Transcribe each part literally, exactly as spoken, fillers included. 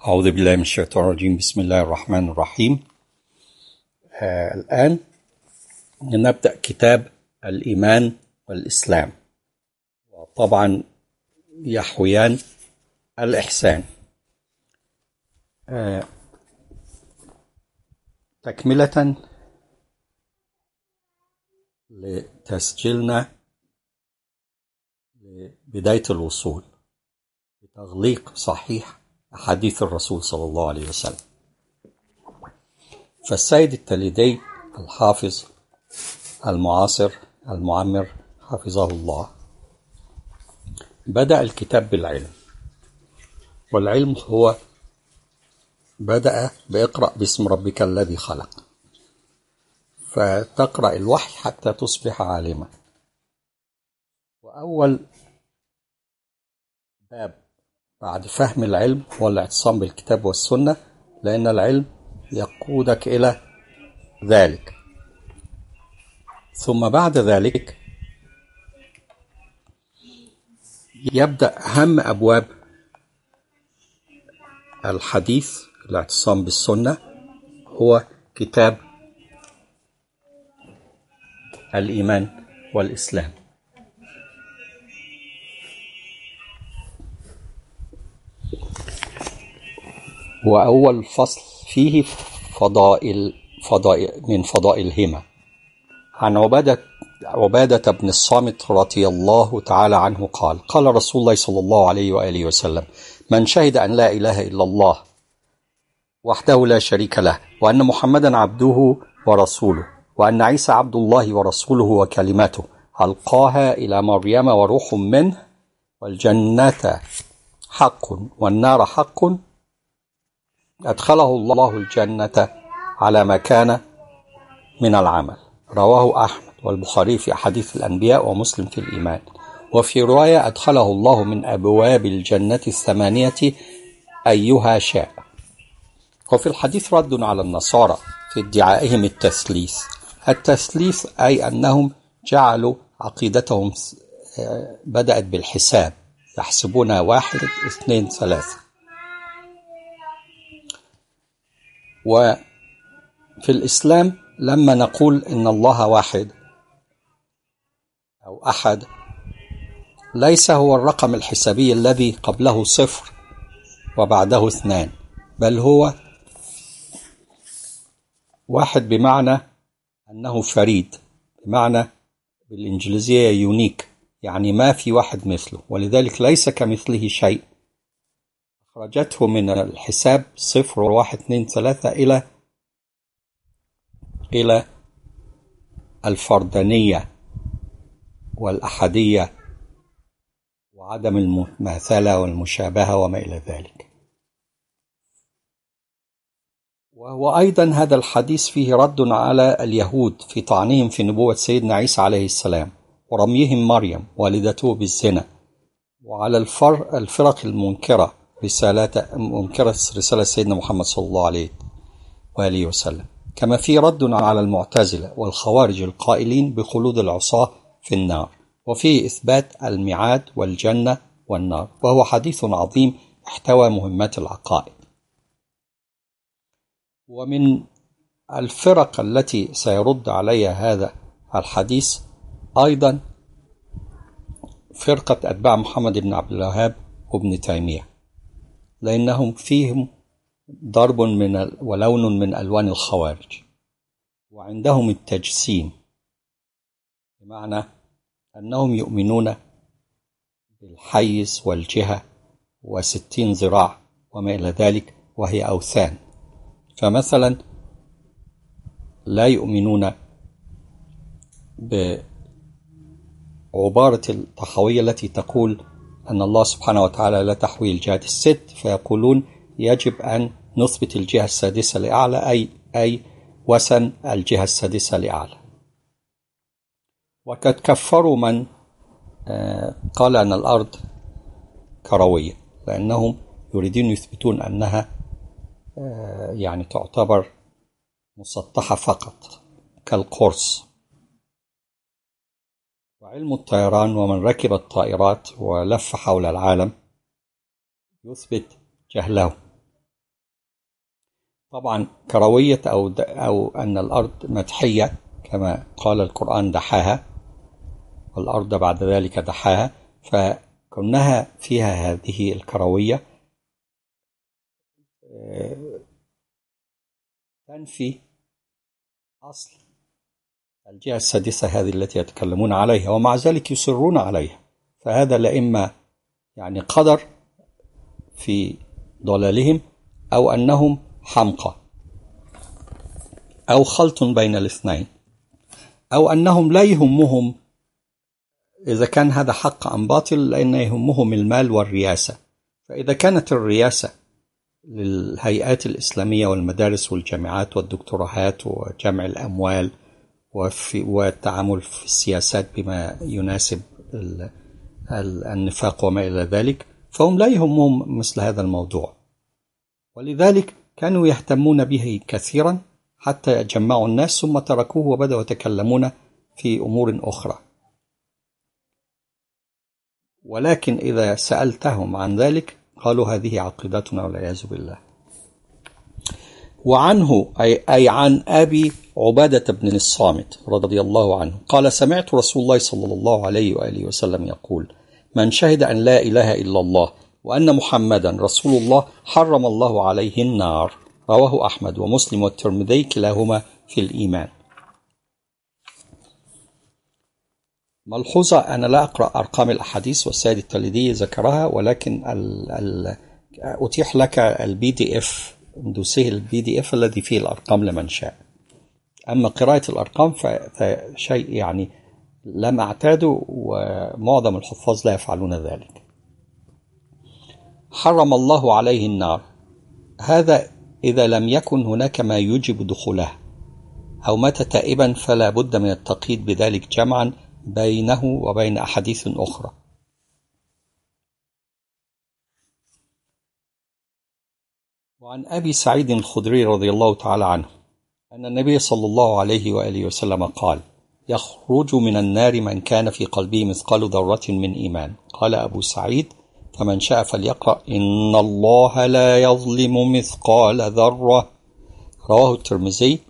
أعوذ بالله من الشيطان الرجيم. بسم الله الرحمن الرحيم. آه الآن نبدأ كتاب الإيمان والإسلام، وطبعا يحويان الإحسان. آه تكملة لتسجيلنا لبداية الوصول بتغليق صحيح أحاديث الرسول صلى الله عليه وسلم. فالسيد التليدي الحافظ المعاصر المعمر حفظه الله بدأ الكتاب بالعلم، والعلم هو بدأ بإقرأ باسم ربك الذي خلق، فتقرأ الوحي حتى تصبح عالما. وأول باب بعد فهم العلم هو الاعتصام بالكتاب والسنة، لأن العلم يقودك إلى ذلك. ثم بعد ذلك يبدأ أهم أبواب الحديث الاعتصام بالسنة، هو كتاب الإيمان والإسلام. وأول فصل فيه فضائل فضائل من فضائلهما، عن عبادة عبادة بن الصامت رضي الله تعالى عنه قال: قال رسول الله صلى الله عليه وآله وسلم: من شهد أن لا إله إلا الله وحده لا شريك له، وأن محمدا عبده ورسوله، وأن عيسى عبد الله ورسوله وكلمته ألقاها إلى مريم وروح منه، والجنة حق والنار حق، أدخله الله الجنة على ما كان من العمل. رواه أحمد والبخاري في أحاديث الأنبياء، ومسلم في الإيمان. وفي رواية: أدخله الله من أبواب الجنة الثمانية أيها شاء. وفي الحديث رد على النصارى في ادعائهم التثليث. التثليث أي أنهم جعلوا عقيدتهم بدأت بالحساب، يحسبون واحد اثنين ثلاثة. وفي الإسلام لما نقول إن الله واحد أو أحد، ليس هو الرقم الحسابي الذي قبله صفر وبعده اثنان، بل هو واحد بمعنى أنه فريد، بمعنى بالإنجليزية يونيك، يعني ما في واحد مثله، ولذلك ليس كمثله شيء. أخرجته من الحساب صفر وواحد اثنين ثلاثة إلى إلى الفردانية والأحدية وعدم المماثلة والمشابهة وما إلى ذلك. وأيضا هذا الحديث فيه رد على اليهود في طعنهم في نبوة سيدنا عيسى عليه السلام، ورميهم مريم والدته بالزنا، وعلى الفر الفرق المنكرة رسالة منكرة رسالة سيدنا محمد صلى الله عليه وآله وسلم. كما في رد على المعتزلة والخوارج القائلين بخلود العصاة في النار، وفيه إثبات الميعاد والجنة والنار. وهو حديث عظيم احتوى مهمات العقائد. ومن الفرق التي سيرد عليها هذا الحديث أيضا فرقة أتباع محمد بن عبد الوهاب وابن تيمية، لأنهم فيهم ضرب من ولون من ألوان الخوارج. وعندهم التجسيم، بمعنى أنهم يؤمنون بالحيز والجهة وستين ذراع وما إلى ذلك، وهي أوثان. فمثلا لا يؤمنون بعبارة الطحاوية التي تقول أن الله سبحانه وتعالى لا تحوي الجهات الست، فيقولون يجب أن نثبت الجهة السادسة لأعلى، أي أي وسن الجهة السادسة لأعلى. وقد كفروا من قال أن الأرض كروية، لأنهم يريدون يثبتون أنها يعني تعتبر مسطحة فقط كالقرص. وعلم الطيران ومن ركب الطائرات ولف حول العالم يثبت جهله، طبعا كروية أو, أو أن الأرض مدحية كما قال القرآن دحاها، والأرض بعد ذلك دحاها، فكونها فيها هذه الكروية تنفي أصل الجهة السادسة هذه التي يتكلمون عليها، ومع ذلك يصرون عليها. فهذا لإما يعني قدر في ضلالهم، أو أنهم حمقى، أو خلط بين الاثنين، أو أنهم لا يهمهم إذا كان هذا حق أم باطل، لأن يهمهم المال والرياسة. فإذا كانت الرياسة للهيئات الإسلامية والمدارس والجامعات والدكتوراهات وجمع الأموال والتعامل في السياسات بما يناسب النفاق وما إلى ذلك، فهم لا يهمهم مثل هذا الموضوع، ولذلك كانوا يهتمون به كثيرا حتى يجمعوا الناس، ثم تركوه وبدأوا يتكلمون في أمور أخرى. ولكن إذا سألتهم عن ذلك قالوا هذه عقيدتنا والعياذ بالله. وعنه أي, أي عن أبي عبادة بن الصامت رضي الله عنه قال: سمعت رسول الله صلى الله عليه وآله وسلم يقول: من شهد أن لا إله إلا الله وأن محمدا رسول الله حرم الله عليه النار. رواه أحمد ومسلم والترمذي كلاهما في الإيمان. ملحوظة: أنا لا أقرأ أرقام الأحاديث، والسيد التليدي ذكرها، ولكن ال ال أتيح لك البي دي اف، دوسيه البي دي اف الذي فيه الأرقام لمن شاء. أما قراءة الأرقام فشيء يعني لم أعتاده، ومعظم الحفاظ لا يفعلون ذلك. حرم الله عليه النار، هذا إذا لم يكن هناك ما يوجب دخوله، أو مات تائبا فلا بد من التقييد بذلك جمعا بينه وبين أحاديث أخرى. وعن أبي سعيد الخدري رضي الله تعالى عنه أن النبي صلى الله عليه وآله وسلم قال: يخرج من النار من كان في قلبه مثقال ذرة من إيمان. قال أبو سعيد: فمن شاء فليقرأ إن الله لا يظلم مثقال ذرة. رواه الترمذي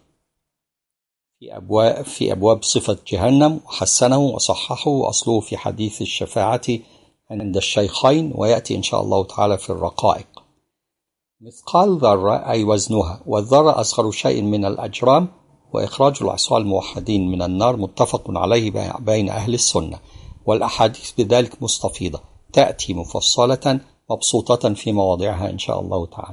في أبواب, في أبواب صفة جهنم، وحسنه وصححه، وأصله في حديث الشفاعة عند الشيخين، ويأتي إن شاء الله تعالى في الرقائق. مثقال ذرة أي وزنها، والذرة أصغر شيء من الأجرام، وإخراج العصاة الموحدين من النار متفق عليه بين أهل السنة، والأحاديث بذلك مستفيضة تأتي مفصلة مبسوطة في مواضعها إن شاء الله تعالى.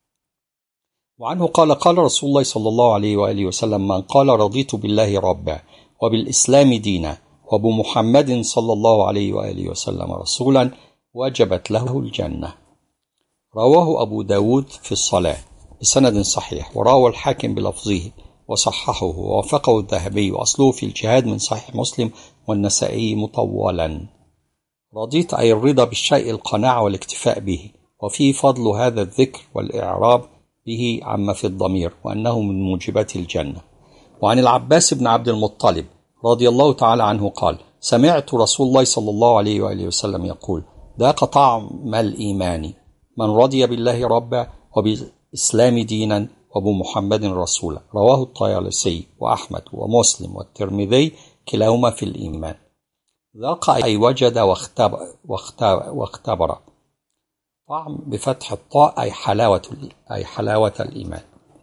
وعنه قال: قال رسول الله صلى الله عليه وآله وسلم: من قال رضيت بالله ربا وبالإسلام دينا وبمحمد صلى الله عليه وآله وسلم رسولا وجبت له الجنة. رواه أبو داود في الصلاة بسند صحيح، وروى الحاكم بلفظه وصححه ووافقه الذهبي، وأصله في الجهاد من صحيح مسلم والنسائي مطولا. رضيت أي الرضا بالشيء، القناعة والاكتفاء به، وفيه فضل هذا الذكر والإعراب به عما في الضمير، وأنه من موجبات الجنة. وعن العباس بن عبد المطلب رضي الله تعالى عنه قال: سمعت رسول الله صلى الله عليه وآله وسلم يقول: ذاق طعم الإيمان من رضي بالله ربا وبالإسلام دينا وبمحمد رسولا. رواه الطيالسي وأحمد ومسلم والترمذي كلاهما في الإيمان. ذاق أي وجد واختبر, واختبر, واختبر. طعم بفتح الطاء أي حلاوة, أي حلاوة الإيمان.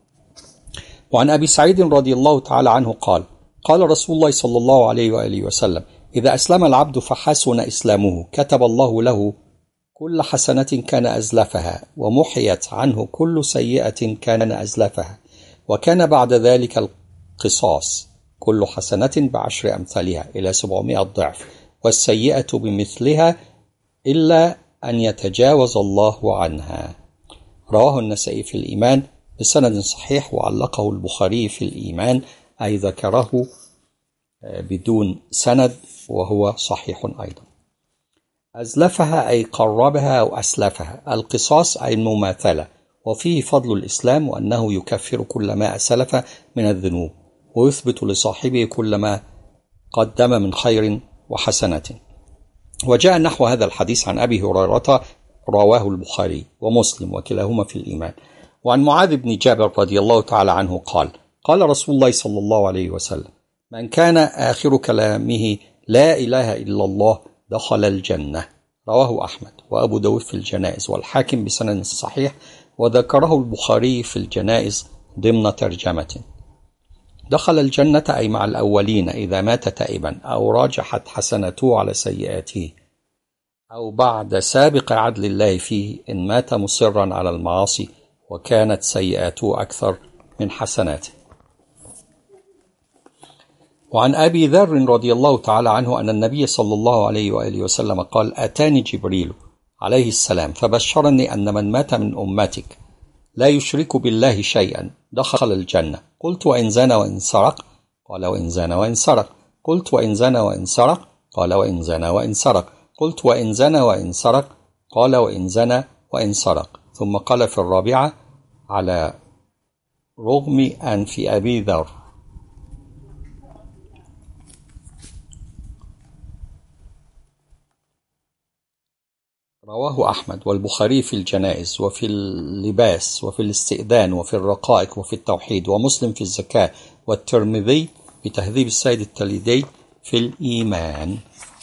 وعن أبي سعيد رضي الله تعالى عنه قال: قال رسول الله صلى الله عليه وآله وسلم: إذا أسلم العبد فحسن إسلامه كتب الله له كل حسنة كان أزلفها، ومحيت عنه كل سيئة كان أزلفها، وكان بعد ذلك القصاص، كل حسنة بعشر أمثالها إلى سبعمائة ضعف، والسيئة بمثلها إلا أن يتجاوز الله عنها. رواه النسائي في الإيمان بسند صحيح، وعلقه البخاري في الإيمان، أي ذكره بدون سند وهو صحيح أيضا. أزلفها أي قربها أو أسلفها. القصاص أي المماثلة، وفيه فضل الإسلام، وأنه يكفر كل ما أسلف من الذنوب، ويثبت لصاحبه كل ما قدم من خير وحسنة. وجاء نحو هذا الحديث عن أبي هريرة رواه البخاري ومسلم وكلاهما في الإيمان. وعن معاذ بن جبل رضي الله تعالى عنه قال قال رسول الله صلى الله عليه وسلم من كان آخر كلامه لا إله إلا الله دخل الجنة. رواه أحمد وأبو داود في الجنائز والحاكم بسند صحيح، وذكره البخاري في الجنائز ضمن ترجمة. دخل الجنة أي مع الأولين إذا مات تائبا أو راجحت حسناته على سيئاته، أو بعد سابق عدل الله فيه إن مات مصرا على المعاصي وكانت سيئاته أكثر من حسناته. وعن أبي ذر رضي الله تعالى عنه أن النبي صلى الله عليه وآله وسلم قال أتاني جبريل عليه السلام فبشرني أن من مات من أمتك لا يشرك بالله شيئا دخل الجنة. قلت وإن زنى وإن سرق؟ قال وإن زنى وإن سرق. قلت وإن زنى وإن سرق؟ قال وإن زنى وإن سرق. قلت وإن زنى وإن سرق؟ قال وإن زنى وإن سرق. ثم قال في الرابعة على رغم أنف أبي ذر. رواه أحمد والبخاري في الجنائز وفي اللباس وفي الاستئذان وفي الرقائق وفي التوحيد، ومسلم في الزكاة، والترمذي بتهذيب السيد التليدي في الإيمان.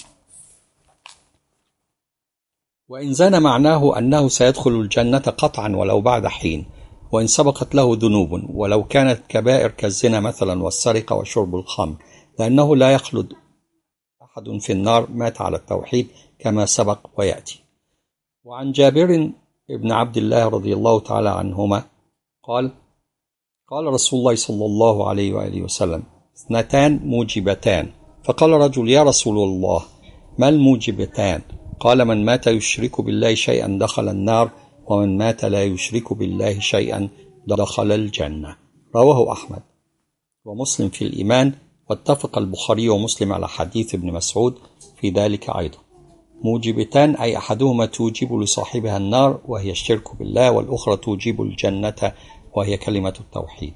وإن زنى معناه أنه سيدخل الجنة قطعا ولو بعد حين، وإن سبقت له ذنوب ولو كانت كبائر كالزنا مثلا والسرقة وشرب الخمر، لأنه لا يخلد أحد في النار مات على التوحيد كما سبق ويأتي. وعن جابر بن عبد الله رضي الله تعالى عنهما قال قال رسول الله صلى الله عليه وآله وسلم اثنتان موجبتان. فقال رجل يا رسول الله ما الموجبتان؟ قال من مات يشرك بالله شيئا دخل النار، ومن مات لا يشرك بالله شيئا دخل الجنة. رواه أحمد ومسلم في الإيمان، واتفق البخاري ومسلم على حديث ابن مسعود في ذلك أيضا. موجبتان أي أحدهما توجب لصاحبها النار وهي الشرك بالله، والأخرى توجب الجنة وهي كلمة التوحيد.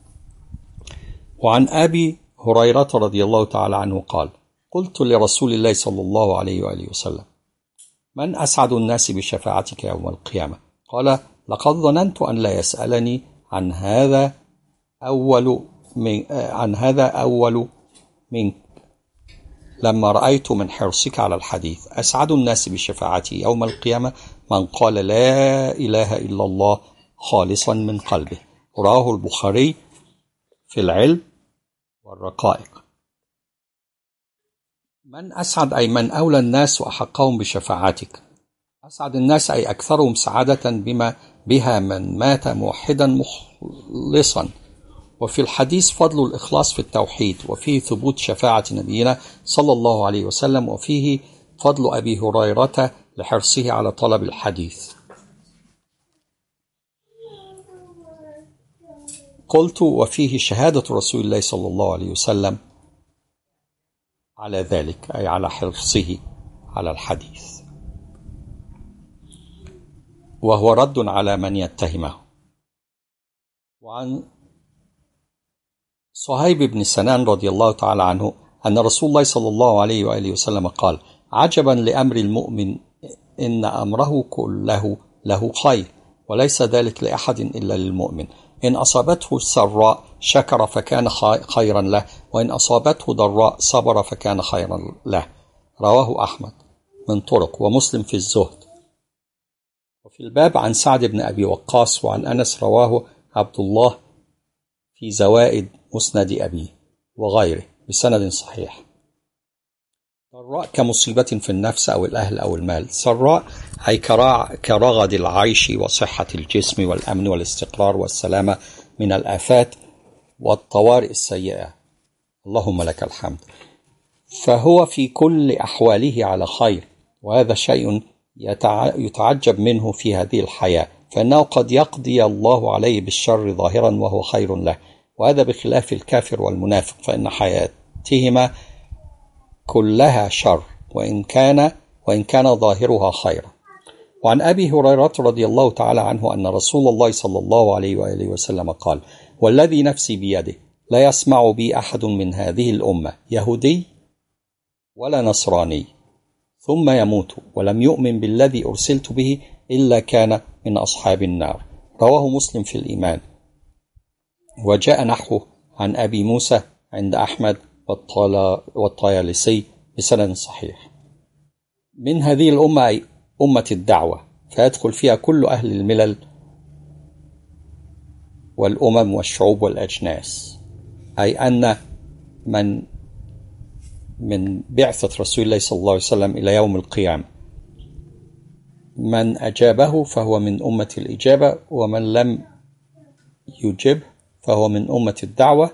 وعن أبي هريرة رضي الله تعالى عنه قال قلت لرسول الله صلى الله عليه وآله وسلم من أسعد الناس بشفاعتك يوم القيامة؟ قال لقد ظننت أن لا يسألني عن هذا أول من عن هذا أول منك لما رأيت من حرصك على الحديث. أسعد الناس بشفاعتي يوم القيامة من قال لا إله إلا الله خالصا من قلبه. رواه البخاري في العلم والرقائق. من أسعد أي من أولى الناس وأحقهم بشفاعتك. أسعد الناس أي أكثرهم سعادة بما بها من مات موحدا مخلصا. وفي الحديث فضل الإخلاص في التوحيد، وفيه ثبوت شفاعة نبينا صلى الله عليه وسلم، وفيه فضل أبي هريرة لحرصه على طلب الحديث. قلت وفيه شهادة رسول الله صلى الله عليه وسلم على ذلك أي على حرصه على الحديث، وهو رد على من يتهمه. وعن صهيب بن سنان رضي الله تعالى عنه أن رسول الله صلى الله عليه وآله وسلم قال عجبا لأمر المؤمن إن أمره كله له خير، وليس ذلك لأحد إلا للمؤمن. إن أصابته سراء شكر فكان خيرا له، وإن أصابته ضراء صبر فكان خيرا له. رواه أحمد من طرق، ومسلم في الزهد. وفي الباب عن سعد بن أبي وقاص وعن أنس رواه عبد الله في زوائد مسند أبيه وغيره بسند صحيح. ضراء كمصيبة في النفس أو الأهل أو المال. سراء أي كرغد العيش وصحة الجسم والأمن والاستقرار والسلامة من الآفات والطوارئ السيئة. اللهم لك الحمد. فهو في كل أحواله على خير، وهذا شيء يتعجب منه في هذه الحياة، فإنه قد يقضي الله عليه بالشر ظاهرا وهو خير له، وهذا بخلاف الكافر والمنافق فإن حياتهما كلها شر وإن كان وإن كان ظاهرها خيرا. وعن أبي هريرة رضي الله تعالى عنه أن رسول الله صلى الله عليه وآله وسلم قال والذي نفسي بيده لا يسمع بي أحد من هذه الأمة يهودي ولا نصراني ثم يموت ولم يؤمن بالذي أرسلت به إلا كان من أصحاب النار. رواه مسلم في الإيمان. وجاء نحوه عن أبي موسى عند أحمد والطيالسي بسند صحيح. من هذه الأمة أي أمة الدعوة، فيدخل فيها كل أهل الملل والأمم والشعوب والأجناس، أي أن من من بعثة رسول الله صلى الله عليه وسلم إلى يوم القيامة من أجابه فهو من أمة الإجابة، ومن لم يجب فهو من أمة الدعوة،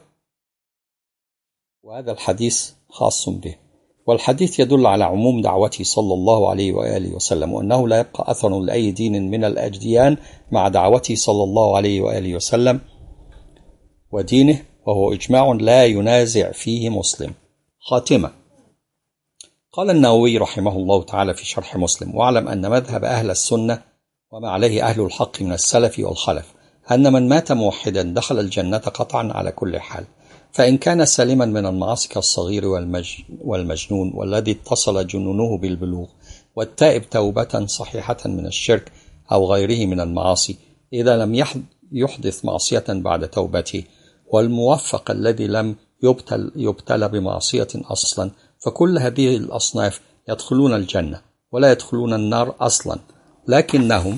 وهذا الحديث خاص به. والحديث يدل على عموم دعوته صلى الله عليه وآله وسلم، وأنه لا يبقى أثر لأي دين من الأديان مع دعوته صلى الله عليه وآله وسلم ودينه، وهو إجماع لا ينازع فيه مسلم. خاتمة. قال النووي رحمه الله تعالى في شرح مسلم: واعلم أن مذهب أهل السنة وما عليه أهل الحق من السلف والخلف أن من مات موحدا دخل الجنة قطعا على كل حال، فإن كان سالما من المعاصي كالصغير والمجنون والذي اتصل جنونه بالبلوغ، والتائب توبة صحيحة من الشرك أو غيره من المعاصي إذا لم يحدث معصية بعد توبته، والموفق الذي لم يبتل, يبتل بمعصية أصلا، فكل هذه الأصناف يدخلون الجنة ولا يدخلون النار أصلا، لكنهم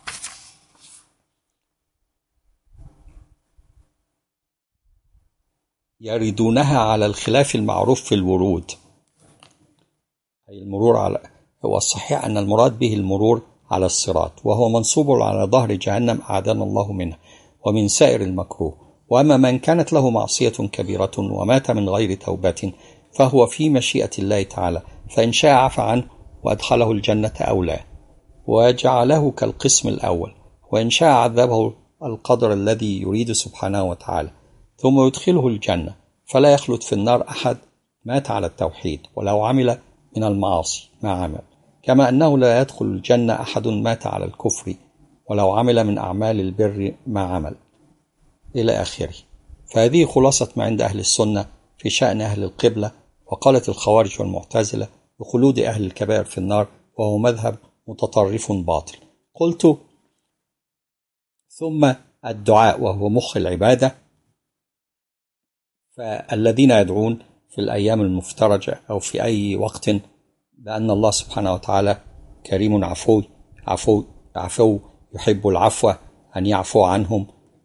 يريدونها على الخلاف المعروف في الورود، أي المرور على، هو الصحيح أن المراد به المرور على الصراط، وهو منصوب على ظهر جهنم أعاذنا الله منه ومن سائر المكروه. وأما من كانت له معصية كبيرة ومات من غير توبة فهو في مشيئة الله تعالى، فإن شاء عفى عنه وأدخله الجنة أو لا وجعله كالقسم الأول، وإن شاء عذبه القدر الذي يريد سبحانه وتعالى ثم يدخله الجنة، فلا يخلد في النار أحد مات على التوحيد ولو عمل من المعاصي ما عمل، كما أنه لا يدخل الجنة أحد مات على الكفر ولو عمل من أعمال البر ما عمل، إلى آخره. فهذه خلاصة ما عند أهل السنة في شأن أهل القبلة. وقالت الخوارج والمعتزلة بخلود أهل الكبائر في النار، وهو مذهب متطرف باطل. قلت: ثم الدعاء وهو مخ العبادة، فالذين يدعون في الأيام المفترجة أو في أي وقت بأن الله سبحانه وتعالى كريم عفو عفو عفو يحب العفو، أن يعفو عنهم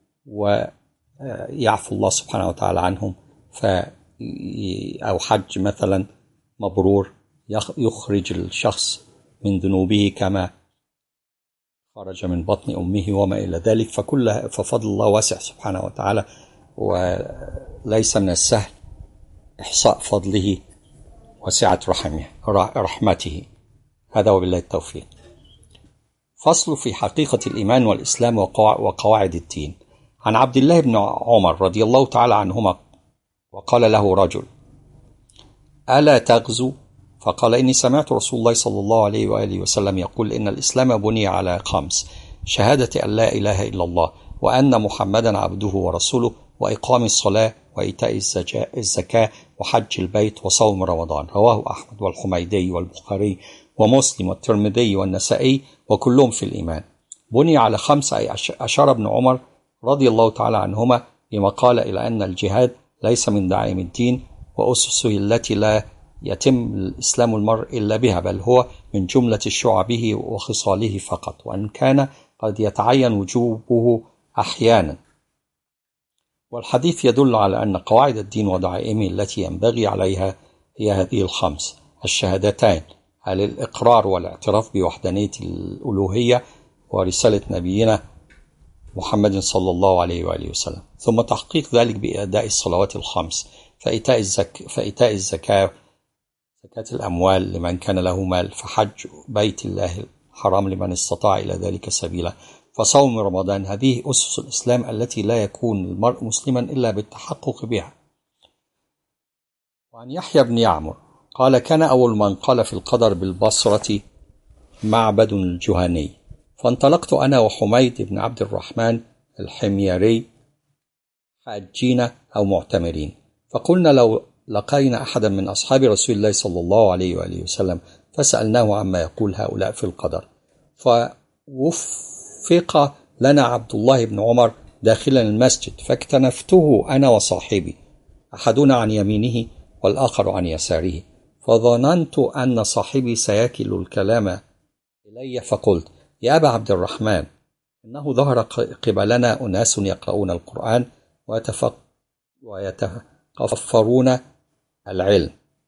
ويعفو الله سبحانه وتعالى عنهم، ف أو حج مثلا مبرور يخرج الشخص من ذنوبه كما خرج من بطن أمه وما إلى ذلك، فكل ففضل الله واسع سبحانه وتعالى، وليس من السهل إحصاء فضله وسعة رحمه رحمته. هذا وبالله التوفيق. فصل في حقيقة الإيمان والإسلام وقواعد الدين. عن عبد الله بن عمر رضي الله تعالى عنهما وقال له رجل: ألا تغزو؟ فقال: إني سمعت رسول الله صلى الله عليه وآله وسلم يقول: إن الإسلام بني على خمس: شهادة أن لا إله إلا الله وأن محمدا عبده ورسوله، وإقام الصلاة، وإيتاء الزكاة، وحج البيت، وصوم رمضان. رواه أحمد والحميدي والبخاري ومسلم والترمذي والنسائي، وكلهم في الإيمان. بني على خمسة، أي أشار ابن عمر رضي الله تعالى عنهما بما قال إلى أن الجهاد ليس من دعائم الدين وأسسه التي لا يتم الإسلام المرء إلا بها، بل هو من جملة شعبه وخصاله فقط، وأن كان قد يتعين وجوبه أحيانا. والحديث يدل على أن قواعد الدين ودعائمه التي ينبغي عليها هي هذه الخمس: الشهادتين، الإقرار والاعتراف بوحدانية الألوهية ورسالة نبينا محمد صلى الله عليه وآله وسلم، ثم تحقيق ذلك بأداء الصلوات الخمس، فإيتاء الزك... فإيتاء الزكاة، زكاة الأموال لمن كان له مال، فحج بيت الله الحرام لمن استطاع إلى ذلك سبيلا، فصوم رمضان. هذه أسس الإسلام التي لا يكون المرء مسلما إلا بالتحقق بها. وعن يحيى بن يعمر قال: كان أول من قال في القدر بالبصرة معبد الجهني، فانطلقت أنا وحميد بن عبد الرحمن الحميري حاجين أو معتمرين، فقلنا لو لقينا أحدا من أصحاب رسول الله صلى الله عليه وآله وسلم فسألناه عما يقول هؤلاء في القدر، فوفق لنا عبد الله بن عمر داخلا المسجد، فاكتنفته أنا وصاحبي، أحدنا عن يمينه والآخر عن يساره، فظننت أن صاحبي سيكل الكلام إلي، فقلت: يا أبا عبد الرحمن، إنه ظهر قبلنا أناس يقرؤون القرآن ويتكفرون العلم،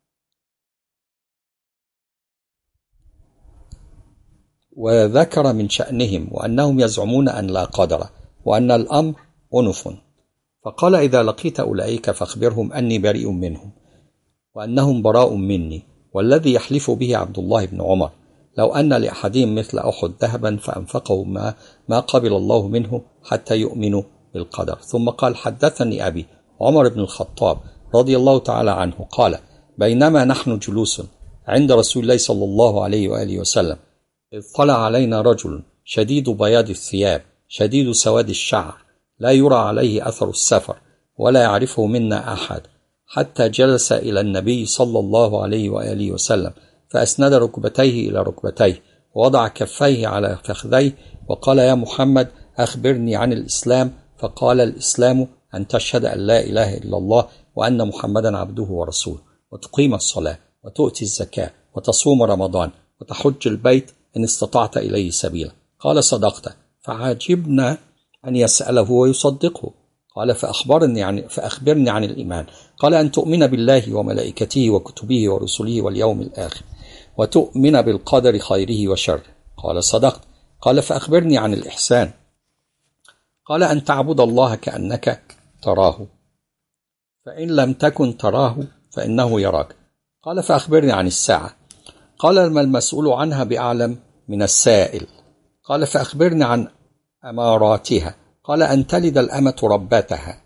وذكر من شأنهم وأنهم يزعمون أن لا قدر وأن الأمر أنف، فقال: إذا لقيت أولئك فاخبرهم أني بريء منهم وأنهم براء مني، والذي يحلف به عبد الله بن عمر لو أن لأحدهم مثل أحد ذهبا فأنفقه ما, ما قبل الله منه حتى يؤمنوا بالقدر. ثم قال: حدثني أبي عمر بن الخطاب رضي الله تعالى عنه قال: بينما نحن جلوس عند رسول الله صلى الله عليه وآله وسلم إذ طلع علينا رجل شديد بياض الثياب شديد سواد الشعر لا يرى عليه أثر السفر ولا يعرفه منا أحد، حتى جلس إلى النبي صلى الله عليه وآله وسلم فأسند ركبتيه إلى ركبتيه ووضع كفيه على فخذيه وقال: يا محمد، أخبرني عن الإسلام. فقال: الإسلام أن تشهد أن لا إله إلا الله وأن محمدا عبده ورسوله، وتقيم الصلاة وتؤتي الزكاة وتصوم رمضان وتحج البيت إن استطعت إليه سبيلا. قال: صدقت. فعجبنا أن يسأله ويصدقه. قال: فأخبرني عن فأخبرني عن الإيمان. قال: أن تؤمن بالله وملائكته وكتبه ورسله واليوم الآخر، وتؤمن بالقدر خيره وشره. قال: صدقت. قال: فأخبرني عن الإحسان. قال: أن تعبد الله كأنك تراه، فإن لم تكن تراه فإنه يراك. قال: فأخبرني عن الساعة. قال: ما المسؤول عنها بأعلم من السائل. قال: فأخبرني عن أماراتها. قال: أن تلد الأمة ربتها،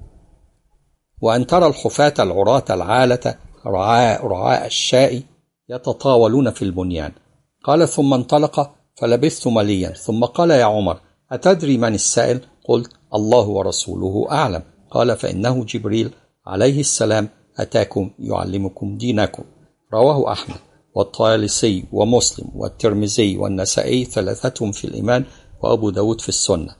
وأن ترى الحفاة العراة العالة رعاء, رعاء الشاء يتطاولون في البنيان. قال: ثم انطلق فلبثت مليا، ثم قال: يا عمر، أتدري من السائل؟ قلت: الله ورسوله أعلم. قال: فإنه جبريل عليه السلام أتاكم يعلمكم دينكم. رواه أحمد والطيالسي ومسلم والترمذي والنسائي ثلاثتهم في الإيمان، وأبو داود في السنة.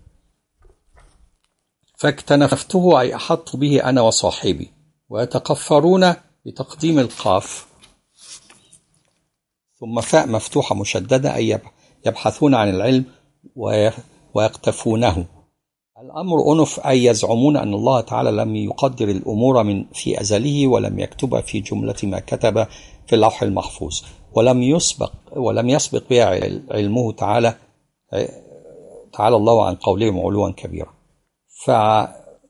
فاكتنفته أي أحط به أنا وصاحبي، ويتقفرون بتقديم القاف ثم فاء مفتوحة مشددة أي يبحثون عن العلم ويقتفونه. الأمر أنف أي يزعمون أن الله تعالى لم يقدر الأمور من في أزله ولم يكتب في جملة ما كتب في اللوح المحفوظ، ولم يسبق ولم يسبق بها علمه تعالى تعالى الله عن قولهم علوا كبيرا. فعلى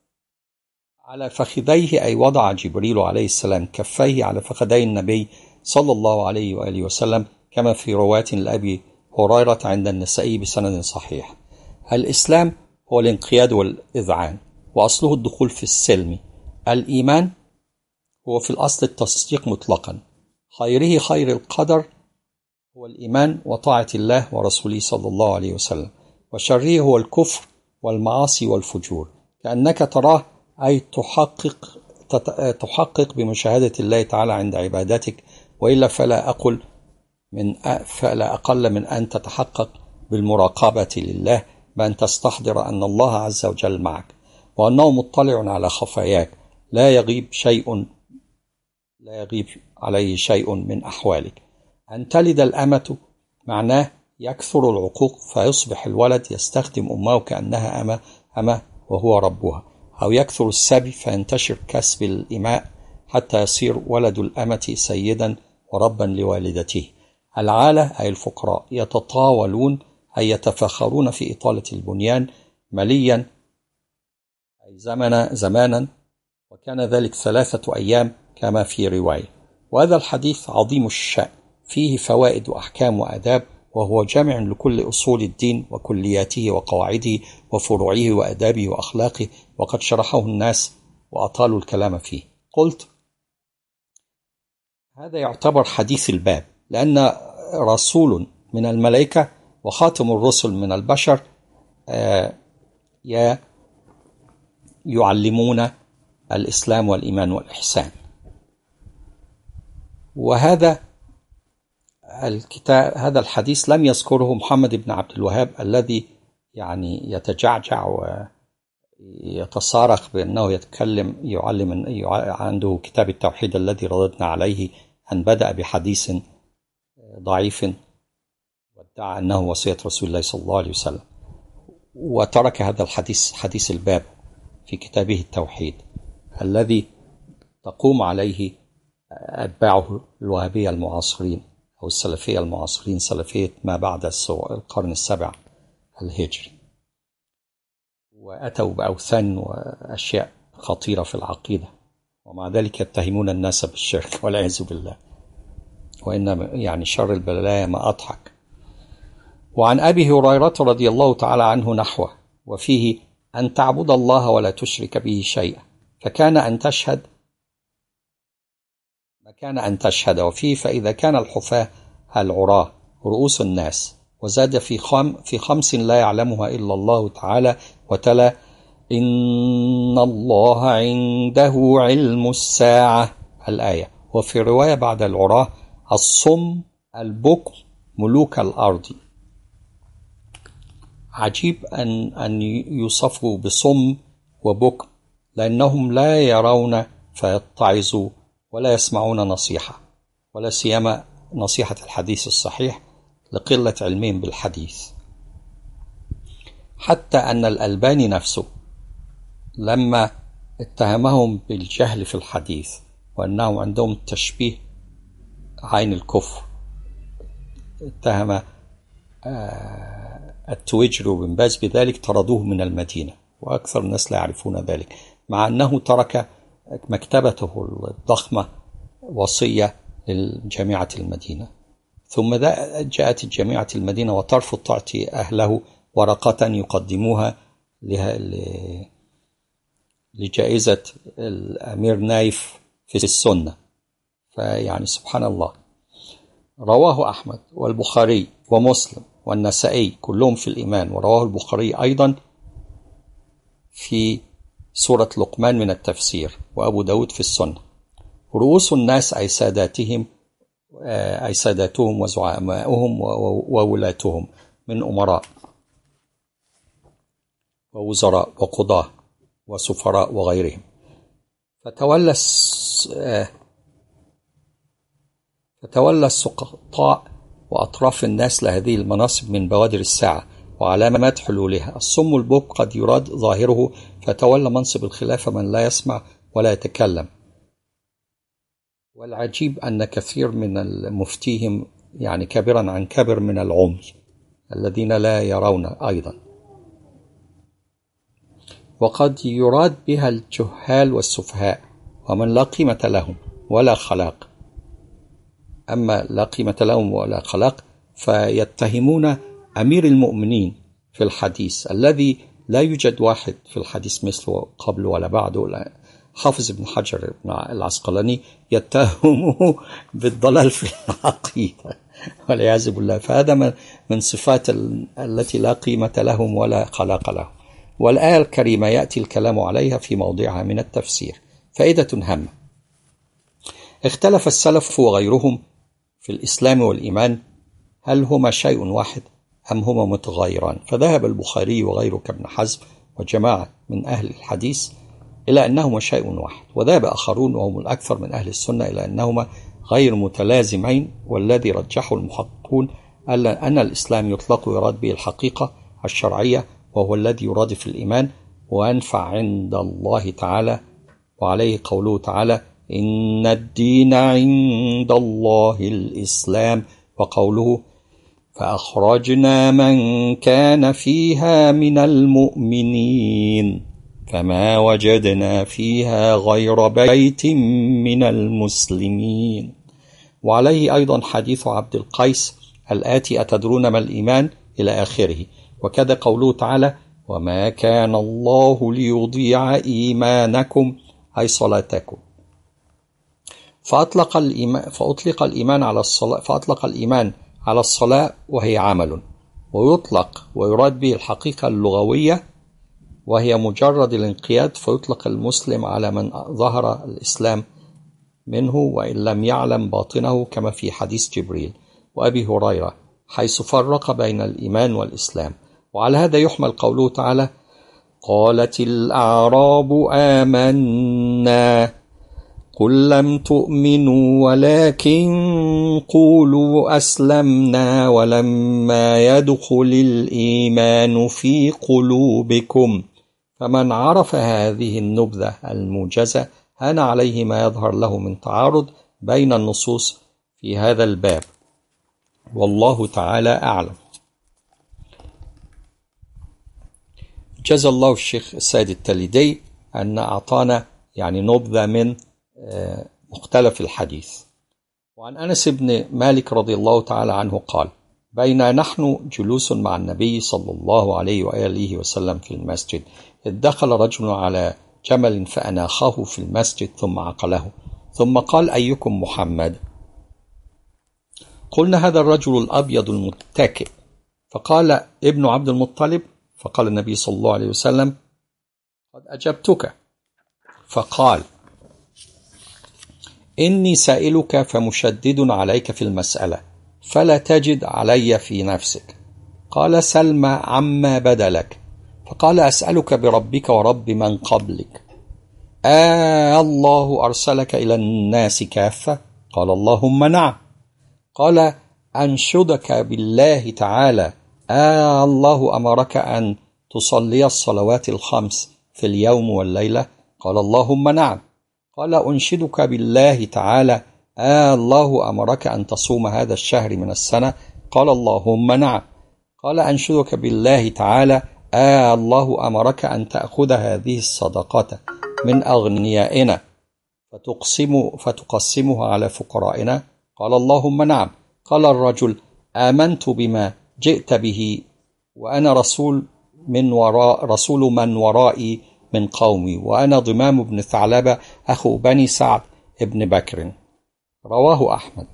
فخذيه أي وضع جبريل عليه السلام كفيه على فخذي النبي صلى الله عليه وآله وسلم، كما في رواية لأبي هريرة عند النسائي بسند صحيح. الإسلام هو الانقياد والإذعان، وأصله الدخول في السلم. الإيمان هو في الأصل التصديق مطلقا، خيره خير القدر هو الإيمان وطاعة الله ورسوله صلى الله عليه وسلم، وشره هو الكفر والمعاصي والفجور، كأنك تراه أي تحقق تحقق بمشاهدة الله تعالى عند عبادتك، وإلا فلا أقل من فلا أقل من أن تتحقق بالمراقبة لله، بأن تستحضر أن الله عز وجل معك، وأنه مطلع على خفاياك، لا يغيب شيء لا يغيب عليه شيء من أحوالك. أن تلد الأمة معناه يكثر العقوق فيصبح الولد يستخدم أمه كأنها أمة أمة وهو ربها، أو يكثر السبي فينتشر كسب الإماء حتى يصير ولد الأمة سيدا وربا لوالدته. العالة أي الفقراء يتطاولون أي يتفاخرون في إطالة البنيان، مليا أي زمنا زمانا، وكان ذلك ثلاثة أيام كما في رواية. وهذا الحديث عظيم الشأن، فيه فوائد وأحكام وآداب، وهو جامع لكل أصول الدين وكلياته وقواعده وفروعه وآدابه وأخلاقه، وقد شرحه الناس وأطالوا الكلام فيه. قلت: هذا يعتبر حديث الباب، لأن رسول من الملائكة وخاتم الرسل من البشر يعلمون الإسلام والإيمان والإحسان. وهذا الكتاب هذا الحديث لم يذكره محمد بن عبد الوهاب الذي يعني يتجعجع ويتصارخ بأنه يتكلم يعلم عنده كتاب التوحيد الذي رددنا عليه أن بدأ بحديث ضعيف وادعى أنه وصية رسول الله صلى الله عليه وسلم، وترك هذا الحديث حديث الباب في كتابه التوحيد الذي تقوم عليه أتباعه الوهابية المعاصرين أو السلفية المعاصرين، سلفية ما بعد القرن السابع الهجري، وأتوا بأوثان وأشياء خطيرة في العقيدة، ومع ذلك يتهمون الناس بالشرك والعياذ بالله، وإن يعني شر البلايا ما أضحك. وعن أبي هريرة رضي الله تعالى عنه نحوه، وفيه أن تعبد الله ولا تشرك به شيئا، فكان أن تشهد فكان أن تشهد وفيه فإذا كان الحفاة العراة رؤوس الناس، وزاد في خم في خمس لا يعلمها إلا الله تعالى، وتلا إن الله عنده علم الساعة الآية. وفي رواية بعد العراة الصم البكم ملوك الأرض. عجيب أن أن يوصفوا بصم وبكم، لأنهم لا يرون فيتعظوا ولا يسمعون نصيحة، ولا سيما نصيحة الحديث الصحيح لقلة علمهم بالحديث. حتى أن الألباني نفسه لما اتهمهم بالجهل في الحديث وأنهم عندهم تشبيه عين الكفر، اتهم التويجري وابن باز بذلك، طردوه من المدينة، وأكثر الناس لا يعرفون ذلك، مع أنه ترك مكتبته الضخمة وصية لجامعة المدينة. ثم جاءت جامعة المدينة وترفض تعطي أهله ورقة يقدموها لجائزة الأمير نايف في السنة. فيعني سبحان الله. رواه أحمد والبخاري ومسلم والنسائي كلهم في الإيمان، ورواه البخاري أيضا في سورة لقمان من التفسير، وأبو داود في السنة. رؤوس الناس أي ساداتهم أي ساداتهم وزعماؤهم وولاتهم من أمراء ووزراء وقضاة وسفراء وغيرهم. فتولى فتولى السقطاء وأطراف الناس لهذه المناصب من بوادر الساعة وعلامات حلولها. الصم البكم قد يراد ظاهره، فتولى منصب الخلافة من لا يسمع ولا يتكلم. والعجيب أن كثير من المفتيهم يعني كبرا عن كبر من العمي الذين لا يرون أيضا. وقد يراد بها الجهال والسفهاء ومن لا قيمة لهم ولا خلاق. أما لا قيمة لهم ولا خلاق فيتهمون أمير المؤمنين في الحديث الذي لا يوجد واحد في الحديث مثله قبل ولا بعده. حافظ ابن حجر العسقلاني يتهمه بالضلال في العقيدة والعياذ بالله. فهذا من صفات التي لا قيمة لهم ولا خلاق لهم. والآية الكريمة يأتي الكلام عليها في موضعها من التفسير. فائدة هامة: اختلف السلف وغيرهم في الإسلام والإيمان، هل هما شيء واحد أم هما متغايران؟ فذهب البخاري وغيره كابن حزم وجماعة من أهل الحديث إلى أنهما شيء واحد، وذهب آخرون وهم الأكثر من أهل السنة إلى أنهما غير متلازمين. والذي رجحه المحققون أن الإسلام يطلق ويراد به الحقيقة الشرعية، وهو الذي يرادف الإيمان وينفع عند الله تعالى، وعليه قوله تعالى: إن الدين عند الله الإسلام، وقوله: فأخرجنا من كان فيها من المؤمنين فما وجدنا فيها غير بيت من المسلمين. وعليه أيضا حديث عبد القيس الآتي: أتدرون ما الإيمان؟ إلى آخره. وكذا قوله تعالى: وما كان الله ليضيع إيمانكم أي صلاتكم. فأطلق الإيمان فأطلق الإيمان على الصلاة فأطلق الإيمان على الصلاة وهي عمل، ويطلق ويراد به الحقيقة اللغوية وهي مجرد الانقياد، فيطلق المسلم على من ظهر الإسلام منه وإن لم يعلم باطنه، كما في حديث جبريل وأبي هريرة حيث فرق بين الإيمان والإسلام. وعلى هذا يحمل قوله تعالى: قالت الأعراب آمنا قل لم تؤمنوا ولكن قولوا أسلمنا ولما يدخل الإيمان في قلوبكم فمن عرف هذه النبذة الموجزة هان عليه ما يظهر له من تعارض بين النصوص في هذا الباب، والله تعالى أعلم. جزا الله الشيخ السيد التليدي أن أعطانا يعني نبذة من مختلف الحديث. وعن أنس بن مالك رضي الله تعالى عنه قال: بين نحن جلوس مع النبي صلى الله عليه وآله وسلم في المسجد إذ دخل رجل على جمل فأناخه في المسجد ثم عقله، ثم قال: أيكم محمد؟ قلنا: هذا الرجل الأبيض المتكئ. فقال: ابن عبد المطلب. فقال النبي صلى الله عليه وسلم: قد أجبتك. فقال: إني سائلك فمشدد عليك في المسألة فلا تجد علي في نفسك. قال: سلم عما بدا لك. فقال: أسألك بربك ورب من قبلك، آه الله أرسلك إلى الناس كافة؟ قال: اللهم نعم. قال: أنشدك بالله تعالى، آه الله أمرك أن تصلي الصلوات الخمس في اليوم والليلة؟ قال: اللهم نعم. قال: أنشدك بالله تعالى، آه الله أمرك أن تصوم هذا الشهر من السنة؟ قال: اللهم نعم. قال: أنشدك بالله تعالى، آه الله أمرك أن تأخذ هذه الصدقات من أغنيائنا فتقسم فتقسمها على فقرائنا؟ قال: اللهم نعم. قال الرجل: آمنت بما جئت به وأنا رسول من وراء رسول من ورائي من قومي، وأنا ضمام بن ثعلبة أخو بني سعد ابن بكر. رواه أحمد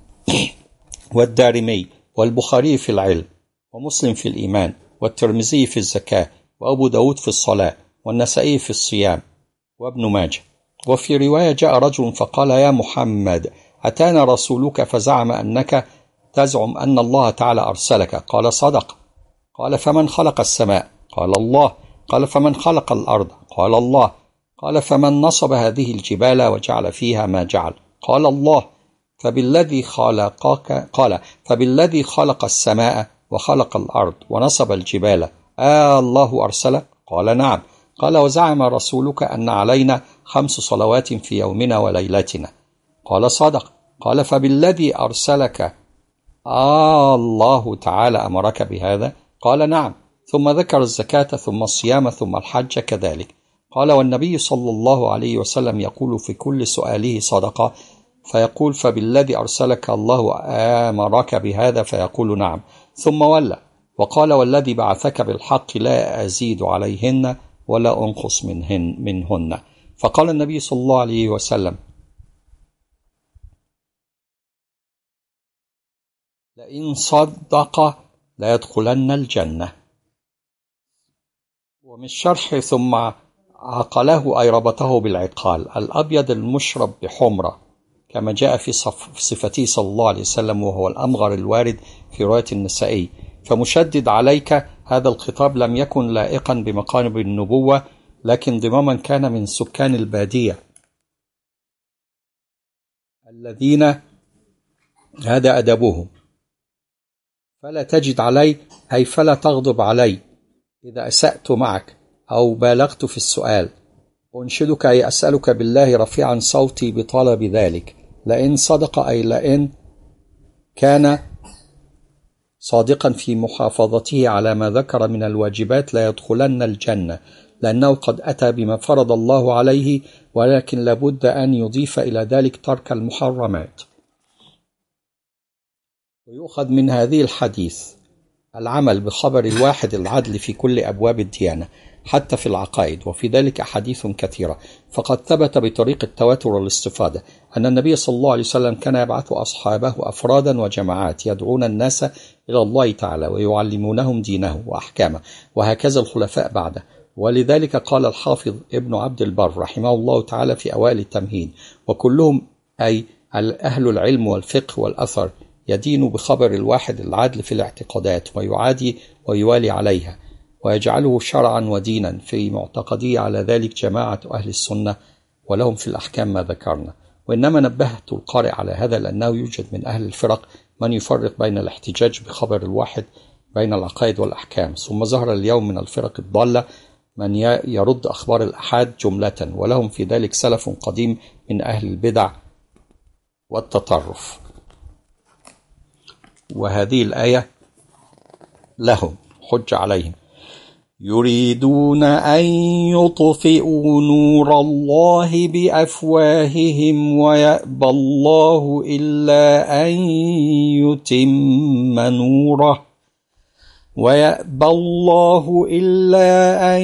والدارمي والبخاري في العلم، ومسلم في الإيمان، والترمذي في الزكاة، وأبو داود في الصلاة، والنسائي في الصيام، وابن ماجه. وفي رواية: جاء رجل فقال: يا محمد، أتانا رسولك فزعم أنك تزعم أن الله تعالى أرسلك. قال: صدق. قال: فمن خلق السماء؟ قال: الله. قال: فمن خلق الأرض؟ قال: الله. قال: فمن نصب هذه الجبال وجعل فيها ما جعل؟ قال: الله. فبالذي خلقك قال فبالذي خلق السماء وخلق الأرض ونصب الجبال، آه الله أرسلك؟ قال: نعم. قال: وزعم رسولك أن علينا خمس صلوات في يومنا وليلتنا؟ قال: صدق. قال: فبالذي أرسلك آه الله تعالى أمرك بهذا؟ قال: نعم. ثم ذكر الزكاة ثم الصيام ثم الحج كذلك. قال: والنبي صلى الله عليه وسلم يقول في كل سؤاله صدقة، فيقول: فبالذي أرسلك الله آمرك بهذا؟ فيقول: نعم. ثم ولى وقال: والذي بعثك بالحق لا أزيد عليهن ولا أنقص منهن, منهن. فقال النبي صلى الله عليه وسلم: لئن صدق لا يدخلن الجنة. ومن الشرح: ثم عقله أي ربطه بالعقال الأبيض المشرب بحمرة كما جاء في صفته صلى الله عليه وسلم، وهو الأمغر الوارد في رواية النسائي. فمشدد عليك هذا الخطاب لم يكن لائقا بمقام النبوة، لكن ضماما كان من سكان البادية الذين هذا أدبهم. فلا تجد علي أي فلا تغضب علي إذا أسأت معك أو بالغت في السؤال. أنشدك أي أسألك بالله رفيعا صوتي بطلب ذلك. لئن صدق أي لئن كان صادقا في محافظته على ما ذكر من الواجبات لا يدخلن الجنة، لأنه قد أتى بما فرض الله عليه، ولكن لابد أن يضيف إلى ذلك ترك المحرمات. ويؤخذ من هذه الحديث العمل بخبر الواحد العدل في كل أبواب الديانة حتى في العقائد، وفي ذلك أحاديث كثيرة. فقد ثبت بطريق التواتر والاستفادة أن النبي صلى الله عليه وسلم كان يبعث أصحابه أفرادا وجماعات يدعون الناس إلى الله تعالى ويعلمونهم دينه وأحكامه، وهكذا الخلفاء بعده. ولذلك قال الحافظ ابن عبد البر رحمه الله تعالى في أوائل التمهيد: وكلهم أي أهل العلم والفقه والأثر يدين بخبر الواحد العدل في الاعتقادات ويعادي ويوالي عليها، ويجعله شرعا ودينا في معتقديه على ذلك جماعة أهل السنة، ولهم في الأحكام ما ذكرنا. وإنما نبهت القارئ على هذا لأنه يوجد من أهل الفرق من يفرق بين الاحتجاج بخبر الواحد بين العقائد والأحكام، ثم ظهر اليوم من الفرق الضالة من يرد أخبار الأحاد جملة، ولهم في ذلك سلف قديم من أهل البدع والتطرف. وهذه الآية لهم حج عليهم، يريدون أن يطفئوا نور الله بأفواههم ويأبى الله إلا أن يتم نوره ويأبى الله إلا أن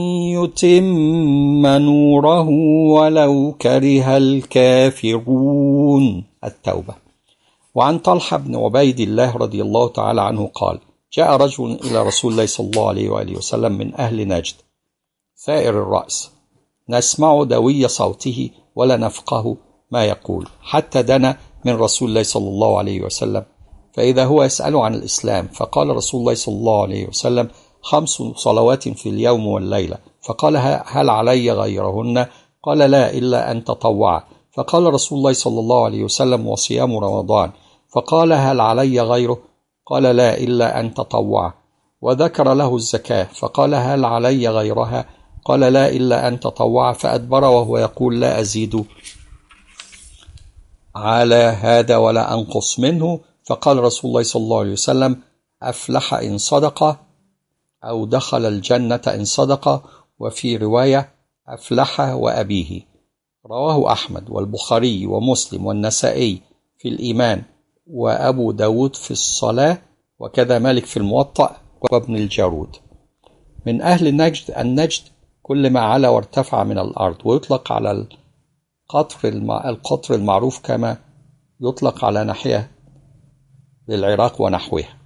يتم نوره ولو كره الكافرون. التوبة. وعن طلحة بن عبيد الله رضي الله تعالى عنه قال: جاء رجل إلى رسول الله صلى الله عليه وآله وسلم من أهل نجد ثائر الرأس، نسمع دوي صوته ولا نفقه ما يقول، حتى دنا من رسول الله صلى الله عليه وسلم، فإذا هو يسأل عن الإسلام، فقال رسول الله صلى الله عليه وسلم: خمس صلوات في اليوم والليلة. فقال: هل علي غيرهن؟ قال: لا، إلا أن تطوع. فقال رسول الله صلى الله عليه وسلم: وصيام رمضان. فقال: هل علي غيره؟ قال: لا، إلا أن تطوع. وذكر له الزكاة، فقال: هل علي غيرها؟ قال: لا، إلا أن تطوع. فأدبر وهو يقول: لا أزيد على هذا ولا أنقص منه. فقال رسول الله صلى الله عليه وسلم: أفلح إن صدق، أو دخل الجنة إن صدق. وفي رواية: أفلح وأبيه. رواه أحمد والبخاري ومسلم والنسائي في الإيمان، وأبو داود في الصلاة، وكذا مالك في الموطأ، وابن الجارود. من أهل النجد النجد كل ما علا وارتفع من الأرض، ويطلق على القطر القطر المعروف كما يطلق على ناحية للعراق ونحوها.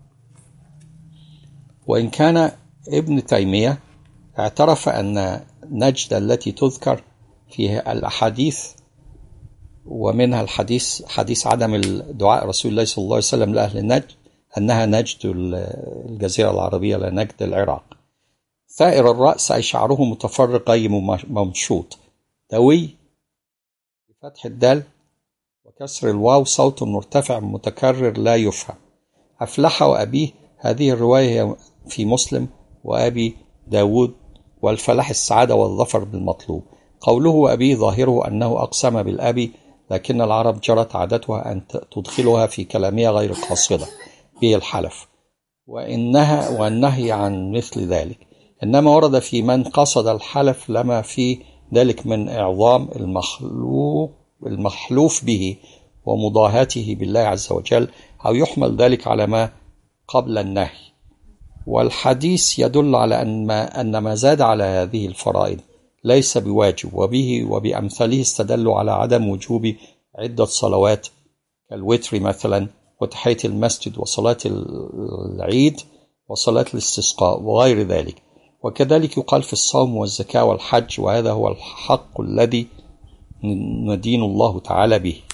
وإن كان ابن تيمية اعترف أن نجد التي تذكر فيها الأحاديث، ومنها الحديث حديث عدم الدعاء رسول الله صلى الله عليه وسلم لأهل النجد، أنها نجد الجزيرة العربية لا نجد العراق. ثائر الرأس أي شعره متفرق غير ممشوط، دوي بفتح الدال وكسر الواو، صوت مرتفع متكرر لا يفهم. أفلح وأبيه، هذه الرواية في مسلم وأبي داود، والفلاح السعادة والظفر بالمطلوب. قوله أبيه ظاهره أنه أقسم بالأبي، لكن العرب جرت عادتها أن تدخلها في كلامها غير قاصدة به الحلف، وإنها والنهي عن مثل ذلك، إنما ورد في من قصد الحلف لما في ذلك من إعظام المخلوق المحلوف به ومضاهاته بالله عز وجل، أو يحمل ذلك على ما قبل النهي. والحديث يدل على أن ما, أن ما زاد على هذه الفرائض ليس بواجب، وبه وبأمثاله استدلوا على عدم وجوب عدة صلوات كالوتر مثلا، وتحية المسجد، وصلاة العيد، وصلاة الاستسقاء، وغير ذلك. وكذلك يقال في الصوم والزكاة والحج، وهذا هو الحق الذي ندين الله تعالى به.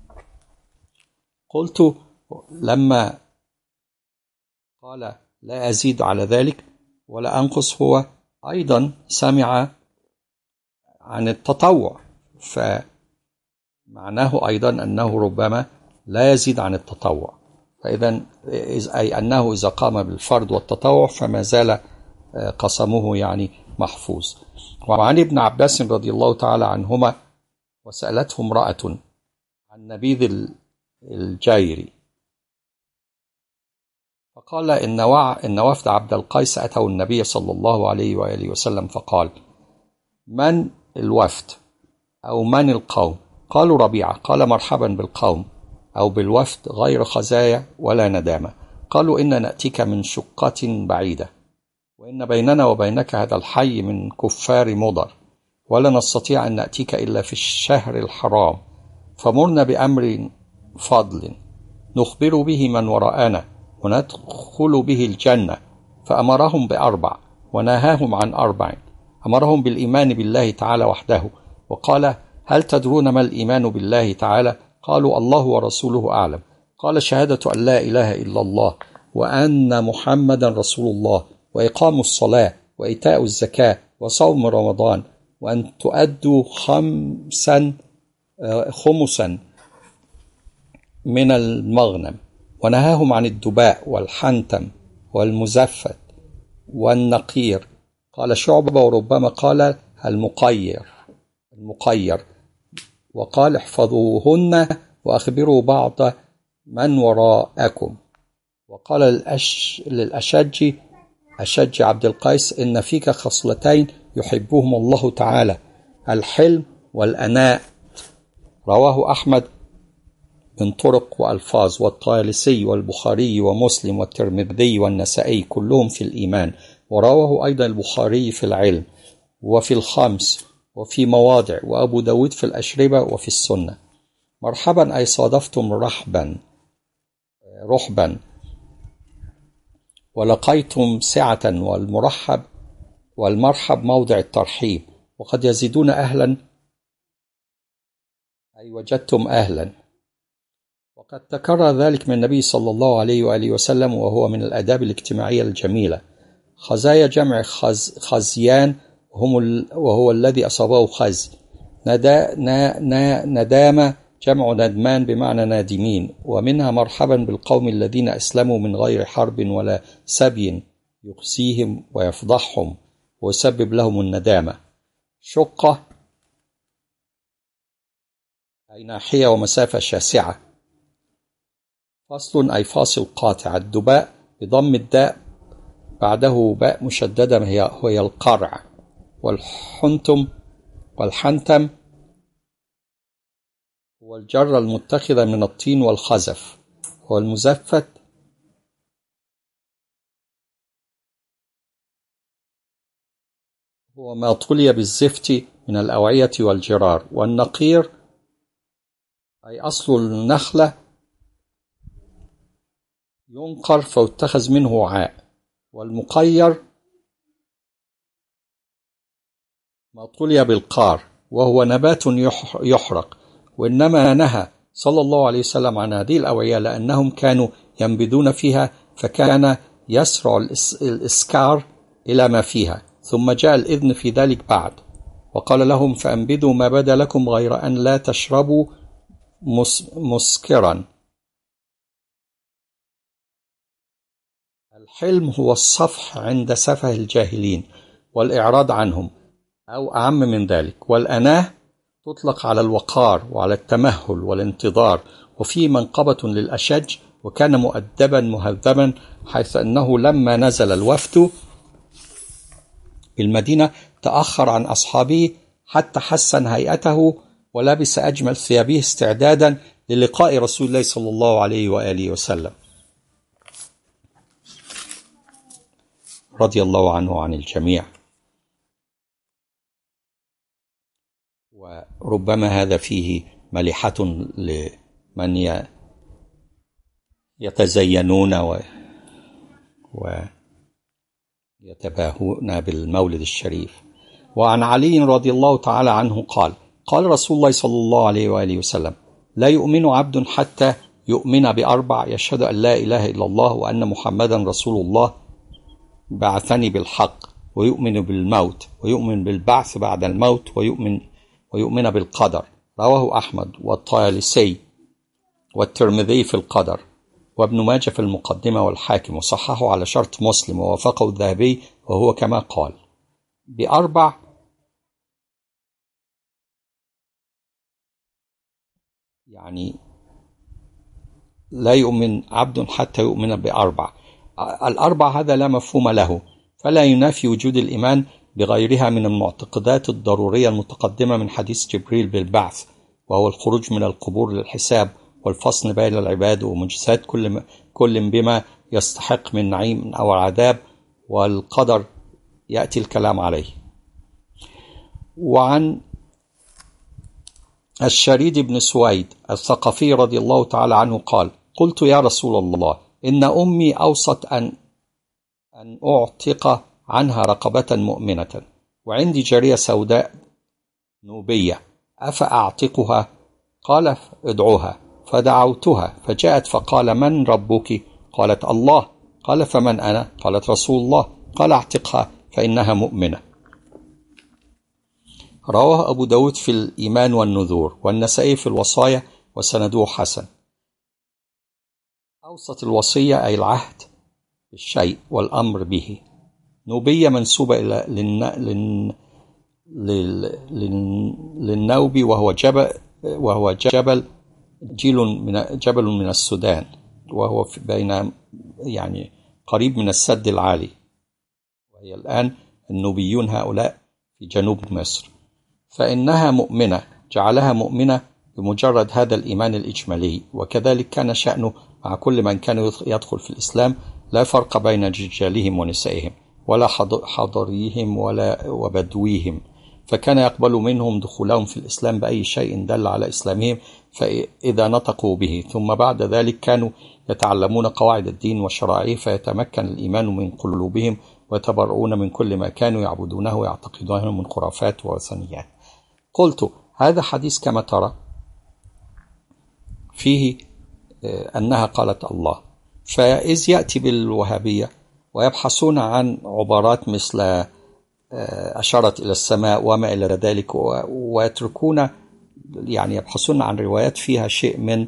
قلت لما قال لا أزيد على ذلك ولا أنقص، هو أيضا سمع عن التطوع، فمعناه أيضا أنه ربما لا يزيد عن التطوع، فإذا أي أنه إذا قام بالفرض والتطوع فما زال قسمه يعني محفوظ. وعن ابن عباس رضي الله تعالى عنهما: وسألته امرأة عن نبيذ الجيري، فقال إن, وع إن وفد عبد القيس أتوا النبي صلى الله عليه وآله وسلم، فقال: من الوفد أو من القوم؟ قالوا: ربيعة. قال: مرحبا بالقوم أو بالوفد غير خزايا ولا ندامة. قالوا: إن نأتيك من شقة بعيدة، وإن بيننا وبينك هذا الحي من كفار مضر، ولا نستطيع أن نأتيك إلا في الشهر الحرام، فمرنا بأمر فضل نخبر به من وراءنا وندخل به الجنة. فأمرهم بأربع ونهاهم عن أربع. أمرهم بالإيمان بالله تعالى وحده، وقال: هل تدرون ما الإيمان بالله تعالى؟ قالوا: الله ورسوله أعلم. قال: شهادة أن لا إله إلا الله وأن محمدا رسول الله، وإقام الصلاة وإيتاء الزكاة وصوم رمضان، وأن تؤدوا خمسا خمسا من المغنم. ونهاهم عن الدباء والحنتم والمزفت والنقير. قال شعبة وربما قال المقير المقير وقال احفظوهن وأخبروا بعض من وراءكم. وقال للأش... للأشج أشج عبد القيس إن فيك خصلتين يحبهم الله تعالى، الحلم والأناء. رواه أحمد من طرق وألفاظ، والطيالسي والبخاري ومسلم والترمذي والنسائي كلهم في الإيمان. ورواه أيضا البخاري في العلم وفي الخمس وفي مواضع، وأبو داود في الأشربة وفي السنة. مرحبا أي صادفتم رحبا رحبا ولقيتم سعة، والمرحب والمرحب موضع الترحيب. وقد يزيدون أهلا أي وجدتم أهلا. وقد تكرر ذلك من النبي صلى الله عليه وآله وسلم، وهو من الآداب الاجتماعية الجميلة. خزايا جمع خز خزيان هم ال... وهو الذي أصابه خز. ندا... نا... نا... ندامة جمع ندمان بمعنى نادمين. ومنها مرحبا بالقوم الذين أسلموا من غير حرب ولا سبي يخزيهم ويفضحهم ويسبب لهم الندامة. شقة أي ناحية ومسافة شاسعة. فصل أي فاصل قاطع. الدباء بضم الداء بعده باء مشددة هي هي القرع. والحنتم والحنتم هو الجرة المتخذة من الطين والخزف. والمزفت هو ما طلي بالزفت من الأوعية والجرار. والنقير أي أصل النخلة ينقر فيتخذ منه وعاء. والمقير ما طلي بالقار وهو نبات يحرق. وإنما نهى صلى الله عليه وسلم عن هذه الأوعية لأنهم كانوا ينبذون فيها، فكان يسرع الإسكار إلى ما فيها، ثم جاء الإذن في ذلك بعد. وقال لهم فأنبذوا ما بدا لكم غير أن لا تشربوا مسكرا. الحلم هو الصفح عند سفه الجاهلين والإعراض عنهم أو أعم من ذلك. والأناه تطلق على الوقار وعلى التمهل والانتظار. وفيه منقبة للأشج، وكان مؤدبا مهذبا، حيث أنه لما نزل الوفد بالمدينة تأخر عن أصحابه حتى حسن هيئته ولبس أجمل ثيابه استعدادا للقاء رسول الله صلى الله عليه وآله وسلم رضي الله عنه وعن الجميع. وربما هذا فيه ملحة لمن يتزينون ويتباهون بالمولد الشريف. وعن علي رضي الله تعالى عنه قال قال رسول الله صلى الله عليه وآله وسلم لا يؤمن عبد حتى يؤمن بأربع: يشهد أن لا إله إلا الله وأن محمدا رسول الله بعثني بالحق، ويؤمن بالموت، ويؤمن بالبعث بعد الموت، ويؤمن ويؤمن بالقدر. رواه أحمد والطيالسي والترمذي في القدر، وابن ماجه في المقدمة، والحاكم، وصححه على شرط مسلم، ووافقه الذهبي وهو كما قال. بأربع يعني لا يؤمن عبد حتى يؤمن بأربع. الأربع هذا لا مفهوم له، فلا ينافي وجود الإيمان بغيرها من المعتقدات الضرورية المتقدمة من حديث جبريل بالبعث، وهو الخروج من القبور للحساب والفصل بين العباد ومجازاة كل كل بما يستحق من نعيم أو عذاب، والقدر يأتي الكلام عليه. وعن الشريد بن سويد الثقفي رضي الله تعالى عنه قال قلت يا رسول الله إن أمي أوصت أن أن أعتق عنها رقبة مؤمنة، وعندي جارية سوداء نوبية، أفأعتقها؟ قال ادعوها. فدعوتها فجاءت فقال من ربك؟ قالت الله. قال فمن أنا؟ قالت رسول الله. قال اعتقها فإنها مؤمنة. رواه أبو داود في الإيمان والنذور، والنسائي في الوصايا، وسنده حسن. أوسط الوصية أي العهد بالشيء والأمر به. نوبية منسوبة إلى للن... للن... للن... للنوبي، وهو جبل وهو جبل جيل من جبل من السودان، وهو بين يعني قريب من السد العالي، وهي الآن النوبيون هؤلاء في جنوب مصر. فإنها مؤمنة، جعلها مؤمنة بمجرد هذا الإيمان الإجمالي. وكذلك كان شأنه مع كل من كان يدخل في الإسلام، لا فرق بين رجالهم ونسائهم، ولا حضريهم ولا وبدويهم، فكان يقبل منهم دخولهم في الإسلام بأي شيء دل على إسلامهم فإذا نطقوا به، ثم بعد ذلك كانوا يتعلمون قواعد الدين وشرائعه، فيتمكن الإيمان من قلوبهم ويتبرؤون من كل ما كانوا يعبدونه ويعتقدونه من خرافات ووثنيات. قلت هذا حديث كما ترى فيه أنها قالت الله، فإذ يأتي بالوهابية ويبحثون عن عبارات مثل أشارت إلى السماء وما إلى ذلك، ويتركون يعني يبحثون عن روايات فيها شيء من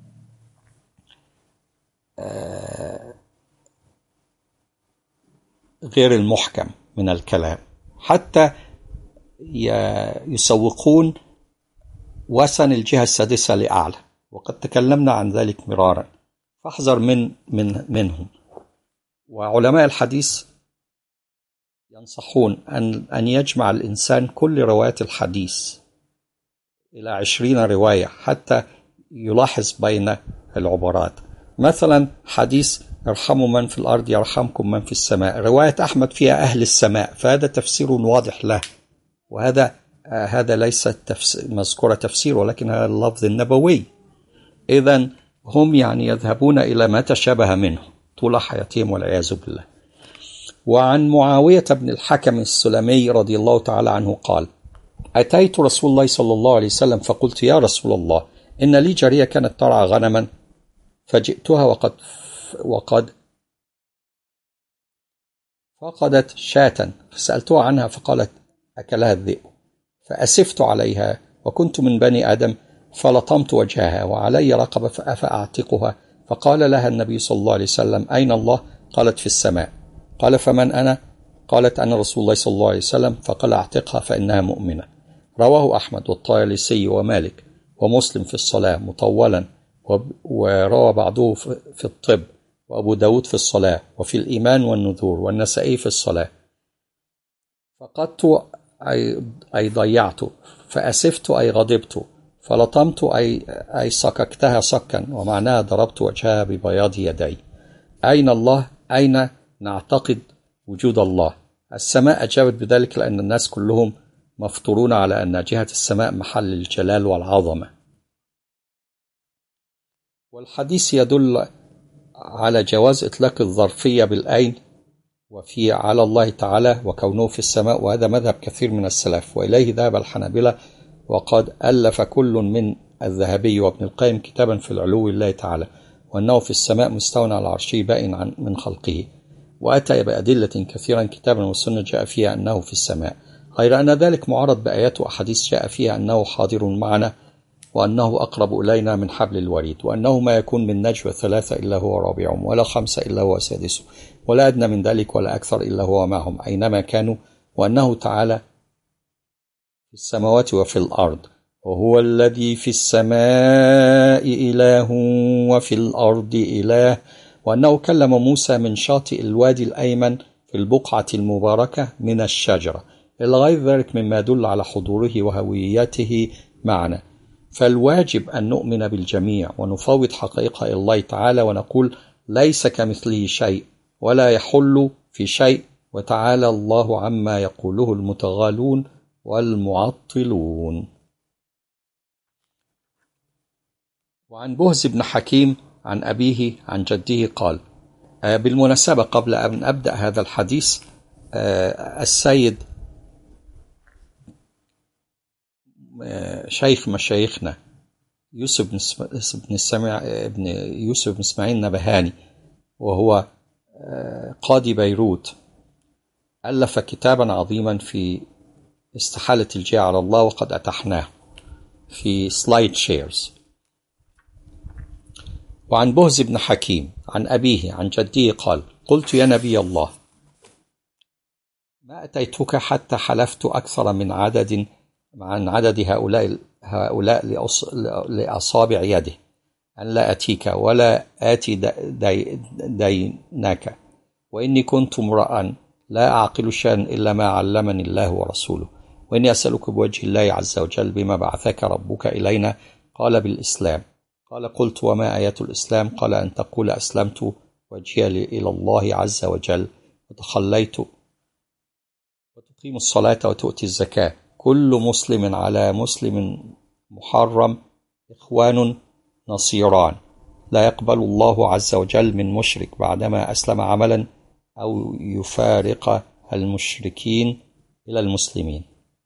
غير المحكم من الكلام، حتى يسوقون وثن الجهة السادسة لأعلى، وقد تكلمنا عن ذلك مرارا، فاحذر من من منهم. وعلماء الحديث ينصحون أن أن يجمع الإنسان كل روايات الحديث إلى عشرين رواية حتى يلاحظ بين العبارات. مثلا حديث ارحموا من في الأرض يرحمكم من في السماء، رواية أحمد فيها أهل السماء، فهذا تفسير واضح له، وهذا آه هذا ليس تفسير مذكورة تفسير، ولكن هذا اللفظ النبوي. إذن هم يعني يذهبون إلى ما تشابه منه طول حياتهم والعياذ بالله. وعن معاوية بن الحكم السلمي رضي الله تعالى عنه قال: أتيت رسول الله صلى الله عليه وسلم فقلت: يا رسول الله، إن لي جارية كانت ترعى غنما، فجئتها وقد وقد فقدت شاة، فسألتها عنها فقالت: أكلها الذئب. فأسفت عليها، وكنت من بني آدم، فلطمت وجهها وعلي رقبة فأعتقها. فقال لها النبي صلى الله عليه وسلم: أين الله؟ قالت: في السماء. قال: فمن أنا؟ قالت: أنا رسول الله صلى الله عليه وسلم. فقال: اعتقها فإنها مؤمنة. رواه أحمد والطيالسي ومالك ومسلم في الصلاة مطولا، وروى بعضه في الطب، وأبو داود في الصلاة، وفي الإيمان والنذور، والنسائي في الصلاة. فقدت أي ضيعت، فأسفت أي غضبت، فلطمت أي, أي سككتها سكا، ومعناها ضربت وجهها ببياض يدي. أين الله؟ أين نعتقد وجود الله؟ السماء أجابت بذلك لأن الناس كلهم مفطورون على أن جهة السماء محل الجلال والعظمة. والحديث يدل على جواز إطلاق الظرفية بالأين وفي على الله تعالى وكونه في السماء، وهذا مذهب كثير من السلف، وإليه ذهب الحنابلة، وقد ألف كل من الذهبي وابن القيم كتابا في العلو الله تعالى، وأنه في السماء مستوى على عرشه بائن عن من خلقه، وأتى بأدلة كثيرا كتابا والسنة جاء فيها أنه في السماء، غير أن ذلك معارض بآيات وأحاديث جاء فيها أنه حاضر معنا، وأنه أقرب إلينا من حبل الوريد، وأنه ما يكون من نجوى ثلاثة إلا هو رابعهم، ولا خمسة إلا هو سادسهم، ولا أدنى من ذلك ولا أكثر إلا هو معهم أينما كانوا، وأنه تعالى في السماوات وفي الأرض، وهو الذي في السماء إله وفي الأرض إله، وأنه كلم موسى من شاطئ الوادي الأيمن في البقعة المباركة من الشجرة، إلى غير ذلك مما يدل على حضوره وهويته معنا. فالواجب أن نؤمن بالجميع ونفوض حقائقها إلى الله تعالى، ونقول ليس كمثله شيء ولا يحل في شيء، وتعالى الله عما يقوله المتغالون والمعطلون. وعن بهز بن حكيم عن أبيه عن جده قال: بالمناسبة قبل أن أبدأ هذا الحديث، السيد شيخ مشايخنا يوسف بن السمع ابن يوسف بن اسماعيل النبهاني، وهو قاضي بيروت، ألف كتابا عظيما في استحالة الجاه على الله وقد أتحناه في سلايد شيرز. وعن بهز بن حكيم عن أبيه عن جده قال: قلت يا نبي الله، ما أتيتك حتى حلفت أكثر من عدد عن عدد هؤلاء هؤلاء لأصابع يده أن لا أتيك ولا آتي دي دينك، وإني كنت امرأ لا أعقل شيئا إلا ما علمني الله ورسوله، وإني أسألك بوجه الله عز وجل بما بعثك ربك إلينا. قال: بالإسلام. قال: قلت: وما آيات الإسلام؟ قال: أن تقول أسلمت وجهي إلى الله عز وجل وتخليت، وتقيم الصلاة وتؤتي الزكاة. كل مسلم على مسلم محرم، إخوان نصيران، لا يقبل الله عز وجل من مشرك بعدما أسلم عملا أو يفارق المشركين إلى المسلمين.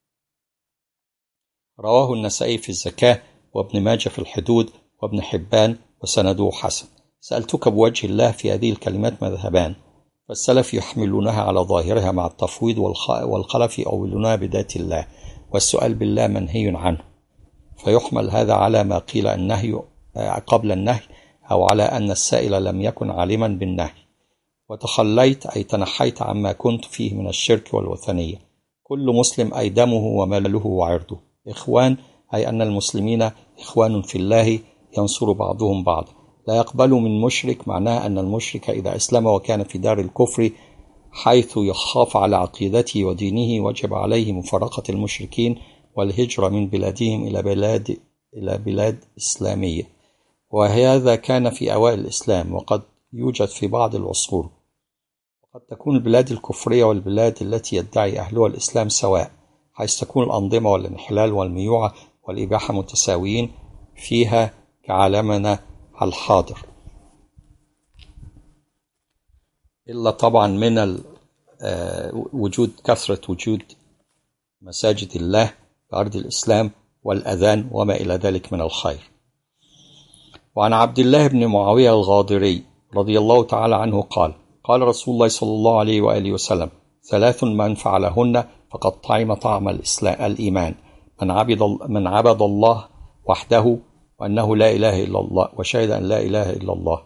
رواه النسائي في الزكاة، وابن ماجه في الحدود، وابن حبان، وسنده حسن. سألتك بوجه الله في هذه الكلمات مذهبان، فالسلف يحملونها على ظاهرها مع التفويض، والخلف يؤولونها بذات الله، والسؤال بالله منهي عنه، فيحمل هذا على ما قيل النهي قبل النهي، أو على أن السائل لم يكن عالما بالنهي. وتخليت أي تنحيت عما كنت فيه من الشرك والوثنية. كل مسلم أي دمه وماله وعرضه. إخوان أي أن المسلمين إخوان في الله ينصر بعضهم بعض. لا يقبل من مشرك، معناه أن المشرك إذا أسلم وكان في دار الكفر حيث يخاف على عقيدته ودينه وجب عليه مفارقة المشركين والهجرة من بلادهم إلى بلاد إلى بلاد إسلامية، وهذا كان في أوائل الإسلام، وقد يوجد في بعض العصور. وقد تكون البلاد الكفرية والبلاد التي يدعي أهلها الإسلام سواء، حيث تكون الأنظمة والانحلال والميوعة والإباحة متساويين فيها كعالمنا الحاضر، إلا طبعا من وجود كثرة وجود مساجد الله بأرض الإسلام والأذان وما إلى ذلك من الخير. وعن عبد الله بن معاوية الغاضري رضي الله تعالى عنه قال: قال رسول الله صلى الله عليه وآله وسلم: ثلاث من فعلهن فقد طعم طعم الإسلام الإيمان: من عبد, من عبد الله وحده وأنه لا إله إلا الله، وشهد أن لا إله إلا الله،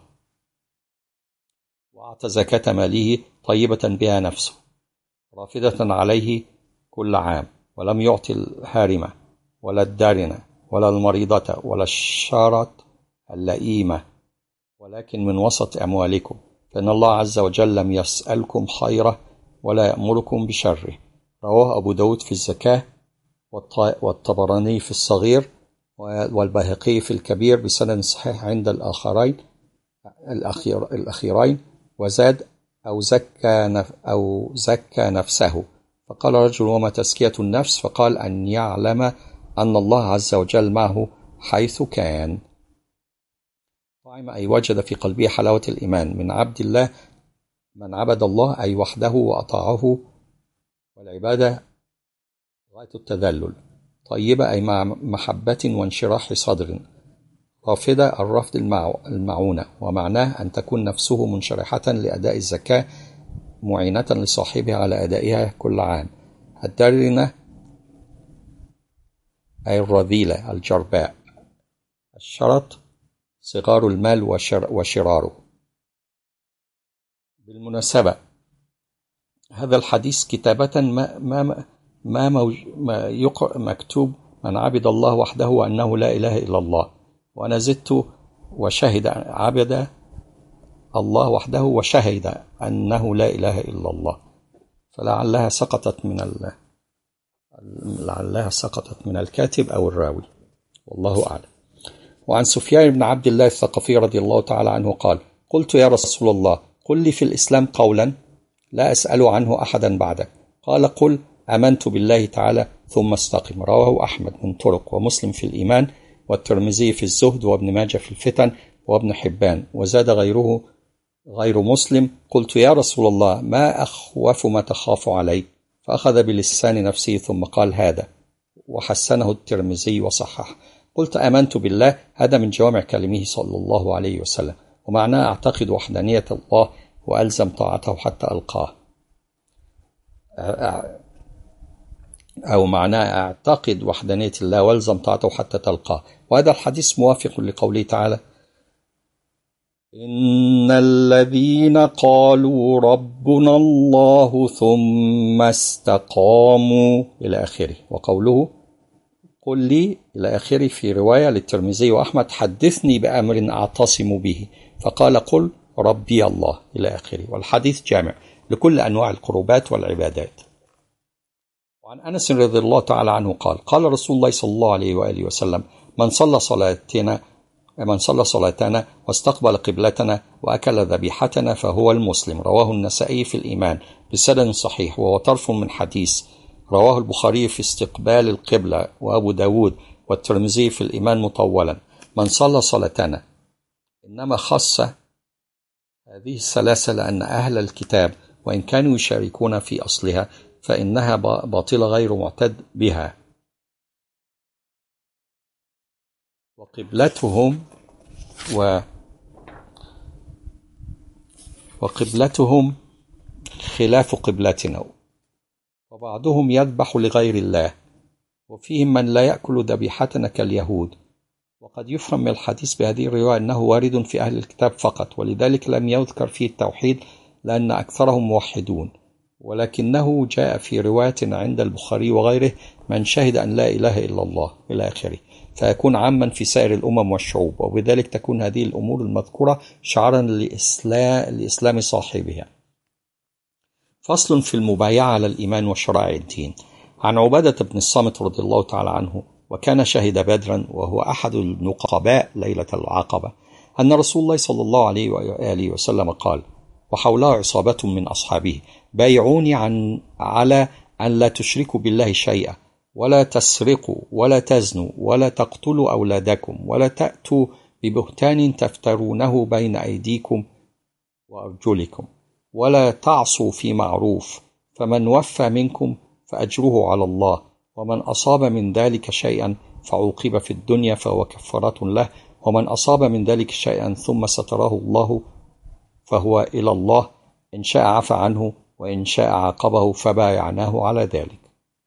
وأعطى زكاة ماله طيبة بها نفسه رافدة عليه كل عام، ولم يعطي الهارمة ولا الدارنة ولا المريضة ولا الشارة اللئيمة، ولكن من وسط أموالكم، فإن الله عز وجل لم يسألكم خيره ولا يأمركم بشره. رواه أبو داود في الزكاة، والطبراني في الصغير، والبيهقي في الكبير بسند صحيح عند الآخرين الأخير الأخيرين. وزاد: أو زكى نف أو زكى نفسه. فقال رجل: وما تزكية النفس؟ فقال: أن يعلم أن الله عز وجل معه حيث كان. طعم أي وجد في قلبه حلاوة الإيمان. من عبد الله من عبد الله أي وحده وأطاعه، والعبادة غاية التذلل. طيبة أي مع محبة وانشراح صدر. رافدة الرفض المعونة، ومعناه أن تكون نفسه منشرحة لأداء الزكاة معينة لصاحبها على أدائها كل عام. الدارنة أي الرذيلة الجرباء. الشرط صغار المال وشر وشراره. بالمناسبة، هذا الحديث كتابة ما ما ما, موج ما يقرأ مكتوب: من عبد الله وحده وأنه لا إله إلا الله، وأنا زدت وشهد عبد الله وحده وشهد أنه لا إله إلا الله، فلعلها سقطت من ال... لعلها سقطت من الكاتب أو الراوي، والله أعلم. وعن سفيان بن عبد الله الثقفي رضي الله تعالى عنه قال: قلت يا رسول الله، قل لي في الإسلام قولا لا أسأل عنه أحدا بعدك. قال: قل آمنت بالله تعالى ثم استقم. رواه أحمد من طرق، ومسلم في الإيمان، والترمذي في الزهد، وابن ماجه في الفتن، وابن حبان. وزاد غيره غير مسلم: قلت يا رسول الله، ما أخوف ما تخاف علي؟ فأخذ بلسان نفسه ثم قال: هذا، وحسنه الترمذي وصحح. قلت آمنت بالله، هذا من جوامع كلمه صلى الله عليه وسلم، ومعناه أعتقد وحدانية الله وألزم طاعته حتى ألقاه. أو معناه اعتقد وحدانية الله والزم طاعته حتى تلقاه. وهذا الحديث موافق لقوله تعالى: إن الذين قالوا ربنا الله ثم استقاموا إلى آخره. وقوله قل لي إلى آخره في رواية للترمذي وأحمد: حدثني بأمر أعتصم به، فقال: قل ربي الله إلى آخره. والحديث جامع لكل أنواع القربات والعبادات. وعن أنس رضي الله تعالى عنه قال: قال رسول الله صلى الله عليه وآله وسلم: من صلى صلاتنا من صلى صلاتنا واستقبل قبلتنا وأكل ذبيحتنا فهو المسلم. رواه النسائي في الإيمان بسند صحيح، وهو طرف من حديث رواه البخاري في استقبال القبلة، وأبو داود والترمذي في الإيمان مطولا. من صلى صلاتنا إنما خص هذه الثلاثة لأن أهل الكتاب وإن كانوا يشاركون في أصلها فإنها باطلة غير معتد بها. وقبلتهم و وقبلتهم خلاف قبلتنا، وبعضهم يذبح لغير الله، وفيهم من لا يأكل ذبيحتنا كاليهود. وقد يفهم من الحديث بهذه الرواية أنه وارد في أهل الكتاب فقط، ولذلك لم يذكر فيه التوحيد لأن أكثرهم موحدون، ولكنه جاء في رواية عند البخاري وغيره: من شهد أن لا إله إلا الله إلى آخره، فيكون عاما في سائر الأمم والشعوب، وبذلك تكون هذه الأمور المذكورة شعارا لإسلام صاحبها. فصل في المبايعة على الإيمان وشرائع الدين. عن عبادة بن الصامت رضي الله تعالى عنه، وكان شهد بدرا وهو أحد النقباء ليلة العقبة، أن رسول الله صلى الله عليه وآله وسلم قال وحوله عصابة من أصحابه: بايعوني عن على أن لا تشركوا بالله شيئا، ولا تسرقوا، ولا تزنوا، ولا تقتلوا أولادكم، ولا تأتوا ببهتان تفترونه بين أيديكم وأرجلكم، ولا تعصوا في معروف، فمن وفى منكم فأجره على الله، ومن أصاب من ذلك شيئا فعوقب في الدنيا فهو كفارة له، ومن أصاب من ذلك شيئا ثم ستره الله فهو إلى الله، إن شاء عفى عنه وإن شاء عاقبه، فبايعناه على ذلك.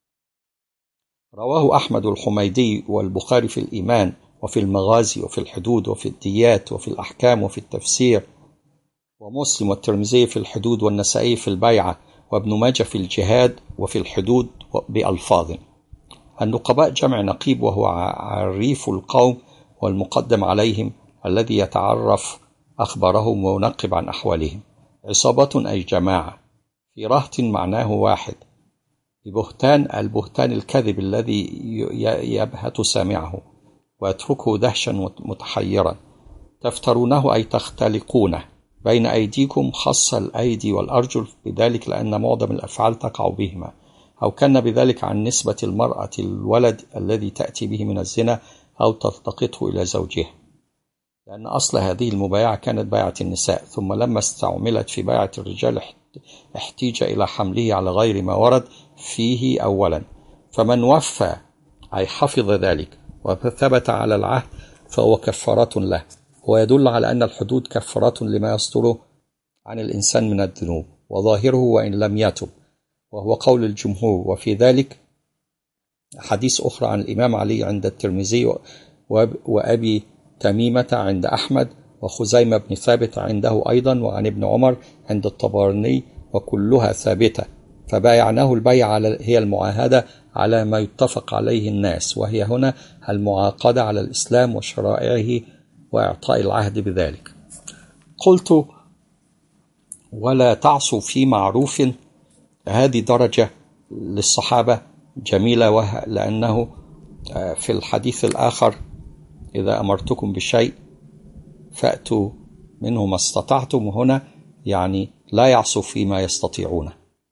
رواه أحمد الحميدي والبخاري في الإيمان وفي المغازي وفي الحدود وفي الديات وفي الأحكام وفي التفسير، ومسلم والترمذي في الحدود، والنسائي في البيعة، وابن ماجه في الجهاد وفي الحدود بألفاظ. النقباء جمع نقيب، وهو عريف القوم والمقدم عليهم الذي يتعرف أخبارهم وينقب عن أحوالهم. عصابة أي جماعة، في رهط معناه واحد، ببهتان البهتان الكذب الذي يبهت سامعه ويتركه دهشا متحيرا. تفترونه أي تختلقونه بين أيديكم، خص الأيدي والأرجل بذلك لأن معظم الأفعال تقع بهما، أو كان بذلك عن نسبة المرأة الولد الذي تأتي به من الزنا أو تلتقطه إلى زوجها، لأن أصل هذه المبايعة كانت بيعة النساء، ثم لما استعملت في بيعة الرجال احتيج إلى حمله على غير ما ورد فيه أولا. فمن وفى أي حفظ ذلك وثبت على العهد فهو كفارة له، ويدل على أن الحدود كفارة لما يصدر عن الإنسان من الذنوب، وظاهره وإن لم يتب، وهو قول الجمهور. وفي ذلك حديث أخرى عن الإمام علي عند الترمذي، وأبي تميمة عند أحمد، وخزيمة بن ثابت عنده أيضا، وعن ابن عمر عند الطبراني، وكلها ثابتة. فبايعناه البيع هي المعاهدة على ما يتفق عليه الناس، وهي هنا المعاقدة على الإسلام وشرائعه وإعطاء العهد بذلك. قلت ولا تعصوا في معروف، هذه درجة للصحابة جميلة، لأنه في الحديث الآخر: إذا أمرتكم بشيء فأتوا منه ما استطعتم، وهنا يعني لا يعصوا فيما يستطيعونه،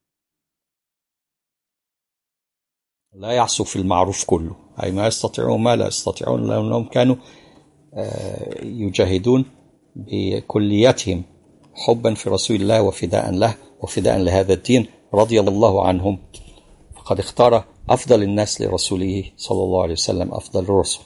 لا يعصوا في المعروف كله، أي ما يستطيعون ما لا يستطيعون، لأنهم كانوا يجاهدون بكليتهم حبا في رسول الله وفداء له وفداء لهذا الدين رضي الله عنهم، فقد اختار أفضل الناس لرسوله صلى الله عليه وسلم أفضل الرسل.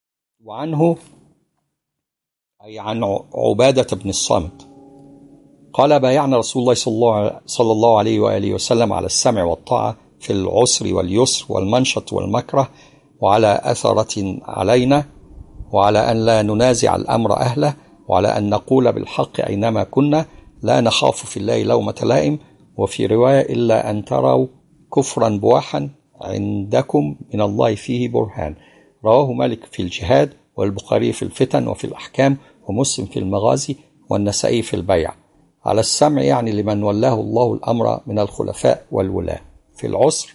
وعنه أي عن عبادة بن الصامت قال بايعنا رسول الله صلى الله, صلى الله عليه وآله وسلم على السمع والطاعة في العسر واليسر والمنشط والمكره، وعلى أثرة علينا، وعلى أن لا ننازع الأمر أهله، وعلى أن نقول بالحق أينما كنا، لا نخاف في الله لومة لائم. وفي رواية إلا أن تروا كفرا بواحا عندكم من الله فيه برهان. رواه مالك في الجهاد، والبخاري في الفتن وفي الأحكام، ومسلم في المغازي، والنسائي في البيع. على السمع يعني لمن ولاه الله الأمر من الخلفاء والولاة. في العسر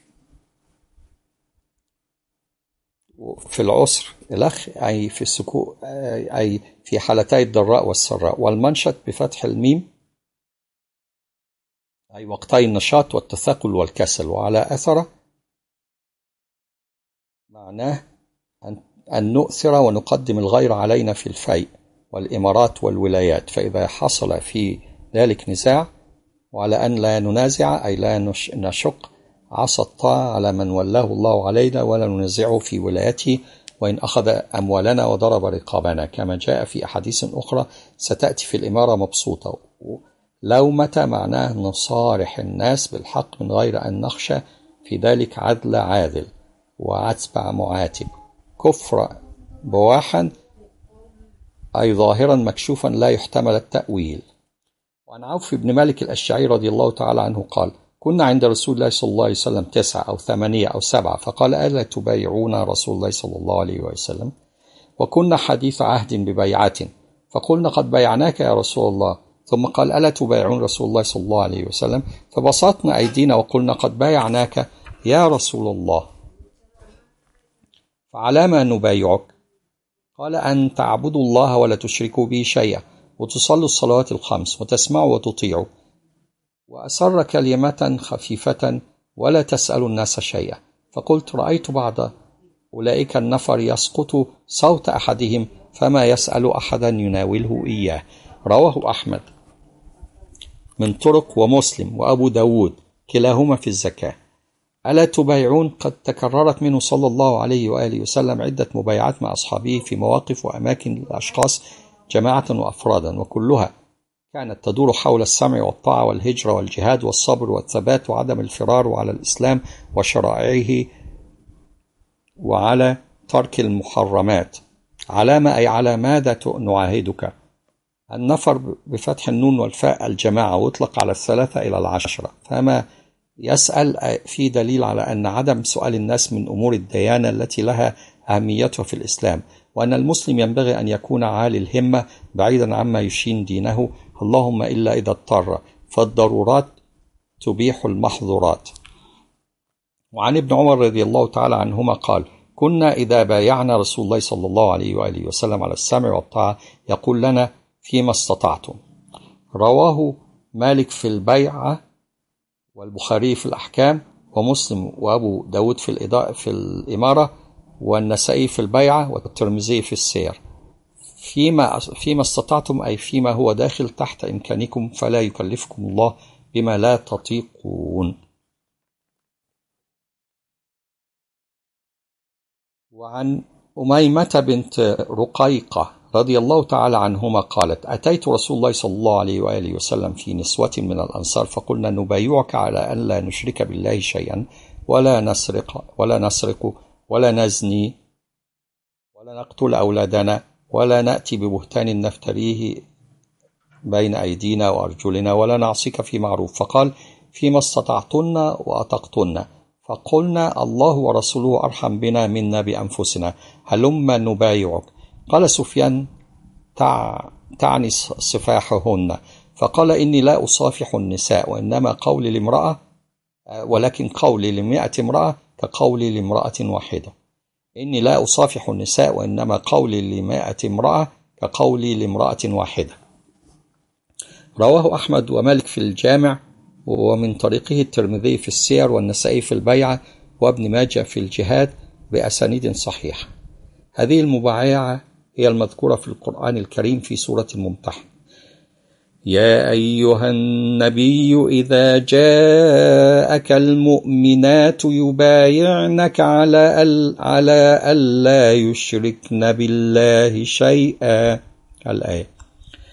في العسر الأخ أي في السكو أي في حالتي الضراء والسراء. والمنشط بفتح الميم أي وقتي النشاط والتثاقل والكسل. وعلى أثره معناه أن نؤثر ونقدم الغير علينا في الفيء والإمارات والولايات، فإذا حصل في ذلك نزاع. وعلى أن لا ننازع أي لا نشق عصا الطاعة على من ولاه الله علينا، ولا ننازعه في ولايته وإن أخذ أموالنا وضرب رقابنا، كما جاء في أحاديث أخرى ستأتي في الإمارة مبسوطة. لومة معناه نصارح الناس بالحق من غير أن نخشى في ذلك عدل عادل وعتبع معاتب. كفر بواحا أي ظاهرا مكشوفا لا يحتمل التأويل. وعن عوف بن مالك الأشعري رضي الله تعالى عنه قال: كنا عند رسول الله صلى الله عليه وسلم تسعة أو ثمانية أو سبعة، فقال: ألا تبايعون رسول الله صلى الله عليه وسلم؟ وكنا حديث عهد ببيعة، فقلنا: قد بايعناك يا رسول الله. ثم قال: ألا تبايعون رسول الله صلى الله عليه وسلم؟ فبسطنا أيدينا وقلنا: قد بايعناك يا رسول الله. فعلى ما نبايعك؟ قال: أن تعبدوا الله ولا تشركوا به شيئا، وتصلوا الصلوات الخمس، وتسمعوا وتطيعوا، وأسر كلمة خفيفة، ولا تسألوا الناس شيئا. فقلت: رأيت بعض أولئك النفر يسقط صوت أحدهم فما يسأل أحدا يناوله إياه. رواه أحمد من طرق، ومسلم وأبو داود كلاهما في الزكاة. ألا تبايعون؟ قد تكررت منه صلى الله عليه وآله وسلم عدة مبايعات مع أصحابه في مواقف وأماكن الأشخاص جماعة وأفرادا، وكلها كانت تدور حول السمع والطاعة والهجرة والجهاد والصبر والثبات وعدم الفرار، وعلى الإسلام وشرائعه، وعلى ترك المحرمات. علامة أي على ماذا نعاهدك. النفر بفتح النون والفاء الجماعة، ويطلق على الثلاثة إلى العشرة. فما يسأل في دليل على أن عدم سؤال الناس من أمور الديانة التي لها أهميتها في الإسلام، وأن المسلم ينبغي أن يكون عالي الهمة بعيدا عما يشين دينه، اللهم إلا إذا اضطر، فالضرورات تبيح المحظورات. وعن ابن عمر رضي الله تعالى عنهما قال: كنا إذا بايعنا رسول الله صلى الله عليه وآله وسلم على السمع والطاعة يقول لنا: فيما استطعتم. رواه مالك في البيعة، والبخاري في الأحكام، ومسلم وأبو داود في الإضاءة في الإمارة، والنسائي في البيعة، والترمذي في السير. فيما فيما استطعتم أي فيما هو داخل تحت إمكانكم، فلا يكلفكم الله بما لا تطيقون. وعن أميمة بنت رقيقة رضي الله تعالى عنهما قالت: أتيت رسول الله صلى الله عليه وآله وسلم في نسوة من الأنصار، فقلنا: نبايعك على أن لا نشرك بالله شيئا، ولا نسرق ولا نسرق ولا نزني، ولا نقتل أولادنا، ولا نأتي ببهتان نفتريه بين أيدينا وأرجلنا، ولا نعصيك في معروف. فقال: فيما استطعتن وأطقتن. فقلنا: الله ورسوله أرحم بنا منا بأنفسنا، هلما نبايعك. قال سفيان: تع... تعني صفاحهن. فقال: إني لا أصافح النساء، وإنما قولي لامرأة ولكن قولي لمئة امرأة كقولي لامرأة واحدة. إني لا أصافح النساء، وإنما قولي لمئة امرأة كقولي لامرأة واحدة. رواه أحمد ومالك في الجامع، ومن طريقه الترمذي في السير، والنسائي في البيعة، وابن ماجه في الجهاد بأسانيد صحيحة. هذه المبايعة هي المذكورة في القرآن الكريم في سورة الممتحن: يا أيها النبي إذا جاءك المؤمنات يبايعنك على أل على ألا يشركن بالله شيئا. الآية: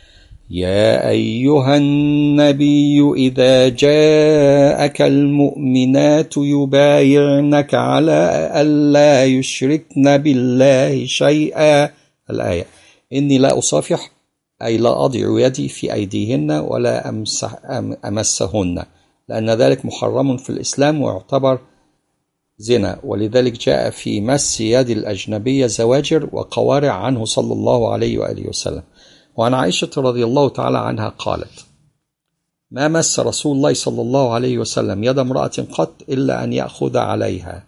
يا أيها النبي إذا جاءك المؤمنات يبايعنك على ألا يشركن بالله شيئا، الآية. إني لا أصافح أي لا أضع يدي في أيديهن ولا أمسح أمسهن، لأن ذلك محرم في الإسلام ويعتبر زنا، ولذلك جاء في مس يد الأجنبية زواجر وقوارع عنه صلى الله عليه وآله وسلم. وعن عائشة رضي الله تعالى عنها قالت: ما مس رسول الله صلى الله عليه وسلم يد امرأة قط إلا أن يأخذ عليها،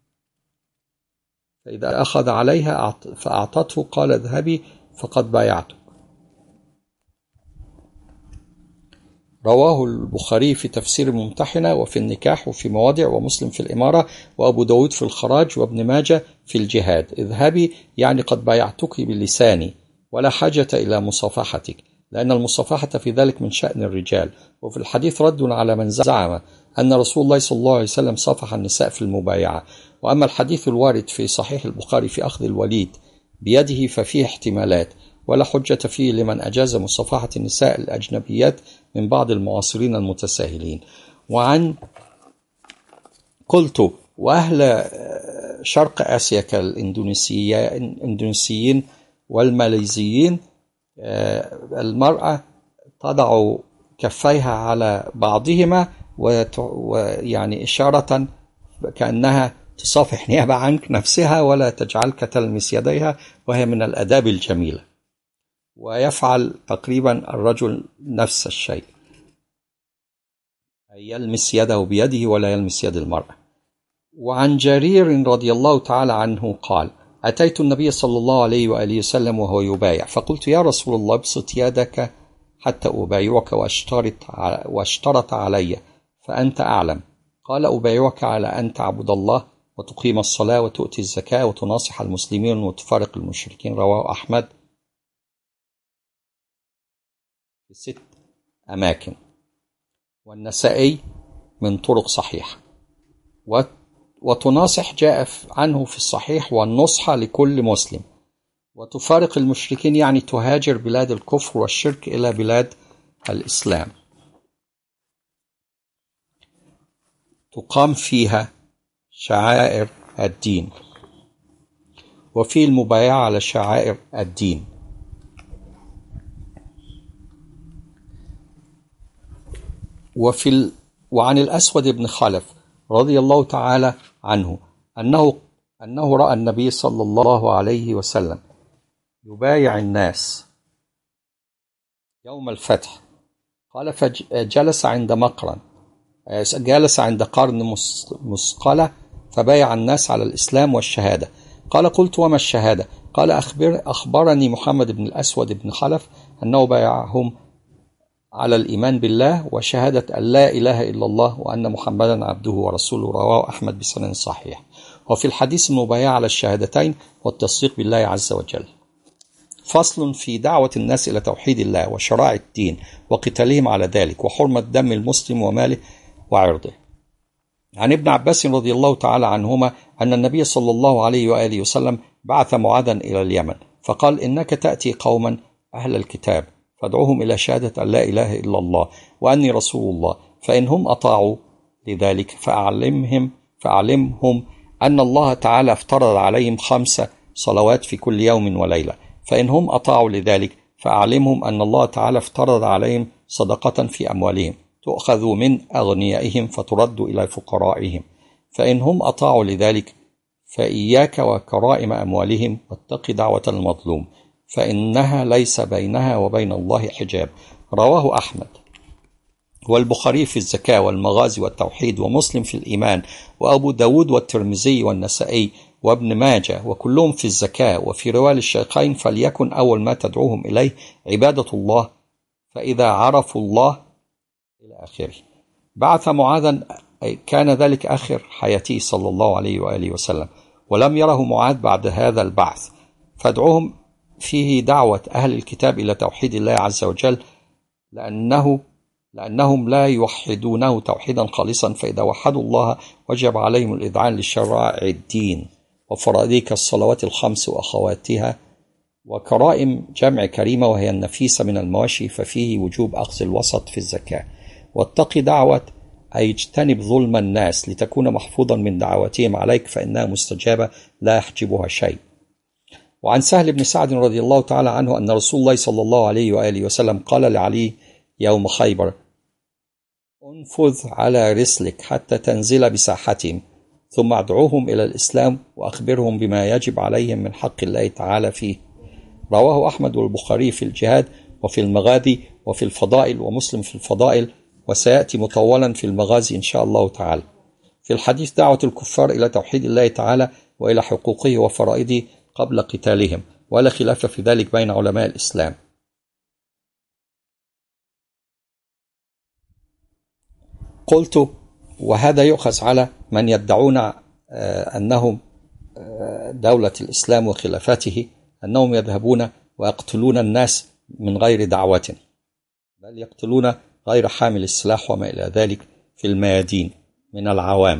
فإذا أخذ عليها فأعطته قال: اذهبي فقد بايعته. رواه البخاري في تفسير الممتحنة وفي النكاح وفي مواضع، ومسلم في الإمارة، وأبو داود في الخراج، وابن ماجة في الجهاد. اذهبي يعني قد بايعتك بلساني ولا حاجة إلى مصافحتك، لأن المصافحة في ذلك من شأن الرجال. وفي الحديث رد على من زعم أن رسول الله صلى الله عليه وسلم صافح النساء في المبايعة. وأما الحديث الوارد في صحيح البخاري في أخذ الوليد بيده ففيه احتمالات، ولا حجة فيه لمن أجاز مصافحة النساء الأجنبيات من بعض المعاصرين المتساهلين. وعن قلت وأهل شرق آسيا كالإندونيسيين والماليزيين، المرأة تضع كفيها على بعضهما ويعني إشارة كأنها تصافح نيابة عنك نفسها، ولا تجعلك تلمس يديها، وهي من الآداب الجميلة. ويفعل تقريبا الرجل نفس الشيء، يلمس يده بيده ولا يلمس يد المرأة. وعن جرير رضي الله تعالى عنه قال: أتيت النبي صلى الله عليه وآله وسلم وهو يبايع، فقلت: يا رسول الله ابسط يدك حتى أبايعك واشترط, واشترط علي فأنت أعلم. قال: أبايعك على أن تعبد الله وتقيم الصلاة وتؤتي الزكاة وتناصح المسلمين وتفارق المشركين. رواه أحمد في ست أماكن، والنسائي من طرق صحيحة. وتناصح جاء عنه في الصحيح: والنصح لكل مسلم. وتفارق المشركين يعني تهاجر بلاد الكفر والشرك إلى بلاد الإسلام، تقام فيها شعائر الدين. وفي المبايعة على شعائر الدين. وفي ال... وعن الأسود بن خلف رضي الله تعالى عنه أنه أنه رأى النبي صلى الله عليه وسلم يبايع الناس يوم الفتح. قال: فجلس عند مقرن جلس عند قرن مسقلة فبايع الناس على الإسلام والشهادة. قال: قلت: وما الشهادة؟ قال: أخبر أخبرني محمد بن الأسود بن خلف أنه بايعهم على الإيمان بالله وشهادة أن لا إله إلا الله وأن محمدا عبده ورسوله. رواه أحمد بسند صحيح. وفي الحديث المبايعة على الشهادتين والتصديق بالله عز وجل. فصل في دعوة الناس إلى توحيد الله وشرائع الدين وقتالهم على ذلك، وحرمة دم المسلم وماله وعرضه. عن ابن عباس رضي الله تعالى عنهما أن النبي صلى الله عليه وآله وسلم بعث معاذا إلى اليمن فقال: إنك تأتي قوما أهل الكتاب فادعوهم إلى شهادة أن لا إله إلا الله وأني رسول الله، فإن هم أطاعوا لذلك فأعلمهم فأعلمهم أن الله تعالى افترض عليهم خمس صلوات في كل يوم وليلة، فإن هم أطاعوا لذلك فأعلمهم أن الله تعالى افترض عليهم صدقة في أموالهم تؤخذ من أغنيائهم فترد إلى فقرائهم، فإن هم أطاعوا لذلك فإياك وكرائم أموالهم واتق دعوة المظلوم فإنها ليس بينها وبين الله حجاب. رواه أحمد والبخاري في الزكاة والمغازي والتوحيد، ومسلم في الإيمان، وأبو داود والترمذي والنسائي وابن ماجه، وكلهم في الزكاة. وفي رواية الشيخين: فليكن أول ما تدعوهم إليه عبادة الله فإذا عرفوا الله إلى آخره. بعث معاذا كان ذلك آخر حياته صلى الله عليه وآله وسلم، ولم يره معاذ بعد هذا البعث، فادعوهم فيه دعوة أهل الكتاب إلى توحيد الله عز وجل، لأنه لأنهم لا يوحدونه توحيدا خالصا، فإذا وحدوا الله وجب عليهم الإذعان لشرائع الدين وفرائض كالصلوات الخمس وأخواتها وكرائم جمع كريمة وهي النفيسة من المواشي، ففيه وجوب أخذ الوسط في الزكاة. واتق دعوة أي اجتنب ظلم الناس لتكون محفوظا من دعواتهم عليك فإنها مستجابة لا يحجبها شيء. وعن سهل بن سعد رضي الله تعالى عنه أن رسول الله صلى الله عليه وآله وسلم قال لعلي يوم خيبر: انفذ على رسلك حتى تنزل بساحتهم، ثم ادعوهم إلى الإسلام وأخبرهم بما يجب عليهم من حق الله تعالى فيه. رواه أحمد والبخاري في الجهاد وفي المغازي وفي الفضائل، ومسلم في الفضائل، وسيأتي مطولا في المغازي إن شاء الله تعالى. في الحديث دعوة الكفار إلى توحيد الله تعالى وإلى حقوقه وفرائضه قبل قتالهم، ولا خلاف في ذلك بين علماء الإسلام. قلت: وهذا يؤخذ على من يدعون أنهم دولة الإسلام وخلافته، أنهم يذهبون ويقتلون الناس من غير دعوة، بل يقتلون غير حامل السلاح وما إلى ذلك في الميادين من العوام.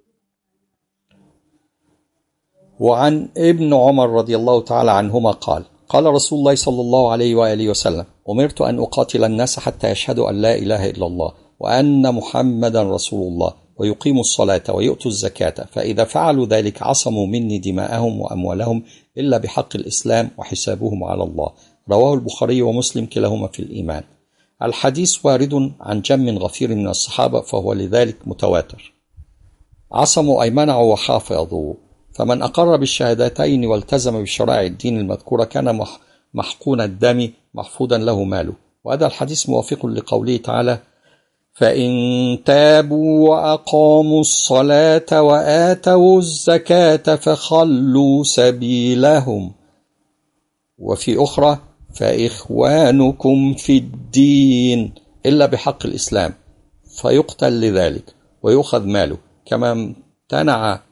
وعن ابن عمر رضي الله تعالى عنهما قال: قال رسول الله صلى الله عليه وآله وسلم: أمرت أن أقاتل الناس حتى يشهدوا أن لا إله إلا الله وأن محمدا رسول الله ويقيموا الصلاة ويؤتوا الزكاة، فإذا فعلوا ذلك عصموا مني دماءهم وأموالهم إلا بحق الإسلام وحسابهم على الله. رواه البخاري ومسلم كلاهما في الإيمان. الحديث وارد عن جم غفير من الصحابة، فهو لذلك متواتر. عصموا أي منعوا وحافظوا، فمن أقر بالشهادتين والتزم بشرائع الدين المذكورة كان محقون الدم محفوظا له ماله. وهذا الحديث موافق لقوله تعالى: فإن تابوا وأقاموا الصلاة وآتوا الزكاة فخلوا سبيلهم. وفي أخرى: فإخوانكم في الدين إلا بحق الإسلام، فيقتل لذلك ويؤخذ ماله، كما امتنع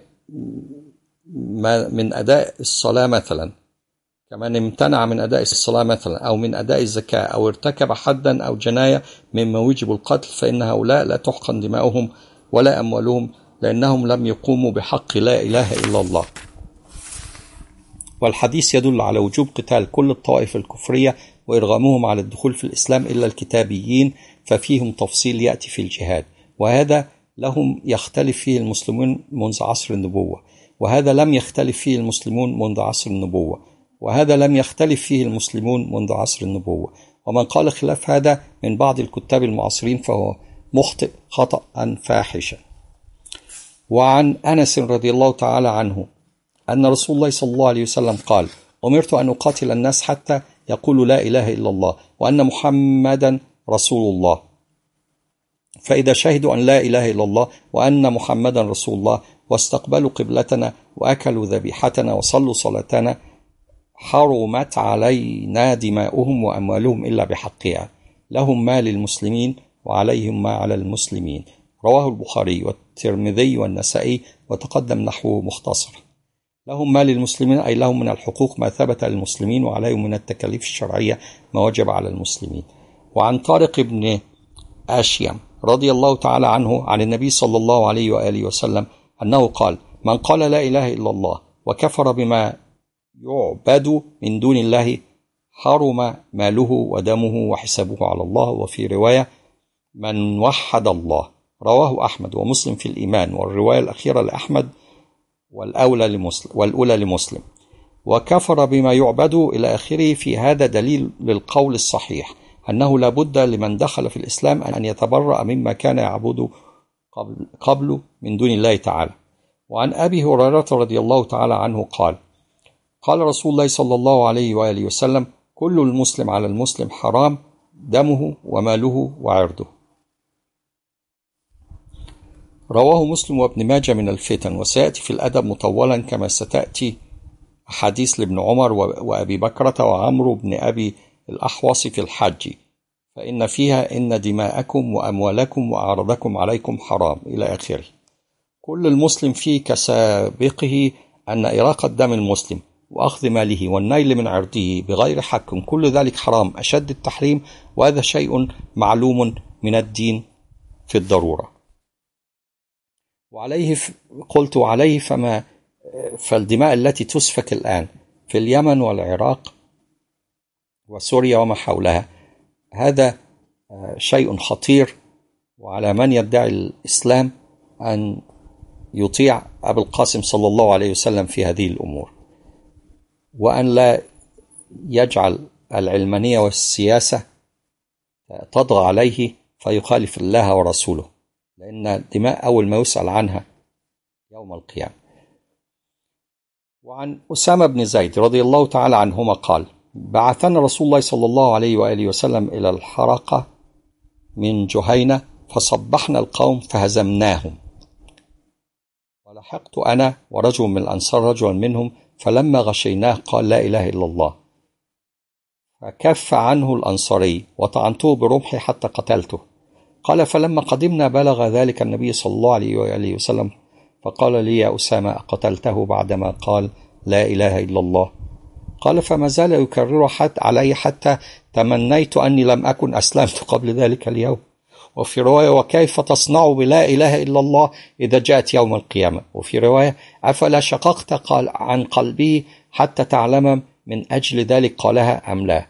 من أداء الصلاة مثلا كمان امتنع من أداء الصلاة مثلا أو من أداء الزكاة أو ارتكب حدا أو جناية مما يوجب القتل، فإن هؤلاء لا تحقن دماؤهم ولا أموالهم، لأنهم لم يقوموا بحق لا إله إلا الله. والحديث يدل على وجوب قتال كل الطوائف الكفرية وإرغامهم على الدخول في الإسلام إلا الكتابيين، ففيهم تفصيل يأتي في الجهاد، وهذا لهم يختلف فيه المسلمون منذ عصر النبوة، وهذا لم يختلف فيه المسلمون منذ عصر النبوة، وهذا لم يختلف فيه المسلمون منذ عصر النبوة. ومن قال خلاف هذا من بعض الكتاب المعاصرين فهو مخطئ خطأ فاحشا. وعن أنس رضي الله تعالى عنه أن رسول الله صلى الله عليه وسلم قال: أمرت أن أقاتل الناس حتى يقولوا لا إله إلا الله وأن محمدا رسول الله، فإذا شهدوا أن لا إله إلا الله وأن محمدا رسول الله واستقبلوا قبلتنا وأكلوا ذبيحتنا وصلوا صلاتنا حرمت علينا دماؤهم وأموالهم إلا بحقها، لهم ما للمسلمين وعليهم ما على المسلمين. رواه البخاري والترمذي والنسائي وتقدم نحوه مختصر. لهم ما للمسلمين أي لهم من الحقوق ما ثبت للمسلمين، وعليهم من التكاليف الشرعية ما وجب على المسلمين. وعن طارق بن آشيم رضي الله تعالى عنه عن النبي صلى الله عليه وآله وسلم أنه قال: من قال لا إله إلا الله وكفر بما يعبد من دون الله حرم ماله ودمه وحسابه على الله. وفي رواية: من وحد الله. رواه أحمد ومسلم في الإيمان، والرواية الأخيرة لأحمد والأولى لمسلم والأولى لمسلم. وكفر بما يعبد إلى آخره. في هذا دليل للقول الصحيح أنه لا بد لمن دخل في الإسلام أن يتبرأ مما كان يعبد قبل قبله من دون الله تعالى. وعن أبي هريرة رضي الله تعالى عنه قال: قال رسول الله صلى الله عليه وآله وسلم: كل المسلم على المسلم حرام دمه وماله وعرضه. رواه مسلم وابن ماجه من الفتن، وسيأتي في الأدب مطولا كما ستأتي حديث لابن عمر وأبي بكرة وعمرو بن أبي الأحوص في الحج، فإن فيها إن دماءكم وأموالكم وأعراضكم عليكم حرام إلى آخره. كل المسلم فيه كسابقه أن إراقة دم المسلم وأخذ ماله والنيل من عرضه بغير حق كل ذلك حرام أشد التحريم، وهذا شيء معلوم من الدين في الضرورة. وعليه قلت عليه فما فالدماء التي تسفك الآن في اليمن والعراق وسوريا وما حولها. هذا شيء خطير، وعلى من يدعي الإسلام أن يطيع أبي القاسم صلى الله عليه وسلم في هذه الأمور، وأن لا يجعل العلمانية والسياسة تطغى عليه فيخالف الله ورسوله، لأن الدماء أول ما يسأل عنها يوم القيامة. وعن أسامة بن زيد رضي الله تعالى عنهما قال: بعثنا رسول الله صلى الله عليه وآله وسلم إلى الحرقة من جهينة فصبحنا القوم فهزمناهم، ولحقت أنا ورجل من الأنصار رجلا منهم فلما غشيناه قال لا إله إلا الله، فكف عنه الأنصاري وطعنته برمحي حتى قتلته. قال: فلما قدمنا بلغ ذلك النبي صلى الله عليه وآله وسلم فقال لي: يا أسامة قتلته بعدما قال لا إله إلا الله؟ قال: فما زال يكرر حتى علي حتى تمنيت أني لم أكن أسلمت قبل ذلك اليوم. وفي رواية: وكيف تصنع بلا إله إلا الله إذا جاءت يوم القيامة؟ وفي رواية: أفلا شققت قال عن قلبه حتى تعلم من أجل ذلك قالها أم لا؟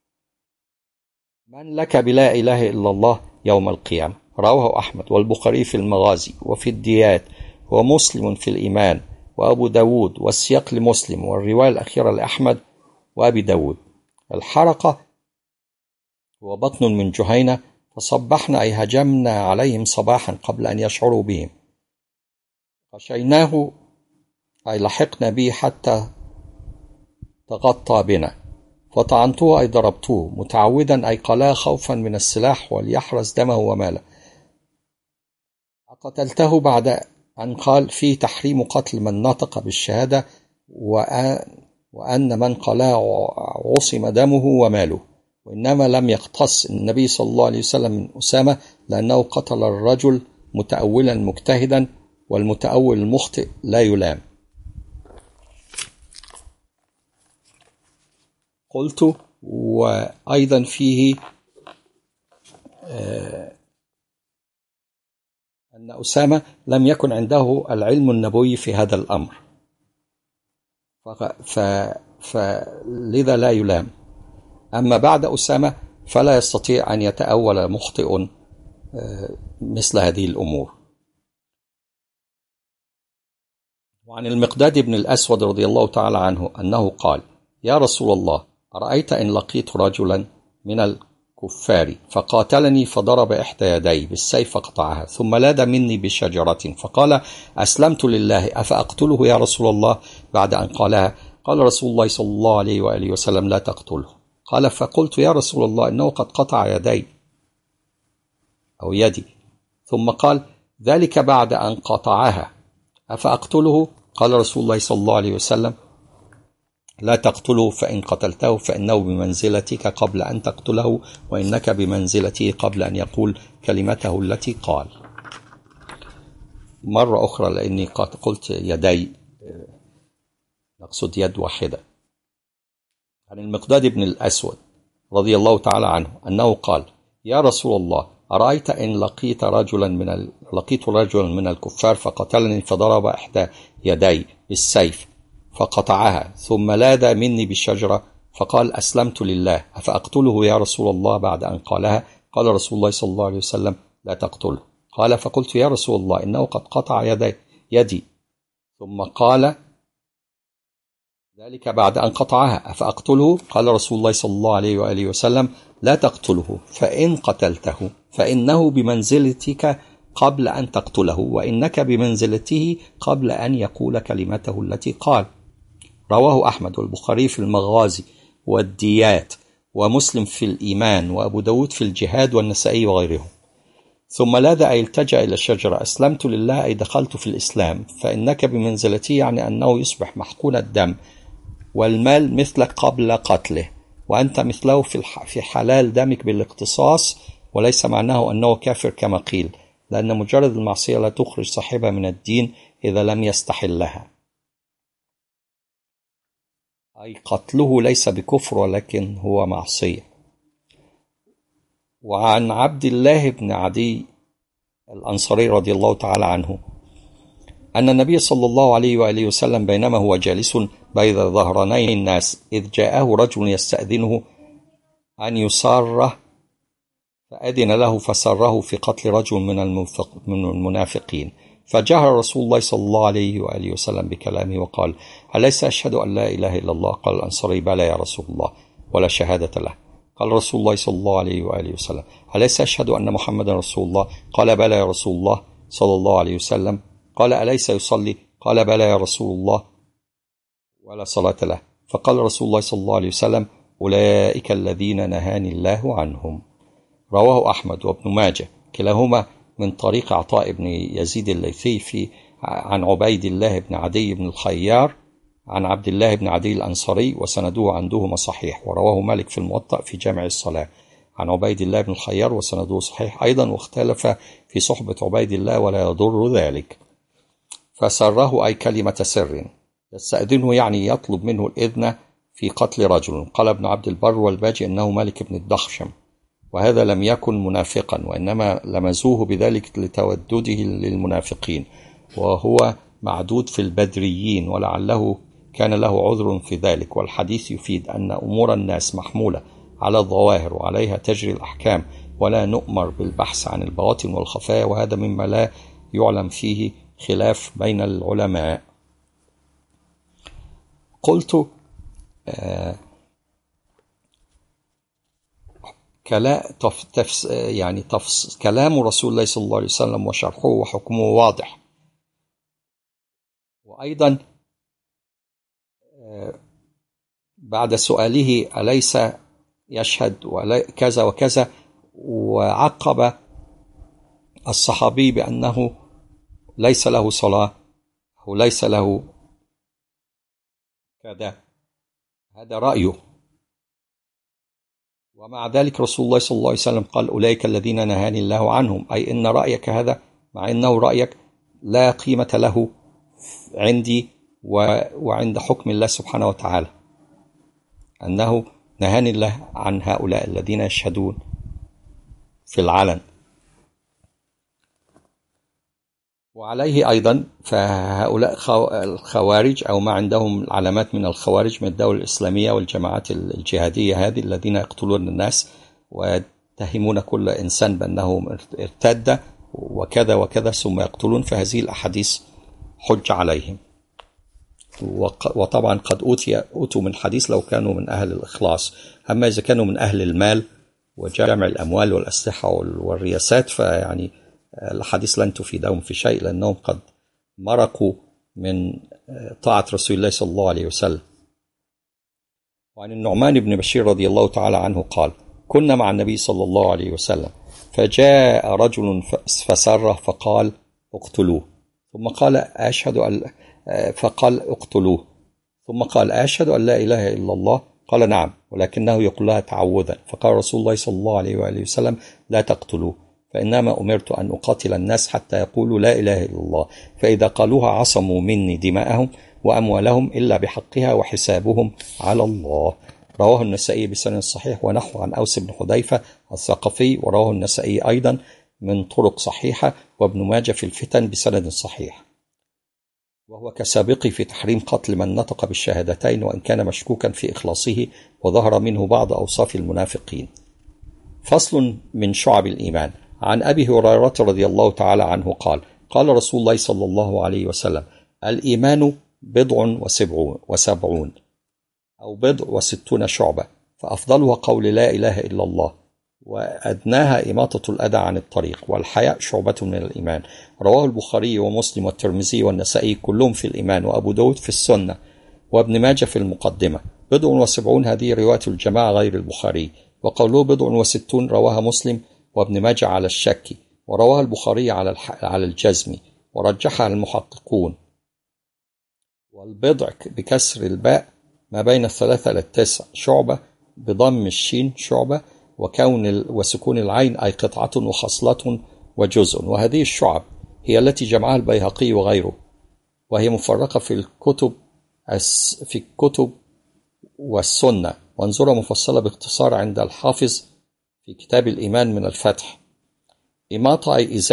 من لك بلا إله إلا الله يوم القيامة. رواه أحمد والبخاري في المغازي وفي الديات، ومسلم في الإيمان، وأبو داود، والسياق لمسلم، والرواية الأخيرة لأحمد وأبي داود. الحرقة هو بطن من جهينة، فصبحنا أي هجمنا عليهم صباحا قبل أن يشعروا بهم، غشيناه أي لحقنا به حتى تغطى بنا، فطعنته أي ضربته متعودا أي قلاه خوفا من السلاح وليحرز دمه وماله. قتلته بعد أن قال فيه تحريم قتل من نطق بالشهادة، وأن من قلاه عصم دمه وماله. وإنما لم يقتص النبي صلى الله عليه وسلم من أسامة لأنه قتل الرجل متأولا مجتهدا، والمتأول المخطئ لا يلام. قلت: وأيضا فيه أن أسامة لم يكن عنده العلم النبوي في هذا الأمر، فلذا لا يلام. أما بعد أسامة فلا يستطيع أن يتأول مخطئ مثل هذه الأمور. وعن المقداد بن الأسود رضي الله تعالى عنه أنه قال: يا رسول الله، أرأيت إن لقيت رجلا من الكفار فقاتلني فضرب إحدى يدي بالسيف فقطعها، ثم لاد مني بشجرة فقال: أسلمت لله، أفأقتله يا رسول الله بعد أن قالها؟ قال رسول الله صلى الله عليه وآله وسلم: لا تقتله. قال: فقلت: يا رسول الله، إنه قد قطع يدي أو يدي. ثم قال: ذلك بعد أن قطعها، أفأقتله؟ قال رسول الله صلى الله عليه وسلم: لا تقتله، فإن قتلته فإنه بمنزلتك قبل أن تقتله، وإنك بمنزلته قبل أن يقول كلمته التي قال. مرة أخرى لأني قلت يدي، نقصد يد واحدة. عن المقداد بن الأسود رضي الله تعالى عنه أنه قال: يا رسول الله، أرأيت إن لقيت رجلا من ال... لقيت رجلا من الكفار فقتلني فضرب إحدى يدي بالسيف فقطعها، ثم لاد مني بالشجرة فقال: أسلمت لله، أفأقتله يا رسول الله بعد أن قالها؟ قال رسول الله صلى الله عليه وسلم: لا تقتله. قال: فقلت: يا رسول الله، إنه قد قطع يدي, يدي. ثم قال: ذلك بعد أن قطعها، أفأقتله؟ قال رسول الله صلى الله عليه وآله وسلم: لا تقتله، فإن قتلته فإنه بمنزلتك قبل أن تقتله، وإنك بمنزلته قبل أن يقول كلمته التي قال. رواه أحمد والبخاري في المغازي والديات، ومسلم في الإيمان، وأبو داود في الجهاد، والنسائي وغيرهم. ثم لاذ أي التجأ إلى الشجرة: أسلمت لله أي دخلت في الإسلام، فإنك بمنزلتي، يعني أنه يصبح محقون الدم والمال مثلك قبل قتله، وأنت مثله في حلال دمك بالاقتصاص، وليس معناه أنه كافر كما قيل، لأن مجرد المعصية لا تخرج صاحبها من الدين إذا لم يستحلها، أي قتله ليس بكفر ولكن هو معصية. وعن عبد الله بن عدي الأنصاري رضي الله تعالى عنه أن النبي صلى الله عليه وآله وسلم بينما هو جالس بين ظهراني الناس إذ جاءه رجل يستأذنه أن يساره فأذن له فسره في قتل رجل من المنافقين، فجهر رسول الله صلى الله عليه وآله وسلم بكلامه وقال: أليس أشهد أن لا إله إلا الله؟ قال الأنصاري: بلى يا رسول الله، ولا شهادة له. قال رسول الله صلى الله عليه وآله وسلم: أليس أشهد أن محمدا رسول الله؟ قال: بلى يا رسول الله صلى الله عليه وسلم. قال: أليس يصلي؟ قال: بلى يا رسول الله، ولا صلاة له. فقال رسول الله صلى الله عليه وسلم: أولئك الذين نهاني الله عنهم. رواه أحمد وابن ماجه كلاهما من طريق عطاء بن يزيد الليثي في عن عبيد الله بن عدي بن الخيار عن عبد الله بن عدي الأنصاري، وسنده عندهما صحيح. ورواه مالك في الموطأ في جامع الصلاة عن عبيد الله بن الخيار وسنده صحيح أيضا، واختلف في صحبة عبيد الله ولا يضر ذلك. فسره أي كلمة سر، يستأذنه يعني يطلب منه الإذن في قتل رجل. قال ابن عبد البر والباجي إنه مالك بن الدخشم، وهذا لم يكن منافقا، وإنما لمزوه بذلك لتودده للمنافقين، وهو معدود في البدريين، ولعله كان له عذر في ذلك. والحديث يفيد أن أمور الناس محمولة على الظواهر وعليها تجري الأحكام، ولا نؤمر بالبحث عن البواطن والخفايا، وهذا مما لا يعلم فيه خلاف بين العلماء. قلت آه كلا تف تفس يعني تفس كلام رسول الله صلى الله عليه وسلم وشرحه وحكمه واضح. وأيضا بعد سؤاله أليس يشهد كذا وكذا، وعقب الصحابي بأنه ليس له صلاة أو ليس له كذا، هذا رأيه. ومع ذلك رسول الله صلى الله عليه وسلم قال: أولئك الذين نهاني الله عنهم، أي إن رأيك هذا مع إنه رأيك لا قيمة له عندي وعند حكم الله سبحانه وتعالى، أنه نهاني الله عن هؤلاء الذين يشهدون في العلن. وعليه أيضا فهؤلاء الخوارج أو ما عندهم علامات من الخوارج من الدولة الإسلامية والجماعات الجهادية هذه الذين يقتلون الناس ويتهمون كل إنسان بأنه ارتد وكذا وكذا ثم يقتلون، فهذه الأحاديث حج عليهم. وطبعا قد أوتي أوتوا من حديث لو كانوا من أهل الإخلاص. أما إذا كانوا من أهل المال وجمع الأموال والأسلحة والرياسات فيعني الحديث لن تفيدهم في شيء، لأنهم قد مرقوا من طاعة رسول الله صلى الله عليه وسلم. وعن النعمان بن بشير رضي الله تعالى عنه قال: كنا مع النبي صلى الله عليه وسلم فجاء رجل فسره فقال: اقتلوه. ثم قال: أشهد أن فقال: اقتلوه. ثم قال: أشهد أن لا إله إلا الله. قال: نعم، ولكنه يقول لها تعوذا. فقال رسول الله صلى الله عليه وآله وسلم: لا تقتلوه، فإنما أمرت أن أقاتل الناس حتى يقولوا لا إله إلا الله، فإذا قالوها عصموا مني دماءهم وأموالهم إلا بحقها وحسابهم على الله. رواه النسائي بسند صحيح ونحو عن أوس بن حذيفة الثقفي، ورواه النسائي أيضا من طرق صحيحة، وابن ماجه في الفتن بسند صحيح، وهو كسابقي في تحريم قتل من نطق بالشهادتين وإن كان مشكوكا في إخلاصه وظهر منه بعض أوصاف المنافقين. فصل من شعب الإيمان. عن أبي هريرة رضي الله تعالى عنه قال: قال رسول الله صلى الله عليه وسلم: الإيمان بضع وسبعون, وسبعون أو بضع وستون شعبة، فأفضلها قول لا إله إلا الله، وأدناها إماطة الأذى عن الطريق، والحياء شعبة من الإيمان. رواه البخاري ومسلم والترمذي والنسائي كلهم في الإيمان، وأبو داود في السنة، وابن ماجه في المقدمة. بضع وسبعون هذه رواية الجماعة غير البخاري، وقوله بضع وستون رواها مسلم وابن ماجه على الشك، ورواها البخاري على على الجزم، ورجحها المحققون. والبضع بكسر الباء ما بين الثلاثة إلى التسع، شعبة بضم الشين شعبة، وكون وسكون العين أي قطعة وخصلة وجزء. وهذه الشعب هي التي جمعها البيهقي وغيره، وهي مفرقة في الكتب في الكتب والسنة، وانظرها مفصلة باختصار عند الحافظ في كتاب الإيمان من الفتح. إماطة أي إزالة،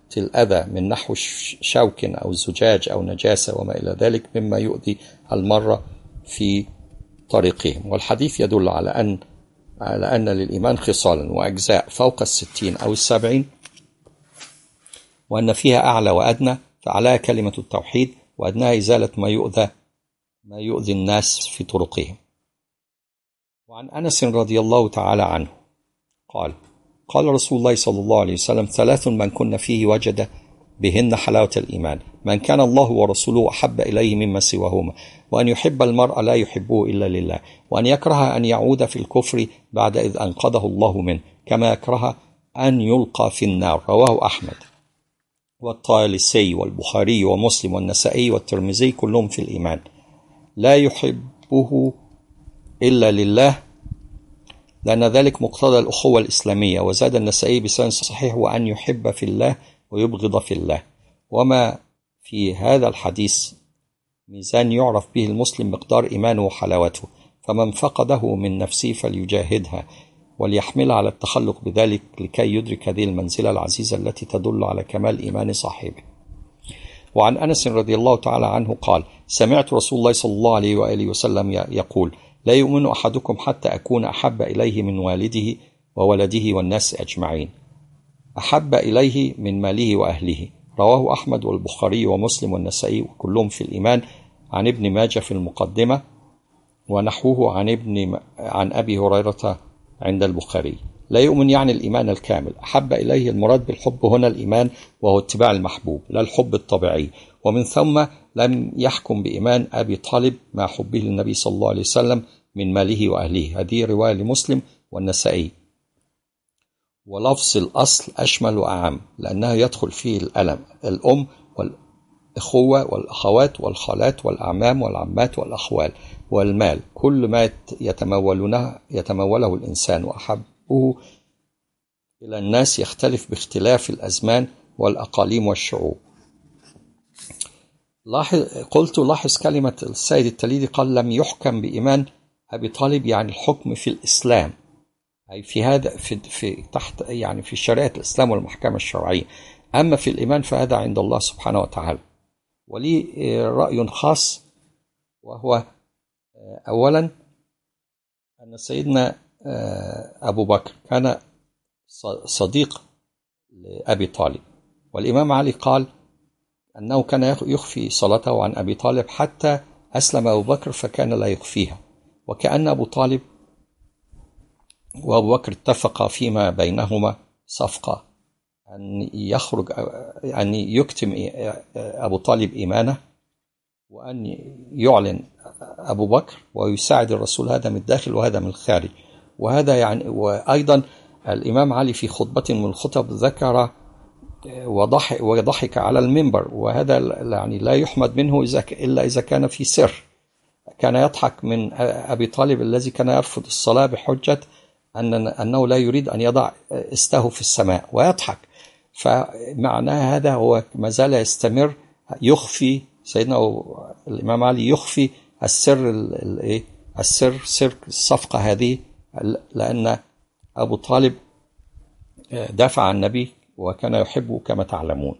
الأذى من نحو شوك أو زجاج أو نجاسة وما إلى ذلك مما يؤذي المرة في طريقهم. والحديث يدل على أن على أن للإيمان خصالا وأجزاء فوق الستين أو السبعين، وأن فيها أعلى وأدنى، فأعلاها كلمة التوحيد وأدناها إزالة ما يؤذى ما يؤذي الناس في طرقهم. وعن أنس رضي الله تعالى عنه قال قال رسول الله صلى الله عليه وسلم: ثلاث من كن فيه وجد بهن حلاوة الإيمان: من كان الله ورسوله أحب إليه مما سواهما، وأن يحب المرء لا يحبه إلا لله، وأن يكره أن يعود في الكفر بعد إذ أنقذه الله منه، كما يكره أن يلقى في النار. رواه أحمد والطيالسي والبخاري ومسلم والنسائي والترمذي كلهم في الإيمان. لا يحبه إلا لله، لأن ذلك مقتضى الأخوة الإسلامية. وزاد النسائي بسند صحيح: وأن يحب في الله ويبغض في الله. وما في هذا الحديث ميزان يعرف به المسلم مقدار إيمانه وحلاوته، فمن فقده من نفسه فليجاهدها وليحملها على التخلق بذلك لكي يدرك هذه المنزلة العزيزة التي تدل على كمال إيمان صاحبه. وعن أنس رضي الله تعالى عنه قال: سمعت رسول الله صلى الله عليه وآله وسلم يقول: لا يؤمن أحدكم حتى أكون أحب إليه من والده وولده والناس أجمعين، أحب إليه من ماله وأهله. رواه أحمد والبخاري ومسلم والنسائي وكلهم في الإيمان. عن ابن ماجه في المقدمة ونحوه عن ابن عن أبي هريرة عند البخاري. لا يؤمن يعني الإيمان الكامل. أحب إليه المراد بالحب هنا الإيمان وهو اتباع المحبوب لا الحب الطبيعي. ومن ثم لم يحكم بإيمان أبي طالب مع حبه للنبي صلى الله عليه وسلم من ماله وأهله. هذه رواية لمسلم والنسائي. ولفظ الأصل أشمل وأعم لأنها يدخل فيه الألم الأم والإخوة والأخوات والخالات والأعمام والعمات والأخوال والمال، كل ما يتمولونه يتموله الإنسان. وأحبه إلى الناس يختلف باختلاف الأزمان والأقاليم والشعوب. لاحظ قلت لاحظ كلمة السيد التليدي قال: لم يحكم بإيمان أبي طالب، يعني الحكم في الإسلام، أي في هذا في, في تحت يعني في شريعة الإسلام والمحكمة الشرعية. أما في الإيمان فهذا عند الله سبحانه وتعالى. ولي رأي خاص، وهو أولا أن سيدنا أبو بكر كان صديق لأبي طالب، والإمام علي قال أنه كان يخفي صلاته عن أبي طالب حتى أسلم أبو بكر فكان لا يخفيها. وكأن أبو طالب وأبو بكر اتفقا فيما بينهما صفقة أن يخرج أن يكتم أبو طالب إيمانه، وأن يعلن أبو بكر ويساعد الرسول، هذا من الداخل وهذا من الخارج. وهذا يعني وأيضا الإمام علي في خطبة من الخطب ذكر وضحك, وضحك على المنبر، وهذا يعني لا يحمد منه إلا إذا كان في سر. كان يضحك من أبي طالب الذي كان يرفض الصلاة بحجة أن أنه لا يريد أن يضع استه في السماء ويضحك. فمعناه هذا هو ما زال يستمر يخفي سيدنا الإمام علي يخفي السر السر سر الصفقة هذه، لأن أبو طالب دافع عن النبي وكان يحبه كما تعلمون.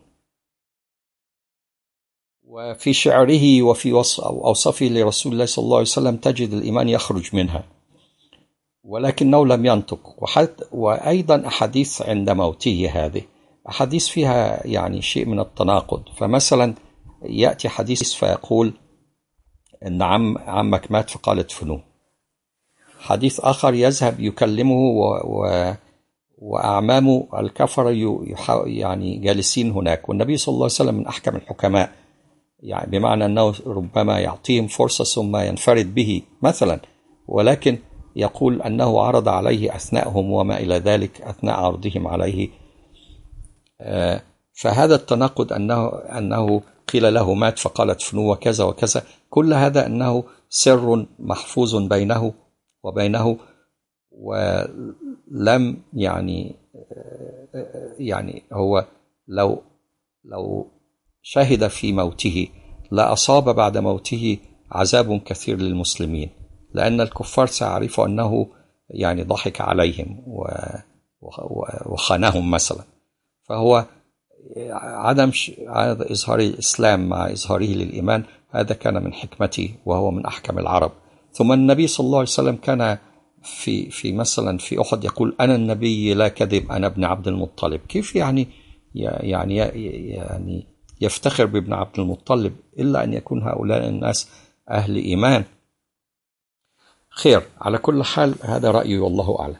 وفي شعره وفي أوصافه لرسول الله صلى الله عليه وسلم تجد الإيمان يخرج منها ولكنه لم ينطق. وأيضا أحاديث عند موته هذه أحاديث فيها يعني شيء من التناقض. فمثلا يأتي حديث فيقول إن عم عمك مات فقال ادفنوه. حديث آخر يذهب يكلمه و, و وأعمامه الكفر يعني جالسين هناك، والنبي صلى الله عليه وسلم من أحكم الحكماء، يعني بمعنى أنه ربما يعطيهم فرصة ثم ينفرد به مثلا، ولكن يقول أنه عرض عليه أثناءهم وما إلى ذلك أثناء عرضهم عليه. فهذا التناقض أنه, أنه قيل له مات فقال ادفنوه وكذا وكذا، كل هذا أنه سر محفوظ بينه وبينه، ولم يعني يعني هو لو لو شهد في موته لأصاب بعد موته عذاب كثير للمسلمين، لأن الكفار سيعرفوا أنه يعني ضحك عليهم وخانهم مثلا. فهو عدم إظهار الإسلام مع إظهاره للإيمان هذا كان من حكمته وهو من أحكم العرب. ثم النبي صلى الله عليه وسلم كان في في مثلا في أحد يقول أنا النبي لا كذب أنا ابن عبد المطلب. كيف يعني يعني يعني يفتخر بابن عبد المطلب إلا أن يكون هؤلاء الناس أهل إيمان؟ خير، على كل حال هذا رأيي والله أعلم.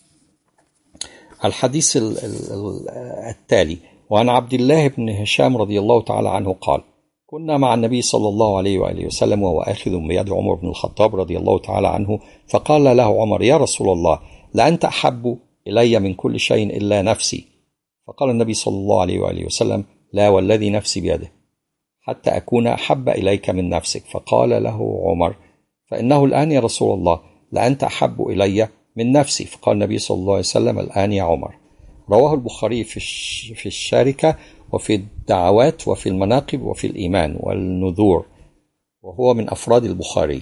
الحديث التالي: وعن عبد الله بن هشام رضي الله تعالى عنه قال: كنا مع النبي صلى الله عليه وآله وسلم وهو آخذ بيد عمر بن الخطاب رضي الله تعالى عنه، فقال له عمر: يا رسول الله، لأنت أحب إلي من كل شيء إلا نفسي. فقال النبي صلى الله عليه وآله وسلم: لا والذي نفسي بيده حتى أكون أحب إليك من نفسك. فقال له عمر: فإنه الآن يا رسول الله لأنت أحب إلي من نفسي. فقال النبي صلى الله عليه وسلم: الآن يا عمر. رواه البخاري في في الشاركة وفي الدعوات وفي المناقب وفي الإيمان والنذور، وهو من أفراد البخاري.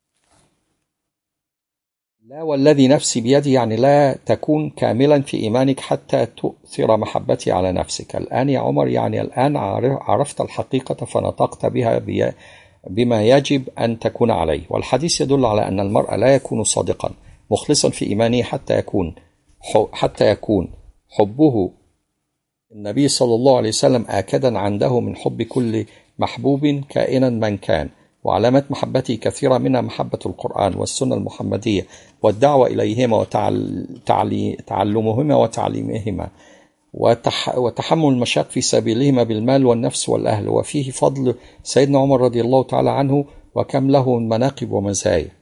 لا والذي نفسي بيدي يعني لا تكون كاملا في إيمانك حتى تؤثر محبتي على نفسك. الآن يا عمر يعني الآن عرفت الحقيقة فنطقت بها بما يجب أن تكون عليه. والحديث يدل على أن المرء لا يكون صادقا مخلصا في إيمانه حتى يكون حتى يكون حبه النبي صلى الله عليه وسلم آكدا عنده من حب كل محبوب كائنا من كان. وعلامات محبته كثيرة، منها محبة القرآن والسنة المحمدية والدعوة إليهما وتعلمهما وتعليمهما وتح وتحمل المشاق في سبيلهما بالمال والنفس والأهل. وفيه فضل سيدنا عمر رضي الله تعالى عنه وكم له من مناقب ومزايا.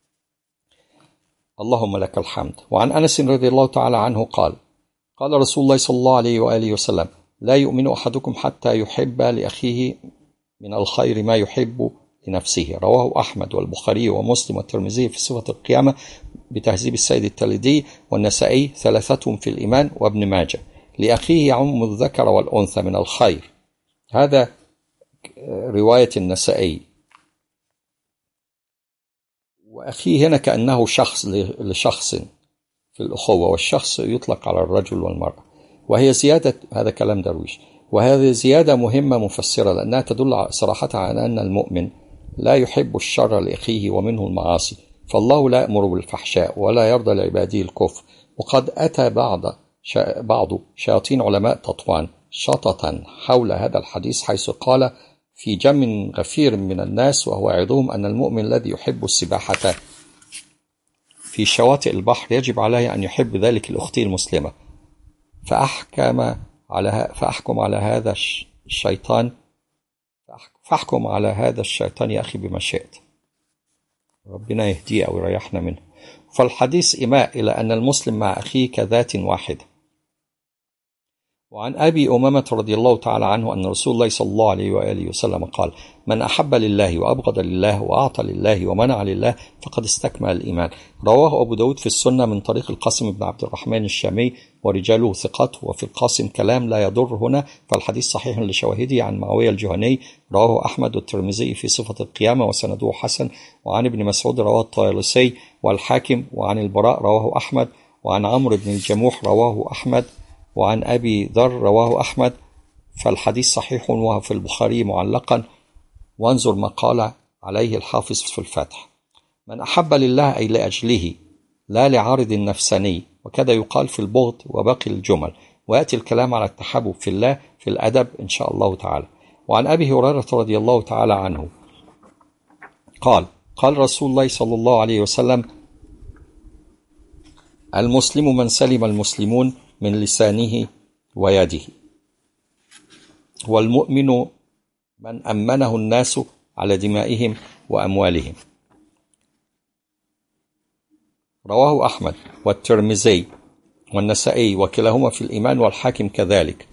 اللهم لك الحمد. وعن أنس رضي الله تعالى عنه قال: قال رسول الله صلى الله عليه وآله وسلم: لا يؤمن أحدكم حتى يحب لأخيه من الخير ما يحب لنفسه. رواه أحمد والبخاري ومسلم والترمذي في صفة القيامة بتهذيب السيد التلدي، والنسائي ثلاثتهم في الإيمان، وابن ماجه. لأخيه يعم الذكر والأنثى من الخير، هذا رواية النسائي. وأخيه هنا كأنه شخص لشخص في الأخوة، والشخص يطلق على الرجل والمرأة، وهي زيادة، هذا كلام درويش، وهذه زيادة مهمة مفسرة لأنها تدل صراحة على أن المؤمن لا يحب الشر لأخيه ومنه المعاصي، فالله لا يأمر بالفحشاء ولا يرضى لعباده الكفر. وقد أتى بعض بعض شياطين علماء تطوان شططا حول هذا الحديث، حيث قال في جم غفير من الناس وهو يعظهم أن المؤمن الذي يحب السباحة في شواطئ البحر يجب عليه أن يحب ذلك الأخت المسلمة. فأحكم على فأحكم على هذا الشيطان فأحكم على هذا الشيطان يا أخي بما شئت، ربنا يهديه أو يريحنا منه. فالحديث إيماء إلى أن المسلم مع أخيه كذات واحدة. وعن أبي أمامة رضي الله تعالى عنه أن رسول الله صلى الله عليه وآله وسلم قال: من أحب لله وأبغض لله وأعطى لله ومنع لله فقد استكمل الإيمان. رواه أبو داود في السنة من طريق القاسم بن عبد الرحمن الشامي ورجاله ثقات، وفي القاسم كلام لا يضر هنا، فالحديث صحيح لشواهده عن معاوية الجهني. رواه أحمد والترمذي في صفة القيامة وسنده حسن. وعن ابن مسعود رواه الطيالسي والحاكم. وعن البراء رواه أحمد. وعن عمرو بن الجموح رواه أحمد. وعن أبي ذر رواه أحمد، فالحديث صحيح وهو في البخاري معلقا. وانظر ما قال عليه الحافظ في الفتح: من أحب لله أي لأجله لا لعارض نفساني، وكذا يقال في البغض وباقي الجمل. ويأتي الكلام على التحبب في الله في الأدب إن شاء الله تعالى. وعن أبي هريرة رضي الله تعالى عنه قال: قال رسول الله صلى الله عليه وسلم: المسلم من سلم المسلمون من لسانه ويده، والمؤمن من أمنه الناس على دمائهم وأموالهم. رواه أحمد والترمذي والنسائي وكلاهما في الإيمان، والحاكم كذلك،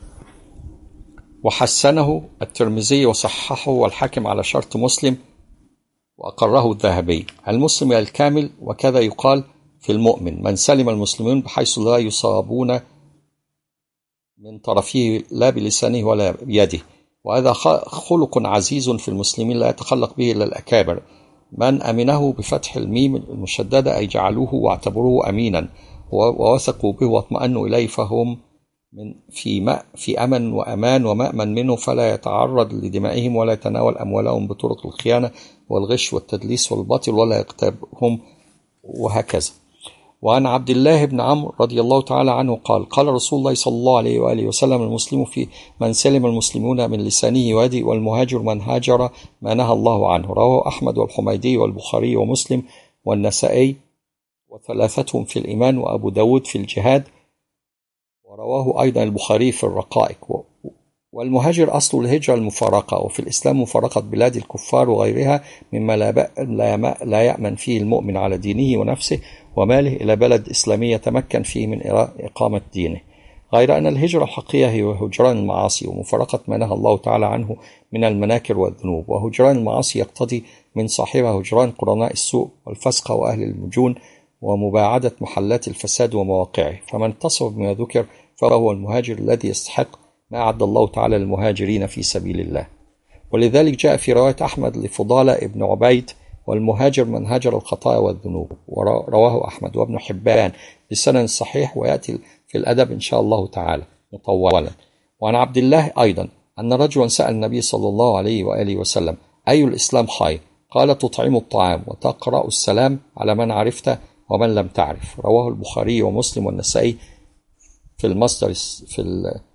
وحسنه الترمذي وصححه والحاكم على شرط مسلم وأقره الذهبي. المسلم الكامل، وكذا يقال في المؤمن من سلم المسلمون بحيث لا يصابون من طرفه لا بلسانه ولا بيده، وهذا خلق عزيز في المسلمين لا يتخلق به إلا الأكابر. من أمنه بفتح الميم المشددة أي جعلوه واعتبروه أمينا ووثقوا به واطمأنوا إليه، فهم من في في أمن وأمان ومأمن منه، فلا يتعرض لدمائهم ولا يتناول أموالهم بطرق الخيانة والغش والتدليس والباطل ولا يغتابهم، وهكذا. وعن عبد الله بن عمرو رضي الله تعالى عنه قال قال رسول الله صلى الله عليه وآله وسلم: المسلم في من سلم المسلمون من لسانه ويده، والمهاجر من هاجر ما نهى الله عنه. رواه أحمد والحميدي والبخاري ومسلم والنسائي وثلاثتهم في الإيمان، وأبو داود في الجهاد، ورواه أيضا البخاري في الرقائق. والمهاجر أصل الهجرة المفارقة، وفي الإسلام مفارقة بلاد الكفار وغيرها مما لا يأمن فيه المؤمن على دينه ونفسه وماله إلى بلد إسلامي يتمكن فيه من إقامة دينه، غير أن الهجرة الحقيقية هي هجران المعاصي ومفارقة ما نهى الله تعالى عنه من المناكر والذنوب. وهجران المعاصي يقتضي من صاحبها هجران قرناء السوء والفسق وأهل المجون ومباعدة محلات الفساد ومواقعه، فمن اتصف بما ذكر فهو المهاجر الذي يستحق ما أعد الله تعالى للمهاجرين في سبيل الله. ولذلك جاء في رواية أحمد لفضالة ابن عبيد: والمهاجر من هاجر الخطايا والذنوب. ورواه أحمد وابن حبان بسند صحيح، ويأتي في الأدب إن شاء الله تعالى مطولا. وعن عبد الله أيضا أن رجلا سأل النبي صلى الله عليه وآله وسلم: أي الإسلام خير؟ قال: تطعم الطعام وتقرأ السلام على من عرفت ومن لم تعرف. رواه البخاري ومسلم والنسائي في المصدر في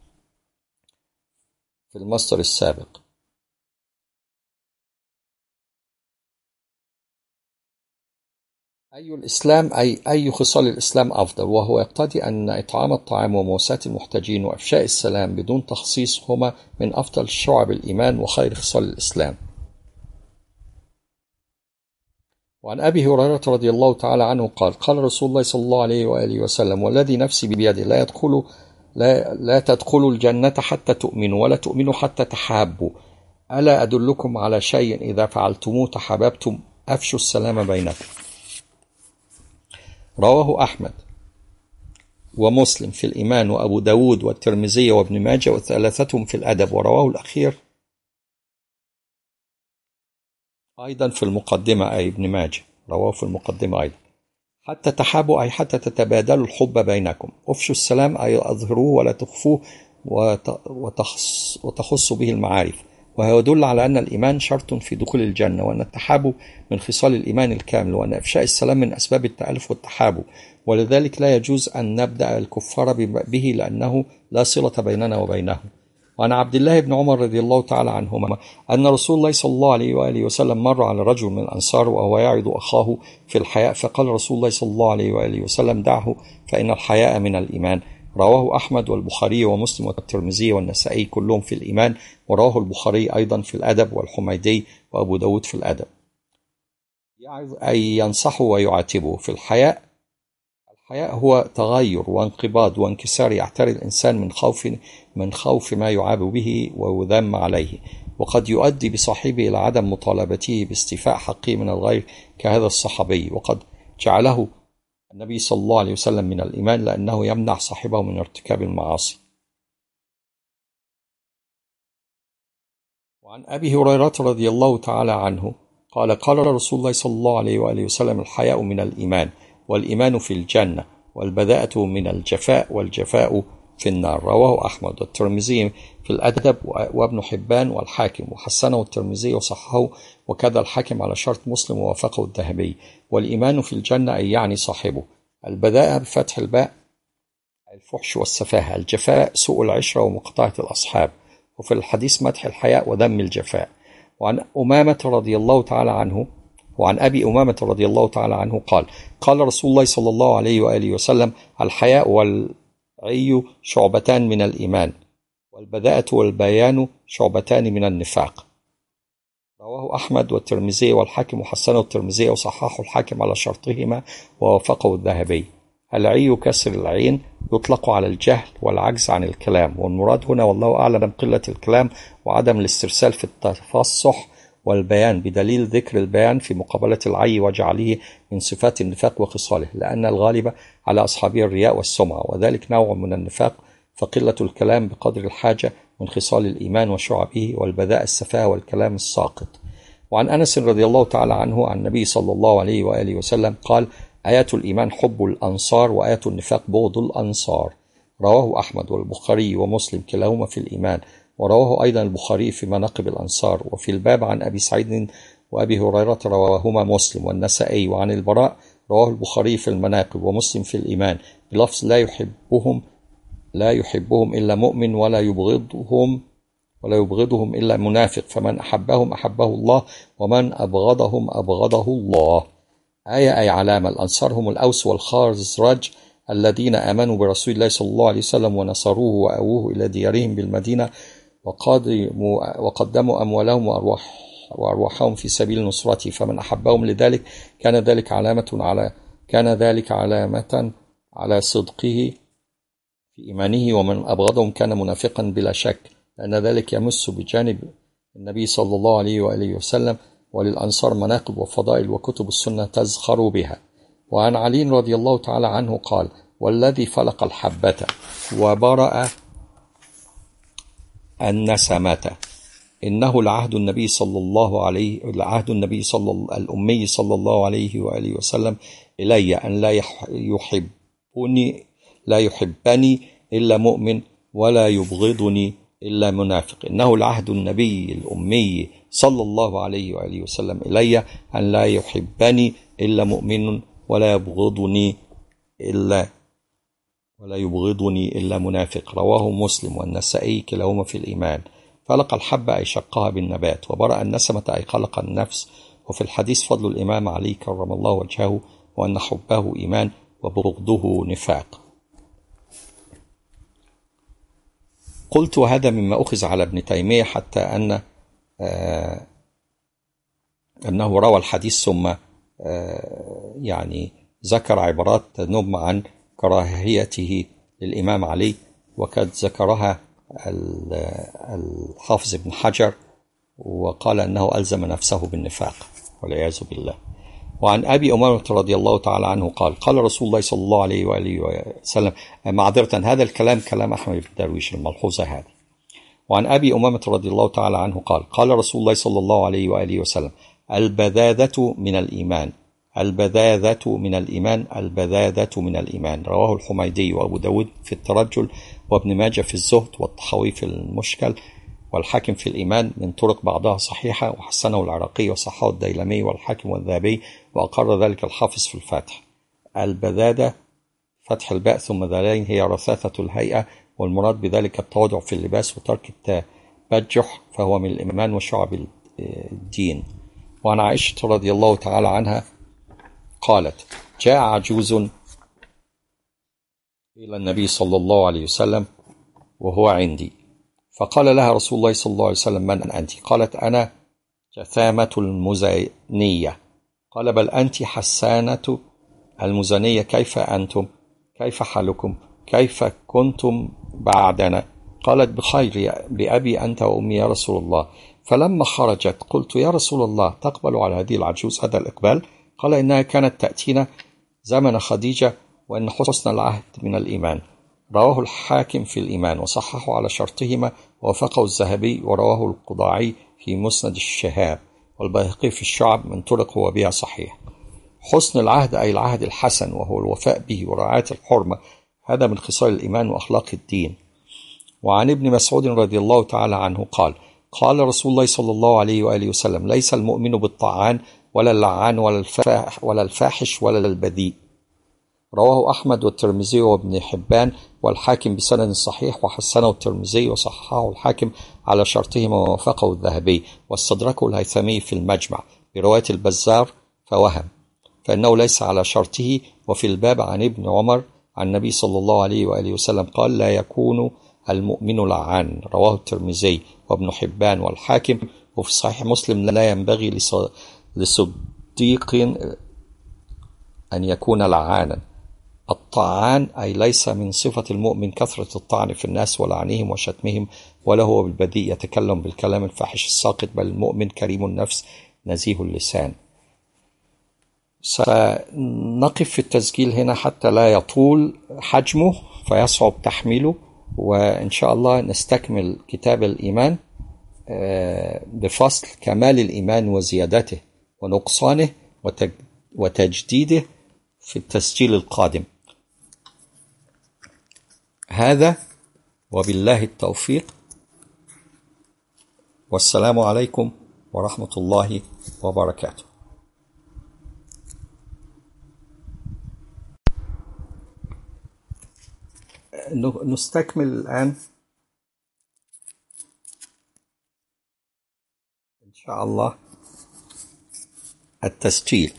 في المصدر السابق. أي الإسلام أي أي خصال الإسلام أفضل؟ وهو يقتضي أن إطعام الطعام ومواساة المحتاجين وإفشاء السلام بدون تخصيص هما من أفضل شعب الإيمان وخير خصال الإسلام. وعن أبي هريرة رضي الله تعالى عنه قال قال رسول الله صلى الله عليه وآله وسلم: والذي نفسي بيده لا يدخل لا, لا تدخلوا الجنة حتى تؤمنوا ولا تؤمنوا حتى تحابوا، ألا أدلكم على شيء إذا فعلتموه تحاببتم؟ أفشوا السلام بينكم. رواه أحمد ومسلم في الإيمان، وأبو داود والترمذي وابن ماجه وثلاثتهم في الأدب، ورواه الأخير أيضا في المقدمة، أي ابن ماجه رواه في المقدمة أيضا. حتى تحابوا أي حتى تتبادلوا الحب بينكم. أفشوا السلام أي أظهروه ولا تخفوه وتخص وتخصوا به المعارف، وهو يدل على أن الإيمان شرط في دخول الجنة، وأن التحابب من خصال الإيمان الكامل، وأن إفشاء السلام من أسباب التألف والتحابب، ولذلك لا يجوز أن نبدأ الكفار به لأنه لا صلة بيننا وبينهم. وعن عبد الله بن عمر رضي الله تعالى عنهما أن رسول الله صلى الله عليه وآله وسلم مر على رجل من الأنصار وهو يعظ أخاه في الحياء، فقال رسول الله صلى الله عليه وآله وسلم: دعه فإن الحياء من الإيمان. رواه أحمد والبخاري ومسلم والترمذي والنسائي كلهم في الإيمان، ورواه البخاري أيضا في الأدب، والحميدي وأبو داود في الأدب. يعظ أي ينصحه ويعاتبه. في الحياء الحياء هو تغير وانقباض وانكسار يعتري الإنسان من خوف من خوف ما يعاب به ويذم عليه، وقد يؤدي بصاحبه إلى عدم مطالبته باستيفاء حقه من الغير كهذا الصحابي، وقد جعله النبي صلى الله عليه وسلم من الإيمان لأنه يمنع صاحبه من ارتكاب المعاصي. وعن أبي هريرة رضي الله تعالى عنه قال قال رسول الله صلى الله عليه وآله وسلم: الحياء من الإيمان، والإيمان في الجنة، والبذاءة من الجفاء، والجفاء في النار. رواه أحمد والترمذي في الأدب وابن حبان والحاكم، وحسنه الترمذي وصححه، وكذا الحاكم على شرط مسلم ووافقه الذهبي. والإيمان في الجنة أي يعني صاحبه. البذاءة بفتح الباء الفحش والسفاهة، الجفاء سوء العشرة ومقطعة الأصحاب، وفي الحديث مدح الحياء وذم الجفاء. وعن أمامة رضي الله تعالى عنه وعن أبي أمامة رضي الله تعالى عنه قال قال رسول الله صلى الله عليه وآله وسلم: الحياء والعي شعبتان من الإيمان، والبذاءة والبيان شعبتان من النفاق. رواه أحمد والترمذي والحاكم، وحسنه الترمذي وصححه الحاكم على شرطهما ووافقه الذهبي. العي كسر العين يطلق على الجهل والعجز عن الكلام، والمراد هنا والله أعلم قلة الكلام وعدم الاسترسال في التفصح والبيان، بدليل ذكر البيان في مقابلة العي وجعله من صفات النفاق وخصاله، لأن الغالب على أصحابه الرياء والسمعة، وذلك نوع من النفاق، فقلة الكلام بقدر الحاجة من خصال الإيمان وشعبه، والبذاء السفاهة والكلام الساقط. وعن أنس رضي الله تعالى عنه عن النبي صلى الله عليه وآله وسلم قال: آيات الإيمان حب الأنصار، وآيات النفاق بغض الأنصار. رواه أحمد والبخاري ومسلم كلاهما في الإيمان، ورواه أيضا البخاري في مناقب الأنصار. وفي الباب عن أبي سعيد وأبي هريرة رواهما مسلم والنسائي. وعن البراء رواه البخاري في المناقب ومسلم في الإيمان بلفظ لا يحبهم لا يحبهم إلا مؤمن ولا يبغضهم ولا يبغضهم إلا منافق، فمن أحبهم أحبه الله ومن أبغضهم أبغضه الله. آية أي علامة. الأنصار هم الأوس والخزرج الذين آمنوا برسول الله صلى الله عليه وسلم ونصروه وأووه إلى ديارهم بالمدينة وقدموا أموالهم وأرواح وأرواحهم في سبيل نصرته، فمن أحبهم لذلك كان ذلك علامة على كان ذلك علامة على صدقه في إيمانه، ومن أبغضهم كان منافقا بلا شك، لأن ذلك يمس بجانب النبي صلى الله عليه وآله وسلم. وللأنصار مناقب وفضائل وكتب السنة تزخر بها. وعن علي رضي الله تعالى عنه قال: والذي فلق الحبة وبرأ النسمة إنه لعهد النبي صلى الله عليه لعهد النبي صلى الأمي صلى الله عليه وآله وسلم إلي أن لا يحبني لا يحبني إلا مؤمن ولا يبغضني إلا منافق. إنه لعهد النبي الأمي صلى الله عليه وآله وسلم إلي أن لا يحبني إلا مؤمن ولا يبغضني إلا ولا يبغضني إلا منافق. رواه مسلم والنسائي كلاهما في الإيمان. فلق الحبة أي شقها بالنبات، وبرأ النسمة أي خلق النفس. وفي الحديث فضل الإمام علي كرم الله وجهه، وأن حبه إيمان وبغضه نفاق. قلت هذا مما أخذ على ابن تيمية، حتى أن آه أنه روى الحديث ثم آه يعني ذكر عبارات تنم عن كراهيته للإمام علي، وقد ذكرها الحافظ ابن حجر، وقال أنه ألزم نفسه بالنفاق والعياذ بالله. وعن أبي أمامة رضي الله تعالى عنه قال: قال رسول الله صلى الله عليه وآله وسلم، معذرة هذا الكلام كلام أحمد بن درويش الملحوظة هذه. وعن أبي أمامة رضي الله تعالى عنه قال: قال رسول الله صلى الله عليه وآله وسلم: البذاذة من الإيمان البذاذة من الإيمان البذاذة من الإيمان. رواه الحميدي وأبو داود في الترجل، وابن ماجه في الزهد، والطحاوي في المشكل، والحاكم في الإيمان من طرق بعضها صحيحة، وحسنه العراقي وصححه الديلمي والحاكم والذهبي، وأقر ذلك الحافظ في الفتح. البذاذة فتح الباء ثم ذالين هي رثاثة الهيئة، والمراد بذلك التواضع في اللباس وترك التبجح، فهو من الإيمان وشعب الدين. وعن عائشة رضي الله تعالى عنها قالت: جاء عجوز إلى النبي صلى الله عليه وسلم وهو عندي، فقال لها رسول الله صلى الله عليه وسلم: من أنت؟ قالت: أنا جثامة المزنية. قال: بل أنت حسانة المزنية. كيف أنتم؟ كيف حالكم؟ كيف كنتم بعدنا؟ قالت: بخير بأبي أنت وأمي يا رسول الله. فلما خرجت قلت: يا رسول الله، تقبل على هذه العجوز هذا الإقبال؟ قال: إنها كانت تأتينا زمن خديجة، وإن حسن العهد من الإيمان. رواه الحاكم في الإيمان وصححه على شرطهما، ووافقه الذهبي، ورواه القضاعي في مسند الشهاب، والبيهقي في الشعب من طرق هو بها صحيح. حسن العهد أي العهد الحسن، وهو الوفاء به ورعاية الحرمة، هذا من خصال الإيمان وأخلاق الدين. وعن ابن مسعود رضي الله تعالى عنه قال: قال رسول الله صلى الله عليه وآله وسلم: ليس المؤمن بالطعان ولا اللعان ولا الفاحش ولا البذيء. رواه أحمد والترمذي وابن حبان والحاكم بسند صحيح، وحسنه الترمذي وصححه الحاكم على شرطهما، ووافقه الذهبي، واستدركه الهيثمي في المجمع برواية البزار فوهم، فإنه ليس على شرطه. وفي الباب عن ابن عمر عن النبي صلى الله عليه وآله وسلم قال: لا يكون المؤمن لعان. رواه الترمذي وابن حبان والحاكم. وفي صحيح مسلم: لا ينبغي لصديق أن يكون لعانا. الطعان أي ليس من صفة المؤمن كثرة الطعن في الناس ولعنهم وشتمهم، ولا هو بالبذيء يتكلم بالكلام الفاحش الساقط، بل المؤمن كريم النفس نزيه اللسان. سنقف في التسجيل هنا حتى لا يطول حجمه فيصعب تحميله، وإن شاء الله نستكمل كتاب الإيمان بفصل كمال الإيمان وزيادته ونقصانه وتجديده في التسجيل القادم. هذا وبالله التوفيق، والسلام عليكم ورحمة الله وبركاته. نستكمل الآن إن شاء الله التسجيل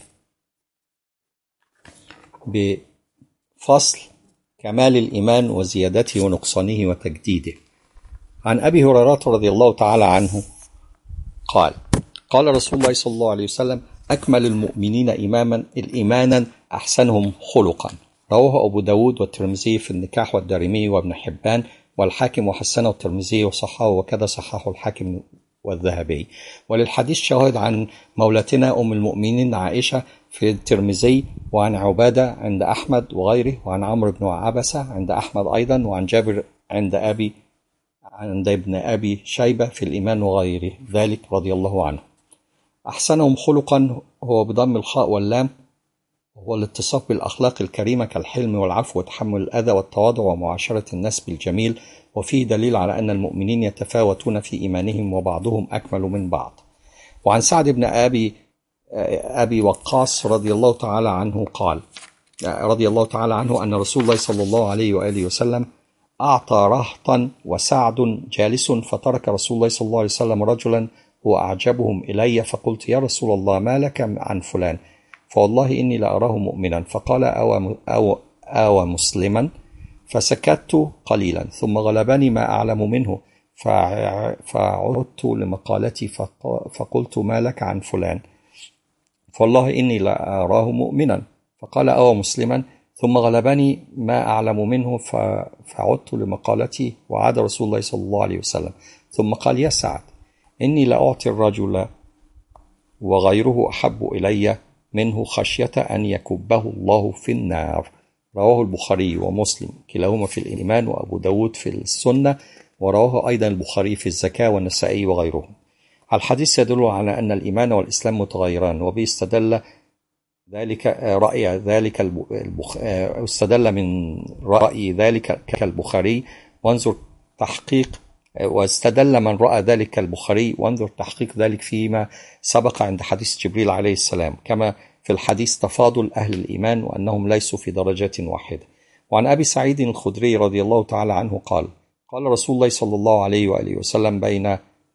بفصل كمال الإيمان وزيادته ونقصانه وتجديده. عن أبي هريرة رضي الله تعالى عنه قال: قال رسول الله صلى الله عليه وسلم: أكمل المؤمنين إيمانا الإيمانا أحسنهم خلقا. رواه أبو داود والترمذي في النكاح والدارمي وابن حبان والحاكم وحسنه الترمذي وصححه، وكذا صححه الحاكم والذهبي. وللحديث شاهد عن مولاتنا أم المؤمنين عائشة في الترمذي، وعن عبادة عند أحمد وغيره، وعن عمرو بن عبسة عند أحمد أيضا، وعن جابر عند أبي عند ابن أبي شيبة في الإيمان وغيره ذلك رضي الله عنه. أحسنهم خلقا هو بضم الخاء واللام، هو الاتصاف بالأخلاق الكريمة كالحلم والعفو وتحمل الأذى والتواضع ومعاشرة الناس بالجميل، وفيه دليل على أن المؤمنين يتفاوتون في إيمانهم وبعضهم أكمل من بعض. وعن سعد بن أبي أبي وقاص رضي الله تعالى عنه قال رضي الله تعالى عنه أن رسول الله صلى الله عليه وآله وسلم أعطى رهطا وسعد جالس، فترك رسول الله صلى الله عليه وسلم رجلا هو أعجبهم إلي، فقلت: يا رسول الله، ما لك عن فلان؟ فوالله إني لأراه مؤمنا. فقال: أو, أو, أو مسلما؟ فسكت قليلا، ثم غلبني ما أعلم منه، فعدت لمقالتي فقلت: ما لك عن فلان؟ فوالله إني لأراه مؤمنا. فقال: أو مسلما؟ ثم غلبني ما أعلم منه، فعدت لمقالتي، وعاد رسول الله صلى الله عليه وسلم، ثم قال: يا سعد، إني لأعطي الرجل وغيره أحب إلي منه خشية أن يكبه الله في النار. رواه البخاري ومسلم كلاهما في الإيمان، وأبو داود في السنة، ورواه أيضا البخاري في الزكاة والنسائي وغيرهم. الحديث يدل على أن الإيمان والإسلام متغيران، وبه استدل ذلك رأي ذلك البخ... استدل من رأي ذلك كالبخاري، وانظر تحقيق واستدل من رأى ذلك البخاري وانظر تحقيق ذلك فيما سبق عند حديث جبريل عليه السلام، كما في الحديث تفاضل أهل الإيمان وأنهم ليسوا في درجة واحدة. وعن أبي سعيد الخدري رضي الله تعالى عنه قال: قال رسول الله صلى الله عليه وآله وسلم: بين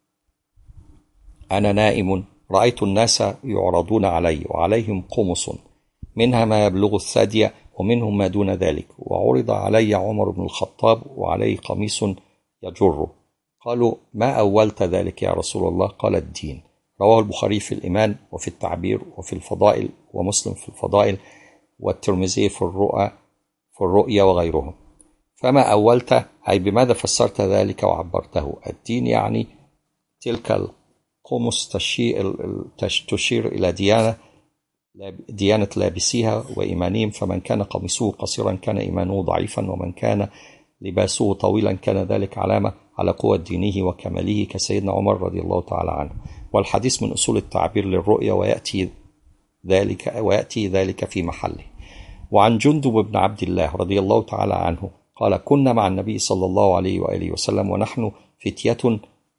أنا نائم رأيت الناس يعرضون علي وعليهم قمص منها ما يبلغ الثدي ومنهم ما دون ذلك، وعرض علي عمر بن الخطاب وعليه قميص يجره. قالوا: ما أولت ذلك يا رسول الله؟ قال: الدين. رواه البخاري في الإيمان وفي التعبير وفي الفضائل، ومسلم في الفضائل، والترمذي في الرؤى في الرؤيا وغيرهم. فما أولت أي بماذا فسرت ذلك وعبرته؟ الدين يعني تلك القمص تشير إلى ديانة ديانة لابسيها وإيمانهم، فمن كان قميصه قصيرا كان إيمانه ضعيفا، ومن كان لباسه طويلا كان ذلك علامة على قوة دينه وكماله، كسيدنا عمر رضي الله تعالى عنه. والحديث من أصول التعبير للرؤيا، ويأتي ذلك ويأتي ذلك في محله. وعن جندب بن عبد الله رضي الله تعالى عنه قال: كنا مع النبي صلى الله عليه وآله وسلم ونحن فتية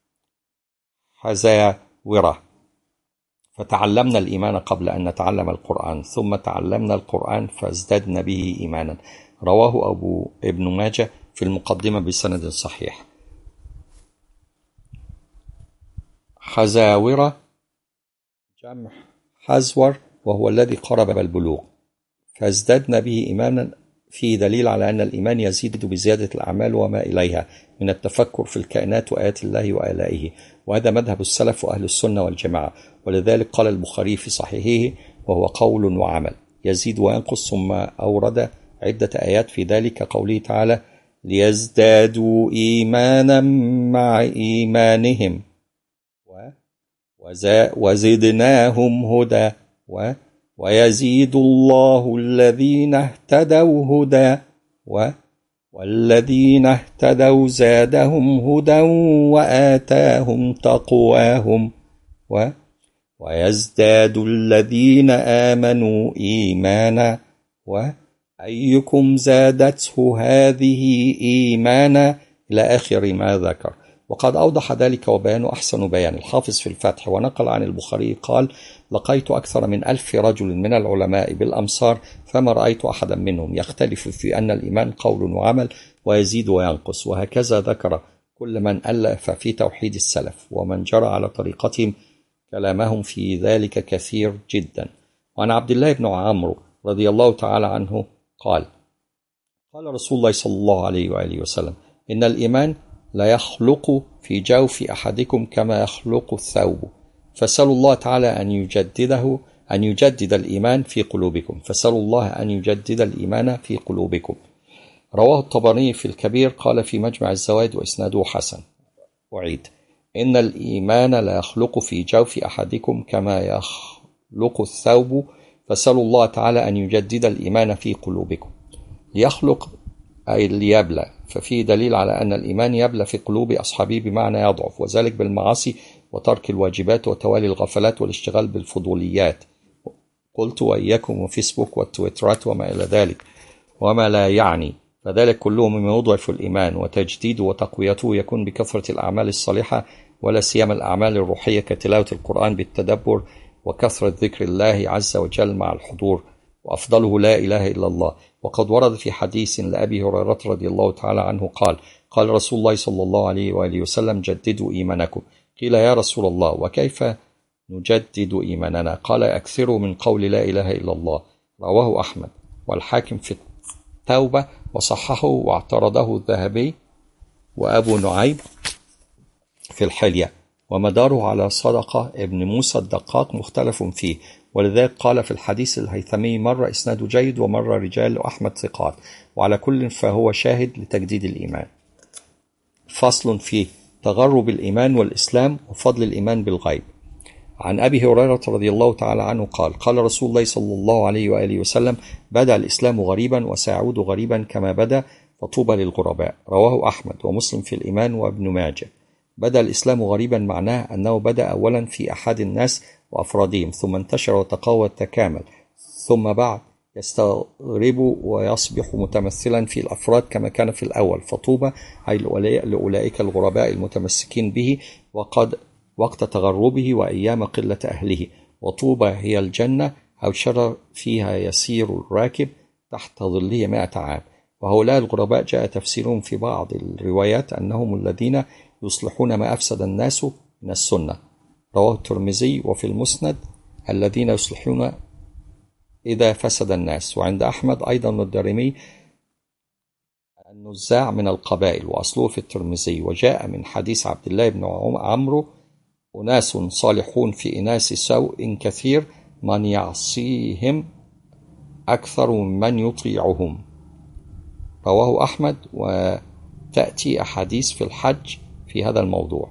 حزاورة، فتعلمنا الإيمان قبل أن نتعلم القرآن، ثم تعلمنا القرآن فازددنا به إيمانا. رواه أبو ابن ماجه في المقدمة بسند صحيح. حزاورة جمع حزور، وهو الذي قرب البلوغ، فازددنا به إيمانا، فيه دليل على أن الإيمان يزيد بزيادة الأعمال وما إليها من التفكر في الكائنات وآيات الله وآلائه، وهذا مذهب السلف وأهل السنة والجماعة. ولذلك قال البخاري في صحيحه: وهو قول وعمل يزيد وينقص. ثم أورد عدة آيات في ذلك، قوله تعالى: ليزدادوا إيمانا مع إيمانهم وزدناهم هدى ويزيد الله الذين اهتدوا هدى والذين اهتدوا زادهم هدى وآتاهم تقواهم ويزداد الذين آمنوا إيمانا أيكم زادته هذه إيمانا إلى آخر ما ذكر. وقد أوضح ذلك وبيان أحسن بيان الحافظ في الفتح، ونقل عن البخاري قال: لقيت أكثر من ألف رجل من العلماء بالأمصار فما رأيت أحدا منهم يختلف في أن الإيمان قول وعمل ويزيد وينقص. وهكذا ذكر كل من ألف في توحيد السلف ومن جرى على طريقتهم كلامهم في ذلك كثير جدا. وعن عبد الله بن عمرو رضي الله تعالى عنه قال: قال رسول الله صلى الله عليه وآله وسلم: إن الإيمان لا يخلق في جوف أحدكم كما يخلق الثوب، فسألوا الله تعالى أن يجدده أن يجدد الإيمان في قلوبكم فسألوا الله أن يجدد الإيمان في قلوبكم. رواه الطبراني في الكبير قال في مجمع الزوائد وإسناده حسن. أعيد: إن الإيمان لا يخلق في جوف أحدكم كما يخلق الثوب فسألوا الله تعالى أن يجدد الإيمان في قلوبكم. يخلق أي ليبلى، ففيه دليل على أن الإيمان يبلى في قلوب أصحابه بمعنى يضعف، وذلك بالمعاصي وترك الواجبات وتوالي الغفلات والاشتغال بالفضوليات. قلت: وإياكم وفيسبوك والتويترات وما إلى ذلك وما لا يعني، فذلك كله مما يضعف الإيمان، وتجديده وتقويته يكون بكثرة الأعمال الصالحة ولا سيما الأعمال الروحية كتلاوة القرآن بالتدبر وكثرة ذكر الله عز وجل مع الحضور، وأفضله لا إله إلا الله. وقد ورد في حديث لأبي هريرة رضي الله تعالى عنه قال: قال رسول الله صلى الله عليه وآله وسلم: جددوا إيمانكم. قيل: يا رسول الله وكيف نجدد إيماننا؟ قال: أكثروا من قول لا إله إلا الله. رواه أحمد والحاكم في التوبة وصححه، واعترضه الذهبي وأبو نعيم في الحلية، ومداره على صدقة ابن موسى الدقاق مختلف فيه، ولذلك قال في الحديث الهيثمي: مرة إسناده جيد ومرة رجال أحمد ثقات، وعلى كل فهو شاهد لتجديد الإيمان. فصل فيه تغرب الإيمان والإسلام وفضل الإيمان بالغيب. عن أبي هريرة رضي الله تعالى عنه قال: قال رسول الله صلى الله عليه وآله وسلم: بدأ الإسلام غريبا وسيعود غريبا كما بدأ، فطوبى للغرباء. رواه أحمد ومسلم في الإيمان وابن ماجه. بدأ الإسلام غريبا معناه أنه بدأ أولا في أحد الناس وأفرادهم، ثم انتشر وتقوى وتكامل، ثم بعد يستغرب ويصبح متمثلا في الأفراد كما كان في الأول، فطوبى أي لأولئك الغرباء المتمسكين به وقد وقت تغربه وأيام قلة أهله. وطوبى هي الجنة أو شر فيها يسير الراكب تحت ظله مائة عام. وهؤلاء الغرباء جاء تفسيرهم في بعض الروايات أنهم الذين يصلحون ما أفسد الناس من السنة. رواه الترمذي. وفي المسند: الذين يصلحون إذا فسد الناس. وعند أحمد أيضا والدارمي: النزاع من القبائل، وأصله في الترمذي. وجاء من حديث عبد الله بن عمرو: أناس صالحون في إناس سوء كثير، من يعصيهم أكثر ممن يطيعهم. رواه أحمد. وتأتي أحاديث في الحج في هذا الموضوع.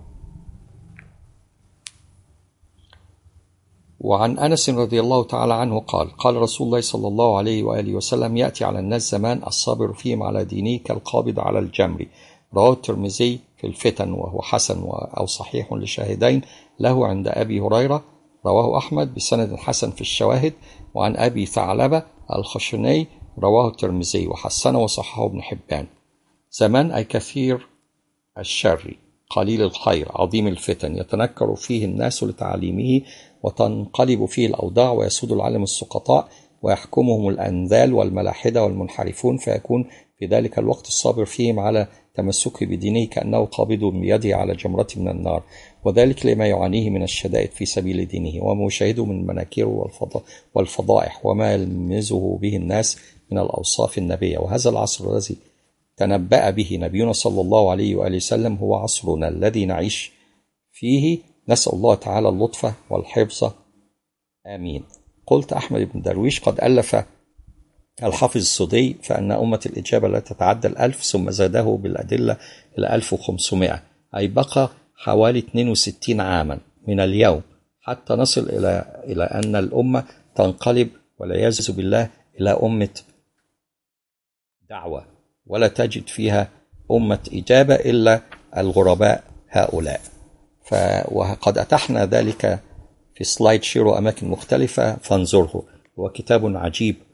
وعن أنس رضي الله تعالى عنه قال: قال رسول الله صلى الله عليه وآله وسلم: يأتي على الناس زمان الصابر فيهم على دينه كالقابض على الجمر. رواه الترمذي في الفتن وهو حسن أو صحيح لشاهدين له عند أبي هريرة. رواه أحمد بسند حسن في الشواهد. وعن أبي ثعلبة الخشني رواه الترمذي وحسنه وصححه ابن حبان. زمان أي كثير الشر قليل الخير عظيم الفتن، يتنكر فيه الناس لتعليمه، وتنقلب فيه الأوضاع، ويسود العالم السقطاء، ويحكمهم الأنذال والملاحدة والمنحرفون، فيكون في ذلك الوقت الصابر فيهم على تمسكه بدينه كأنه قابض بيده على جمرة من النار، وذلك لما يعانيه من الشدائد في سبيل دينه، وما يشاهده من مناكير والفضائح، وما يلمزه به الناس من الأوصاف النبية. وهذا العصر الذي تنبأ به نبينا صلى الله عليه وآله وسلم هو عصرنا الذي نعيش فيه، نسأل الله تعالى اللطف والحفظ، آمين. قلت: أحمد بن درويش قد ألف الحافظ السدي فأن أمة الإجابة لا تتعدى الألف، ثم زاده بالأدلة إلى ألف وخمسمائة، أي بقى حوالي اثنين وستين عاما من اليوم حتى نصل إلى إلى أن الأمة تنقلب والعياذ بالله إلى أمة دعوة، ولا تجد فيها أمة إجابة إلا الغرباء هؤلاء. وقد أتحنا ذلك في سلايد شيرو أماكن مختلفة فانظره، هو كتاب عجيب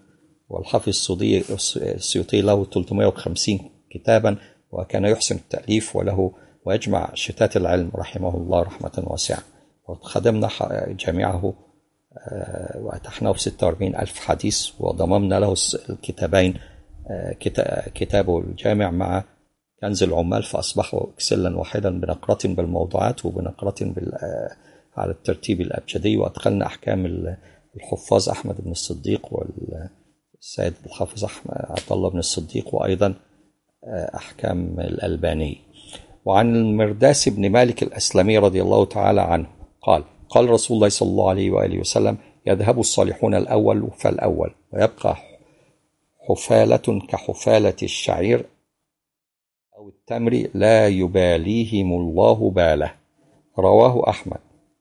والحافظ السيوطي له ثلاثمائة وخمسين كتابا، وكان يحسن التأليف وله ويجمع شتات العلم رحمه الله رحمة واسعة. وخدمنا جامعه وأتحناه بستة وأربعين ألف حديث، وضممنا له الكتابين، كتابه الجامع مع كنز العمال، فأصبحوا إكسلا واحدا بنقرة بالموضوعات وبنقرة بال على الترتيب الأبجدي. وأدخلنا أحكام الحفاظ أحمد بن الصديق والسيد الحافظ عبد الله بن الصديق، وأيضا أحكام الألباني. وعن المرداس بن مالك الأسلمي رضي الله تعالى عنه قال: قال رسول الله صلى الله عليه وآله وسلم: يذهب الصالحون الأول فالأول، ويبقى حفالة كحفالة الشعير أو التمر لا يباليهم الله باله. رواه أحمد.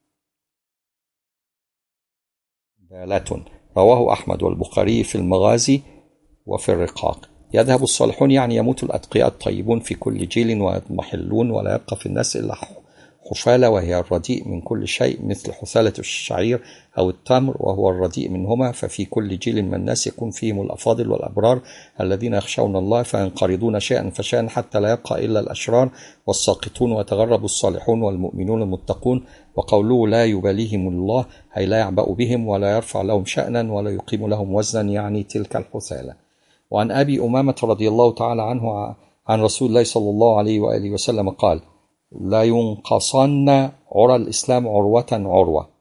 بالة رواه أحمد والبخاري في المغازي وفي الرقاق. يذهب الصالحون يعني يموت الأتقياء الطيبون في كل جيل ويضمحلون، ولا يبقى في الناس إلا حفالة، وهي الرديء من كل شيء، مثل حثالة الشعير أو التمر وهو الرديء منهما. ففي كل جيل من الناس يكون فيهم الأفاضل والأبرار الذين يخشون الله فينقرضون شيئا فشيئا حتى لا يبقى إلا الأشرار والساقطون، ويتغرب الصالحون والمؤمنون المتقون. وقوله لا يباليهم الله أي لا يعبأ بهم ولا يرفع لهم شأنا ولا يقيم لهم وزنا، يعني تلك الحثالة. وعن أبي أمامة رضي الله تعالى عنه عن رسول الله صلى الله عليه وآله وسلم قال: لا ينقصن عرى الإسلام عروة عروة،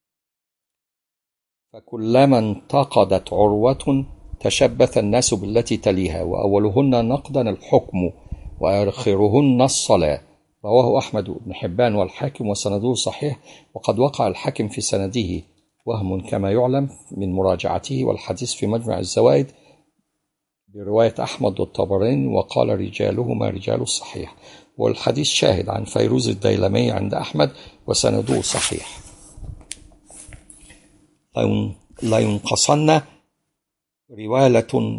فكلما انتقدت عروة تشبث الناس بالتي تليها، وأولهن نقدا الحكم وآخرهن الصلاة. رواه أحمد بن حبان والحاكم وسنده صحيح، وقد وقع الحاكم في سنده وهم كما يعلم من مراجعته، والحديث في مجمع الزوائد برواية أحمد والطبراني، وقال رجالهما رجال الصحيح. والحديث شاهد عن فيروز الديلمي عند أحمد وسنده صحيح. لا ينقصن رواية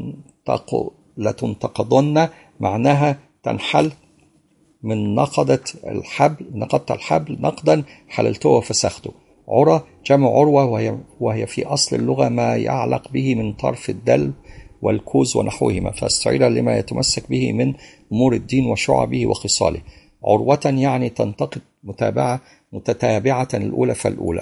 لتنتقضن معناها تنحل من نقدت الحبل، نقدت الحبل نقدا حللته وفسخته. عرى جمع عروة، وهي, وهي في أصل اللغة ما يعلق به من طرف الدل والكوز ونحوهما، فاستعير لما يتمسك به من أمور الدين وشعبه وخصاله. عروة يعني تنتقد متابعة متتابعة الأولى فالأولى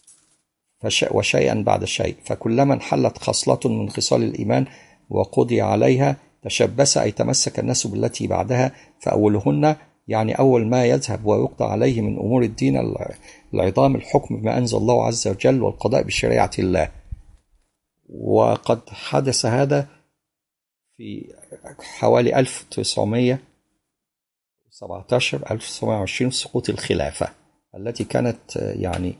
وشيئا بعد شيء، فكلما انحلت خصلة من خصال الإيمان وقضي عليها تشبث أي تمسك الناس بالتي بعدها، فأولهن يعني أول ما يذهب ويقضى عليه من أمور الدين العظام الحكم بما أنزل الله عز وجل والقضاء بشريعة الله. وقد حدث هذا في حوالي ألف وتسعمائة وسبعة عشر ألف وتسعمائة وعشرين سقوط الخلافة التي كانت يعني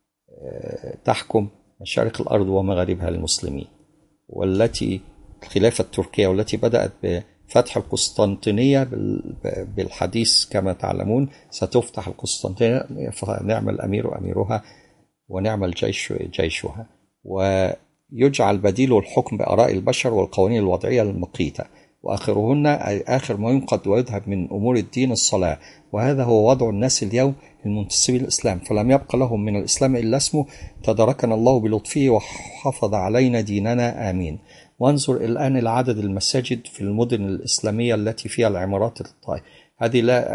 تحكم مشارق الأرض ومغاربها للمسلمين، والتي الخلافة التركية والتي بدأت بفتح القسطنطينية بالحديث كما تعلمون ستفتح القسطنطينية فنعم الأمير أميرها ونعم الجيش جيشها، ويجعل بديل الحكم بآراء البشر والقوانين الوضعية المقيتة، وآخرهن أي آخر ما ينقض ويذهب من أمور الدين الصلاة. وهذا هو وضع الناس اليوم المنتسبين للإسلام، فلم يبق لهم من الإسلام إلا اسمه. تداركنا الله بلطفه وحفظ علينا ديننا آمين. وانظر الآن إلى عدد المساجد في المدن الإسلامية التي فيها العمارات الطائفة هذه، لا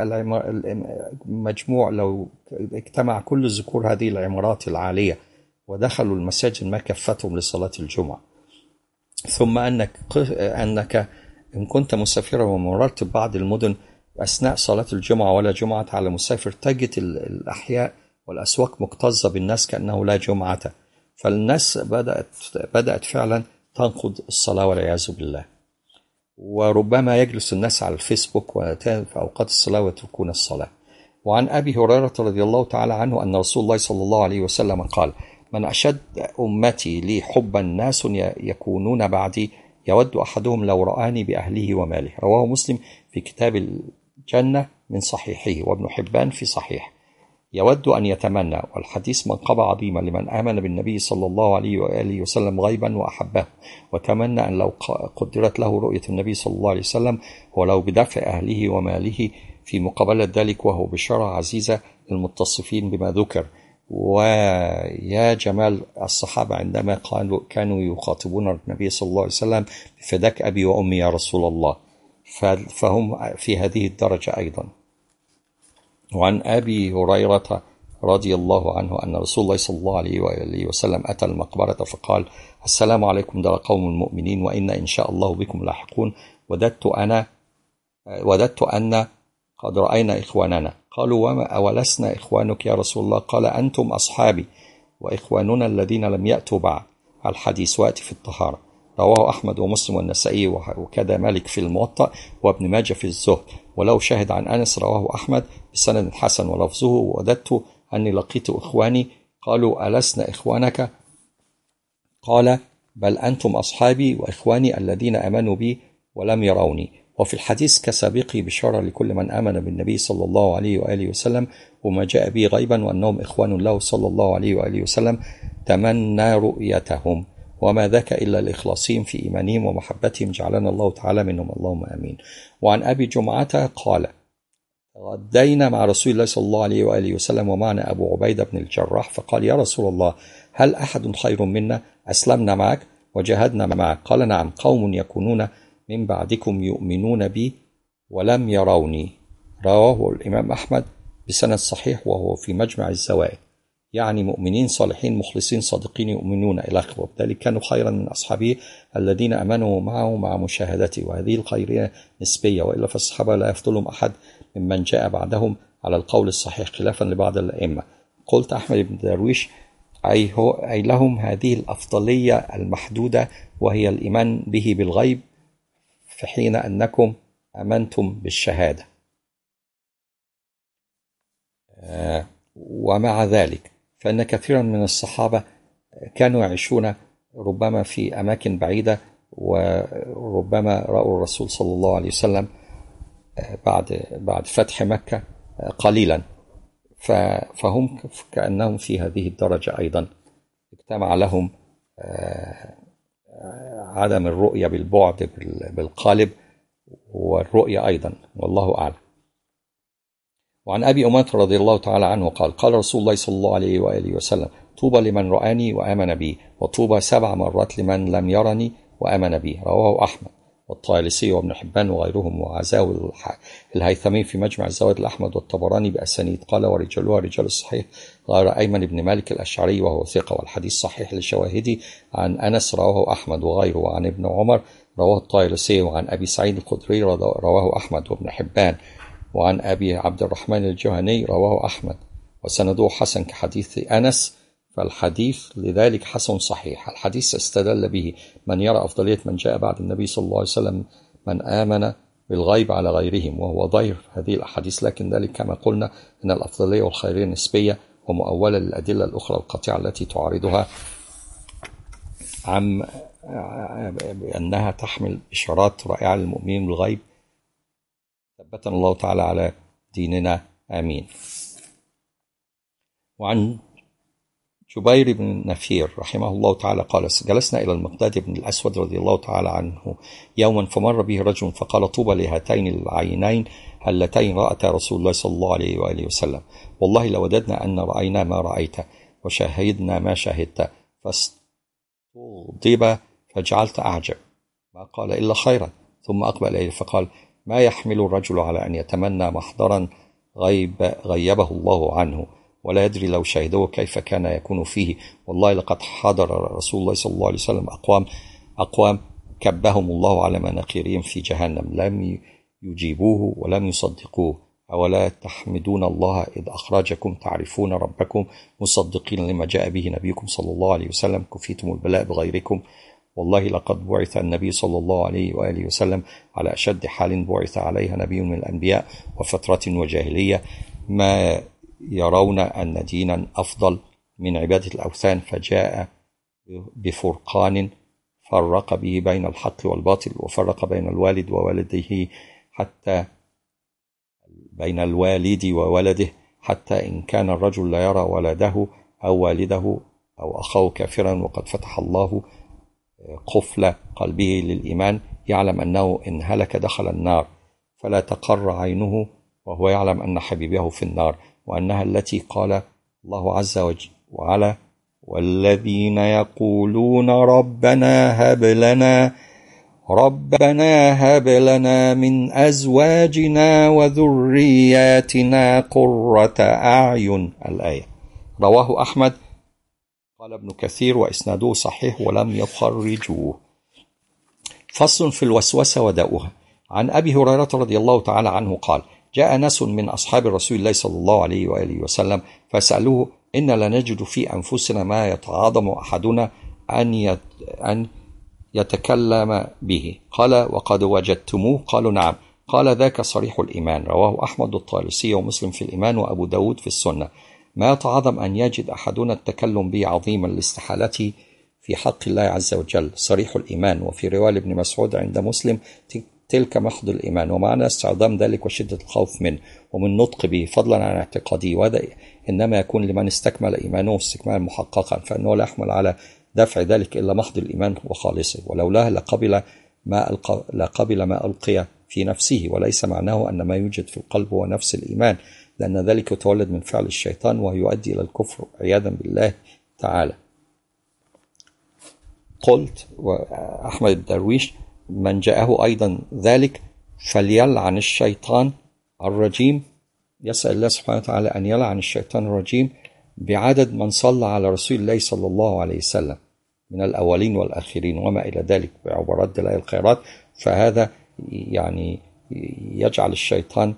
مجموع لو اجتمع كل ذكور هذه العمارات العالية ودخلوا المساجد ما كفتهم لصلاة الجمعة. ثم أنك, أنك إن كنت مسافرا ومررت ببعض المدن أثناء صلاة الجمعة ولا جمعة على مسافر، تجد الأحياء والأسواق مكتظة بالناس كأنه لا جمعة. فالناس بدأت, بدأت فعلا تنقض الصلاة والعياذ بالله. وربما يجلس الناس على الفيسبوك في أوقات الصلاة ويتركون الصلاة. وعن أبي هريرة رضي الله تعالى عنه أن رسول الله صلى الله عليه وسلم قال: من أشد أمتي لي حبا ناس يكونون بعدي يود أحدهم لو رآني بأهله وماله. رواه مسلم في كتاب الجنة من صحيحه، وابن حبان في صحيح. يود أن يتمنى، والحديث منقبة عظيمة لمن آمن بالنبي صلى الله عليه وآله وسلم غيبا وأحبه، وتمنى أن لو قدرت له رؤية النبي صلى الله عليه وسلم ولو بدفع أهله وماله في مقابلة ذلك، وهو بشارة عزيزة للمتصفين بما ذكر. ويا جمال الصحابة عندما قالوا كانوا يخاطبون النبي صلى الله عليه وسلم بفداك أبي وأمي يا رسول الله، فهم في هذه الدرجة أيضا. وعن أبي هريرة رضي الله عنه أن رسول الله صلى الله عليه وآله وسلم أتى المقبرة فقال: السلام عليكم دار قوم المؤمنين وإن إن شاء الله بكم لاحقون، وددت أنا وددت أن قد رأينا إخواننا. قالوا: وما أولسنا إخوانك يا رسول الله؟ قال: أنتم أصحابي وإخواننا الذين لم يأتوا بعد. الحديث وقت في الطهارة، رواه أحمد ومسلم والنسائي وكذا مالك في الموطأ وابن ماجه في الزهد، ولو شاهد عن أنس رواه أحمد بسند حسن ولفظه: وددت أني لقيت إخواني. قالوا: ألسنا إخوانك؟ قال: بل أنتم أصحابي وإخواني الذين أمنوا بي ولم يروني. وفي الحديث كسابقه بشارة لكل من آمن بالنبي صلى الله عليه وآله وسلم وما جاء به غيبا، وأنهم إخوان له صلى الله عليه وآله وسلم، تمنى رؤيتهم، وما ذاك إلا الإخلاصين في إيمانهم ومحبتهم، جعلنا الله تعالى منهم، اللهم آمين. وعن أبي جمعة قال: غدينا مع رسول الله صلى الله عليه وآله وسلم ومعنا أبو عبيدة بن الجراح، فقال: يا رسول الله، هل أحد خير منا؟ أسلمنا معك وجاهدنا معك. قال: نعم، قوم يكونون من بعدكم يؤمنون بي ولم يروني. رواه الإمام أحمد بسند صحيح وهو في مجمع الزوائد، يعني مؤمنين صالحين مخلصين صادقين يؤمنون إلى آخره، وبذلك كانوا خيرا من أصحابه الذين أمنوا معه مع مشاهدته. وهذه الخيرية نسبية، وإلا فالصحابة لا يفضلهم أحد ممن جاء بعدهم على القول الصحيح خلافا لبعض الأئمة. قلت أحمد بن درويش: أي, هو أي لهم هذه الأفضلية المحدودة وهي الإيمان به بالغيب، في حين أنكم أمنتم بالشهادة. آه ومع ذلك فإن كثيرا من الصحابة كانوا يعيشون ربما في أماكن بعيدة، وربما رأوا الرسول صلى الله عليه وسلم بعد بعد فتح مكة قليلا، فهم كأنهم في هذه الدرجة أيضا، اجتمع لهم عدم الرؤية بالبعد بالقالب والرؤية أيضا، والله أعلم. وعن أبي أمامة رضي الله تعالى عنه قال: قال رسول الله صلى الله عليه وآله وسلم: طوبى لمن رآني وآمن بي، وطوبى سبع مرات لمن لم يرني وآمن بي. رواه أحمد والطيالسي وابن حبان وغيرهم، وعزاه الهيثمي في مجمع الزوائد الأحمد والطبراني بأسانيد. قال: ورجالها رجال الصحيح غير أيمن بن مالك الأشعري وهو ثقة، والحديث صحيح لشواهده. عن أنس رواه أحمد وغيره، وعن ابن عمر رواه الطيالسي، وعن أبي سعيد الخدري رواه أحمد وابن حبان، وعن أبي عبد الرحمن الجهني رواه أحمد وسنده حسن كحديث أنس، فالحديث لذلك حسن صحيح. الحديث استدل به من يرى أفضلية من جاء بعد النبي صلى الله عليه وسلم من آمن بالغيب على غيرهم، وهو ضير هذه الأحاديث، لكن ذلك كما قلنا أن الأفضلية والخيرية نسبية ومؤولة للأدلة الأخرى القاطعة التي تعارضها، عن بأنها تحمل إشارات رائعة للمؤمنين بالغيب. ثبتنا الله تعالى على ديننا، آمين. وعن جبير بن نفير رحمه الله تعالى قال: جلسنا إلى المقداد بن الأسود رضي الله تعالى عنه يوما، فمر به رجل فقال: طوبى لهاتين العينين اللتين رأتا رسول الله صلى الله عليه وآله وسلم، والله لوددنا أن رأينا ما رأيت وشاهدنا ما شاهدت. فاستغضب فجعلت أعجب، ما قال إلا خيرا، ثم أقبل إليه فقال: ما يحمل الرجل على أن يتمنى محضرا غيب غيبه الله عنه، ولا يدري لو شاهده كيف كان يكون فيه. والله لقد حضر رسول الله صلى الله عليه وسلم أقوام أقوام كبهم الله على مناخرهم في جهنم، لم يجيبوه ولم يصدقوه. أولا تحمدون الله إذ أخرجكم تعرفون ربكم مصدقين لما جاء به نبيكم صلى الله عليه وسلم، كفيتم البلاء بغيركم. والله لقد بعث النبي صلى الله عليه وآله وسلم على أشد حال بعث عليها نبي من الأنبياء وفترة وجاهلية، ما يرون أن دينا أفضل من عبادة الأوثان، فجاء بفرقان فرق به بين الحق والباطل، وفرق بين الوالد وولده حتى بين الوالد وولده حتى إن كان الرجل لا يرى ولده أو والده أو أخاه كافرا وقد فتح الله قفل قلبه للإيمان، يعلم أنه إن هلك دخل النار، فلا تقر عينه وهو يعلم أن حبيبه في النار، وأنها التي قال الله عز وجل والذين يقولون ربنا هب لنا ربنا هب لنا من أزواجنا وذرياتنا قرة أعين الآية. رواه أحمد. قال ابن كثير وإسناده صحيح ولم يخرجوه. فصل في الوسوسة وداؤها. عن أبي هريرة رضي الله تعالى عنه قال: جاء ناس من أصحاب رسول الله صلى الله عليه وآله وسلم فسألوه: إن لنجد في أنفسنا ما يتعاظم أحدنا أن أن يتكلم به. قال: وقد وجدتموه؟ قالوا: نعم. قال: ذاك صريح الإيمان. رواه أحمد الطيالسي ومسلم في الإيمان وأبو داود في السنة. ما يتعاظم أن يجد أحدنا التكلم به عظيما لاستحالته في حق الله عز وجل، صريح الإيمان. وفي رواية ابن مسعود عند مسلم: تلك محض الإيمان، ومعنى استعظام ذلك وشدة الخوف منه ومن نطق به فضلا عن اعتقاده، وهذا إنما يكون لمن استكمل إيمانه استكمالا محققا، فإنه لا يحمل على دفع ذلك إلا محض الإيمان وخالصه، ولولاه لقبل ما ألقى, لقبل ما ألقي في نفسه. وليس معناه أن ما يوجد في القلب هو نفس الإيمان، لأن ذلك يتولد من فعل الشيطان ويؤدي إلى الكفر عياذا بالله تعالى. قلت وأحمد الدرويش: من جاءه أيضا ذلك فليلعن الشيطان الرجيم. يسأل الله سبحانه وتعالى أن يلعن الشيطان الرجيم بعدد من صلى على رسول الله صلى الله عليه وسلم من الأولين والآخرين وما إلى ذلك بعبارات دلائل الخيرات. فهذا يعني يجعل الشيطان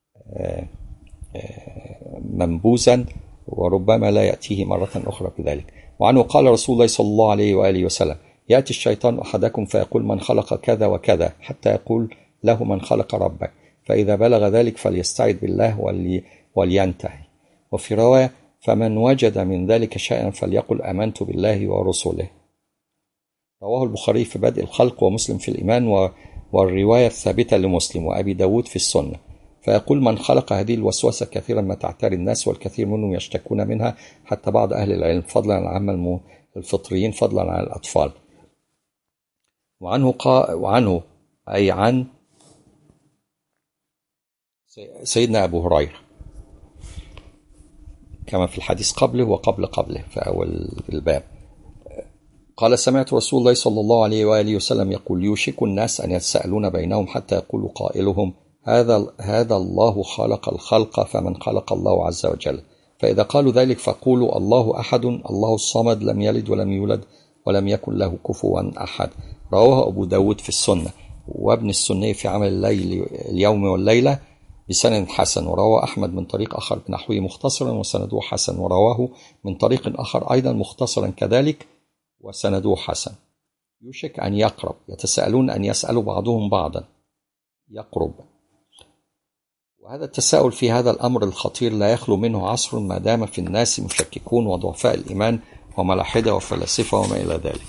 منبوذا وربما لا يأتيه مرة أخرى بذلك. وعنه قال رسول الله صلى الله عليه وآله وسلم: يأتي الشيطان أحدكم فيقول من خلق كذا وكذا، حتى يقول له من خلق ربك، فإذا بلغ ذلك فليستعذ بالله ولي ولينتهي. وفي رواية: فمن وجد من ذلك شيئا فليقل آمنت بالله ورسله. رواه البخاري في بدء الخلق ومسلم في الإيمان، والرواية الثابتة لمسلم وأبي داود في السنة. فيقول من خلق هذه الوسوسة كثيرا ما تعتري الناس، والكثير منهم يشتكون منها، حتى بعض أهل العلم، فضلا عن عامة الفطريين، فضلا عن الأطفال. وعنه, قا... وعنه أي عن سيدنا أبو هريرة كما في الحديث قبله وقبل قبله في أول الباب قال: سمعت رسول الله صلى الله عليه وآله وسلم يقول: يوشك الناس أن يتساءلون بينهم حتى يقول قائلهم هذا هذا الله خلق الخلق فمن خلق الله عز وجل. فإذا قالوا ذلك فقولوا الله أحد الله الصمد لم يلد ولم يولد ولم يكن له كفوا أحد. رواه أبو داود في السنة وابن السني في عمل الليل اليوم والليلة بسند حسن. ورواه أحمد من طريق آخر بنحوه مختصرا وسنده حسن، ورواه من طريق آخر أيضا مختصرا كذلك وسنده حسن. يوشك أن يقرب، يتساءلون أن يسألوا بعضهم بعضا، يقرب. وهذا التساؤل في هذا الأمر الخطير لا يخلو منه عصر ما دام في الناس مشككون وضعفاء الإيمان وملاحدة وفلاسفة وما إلى ذلك.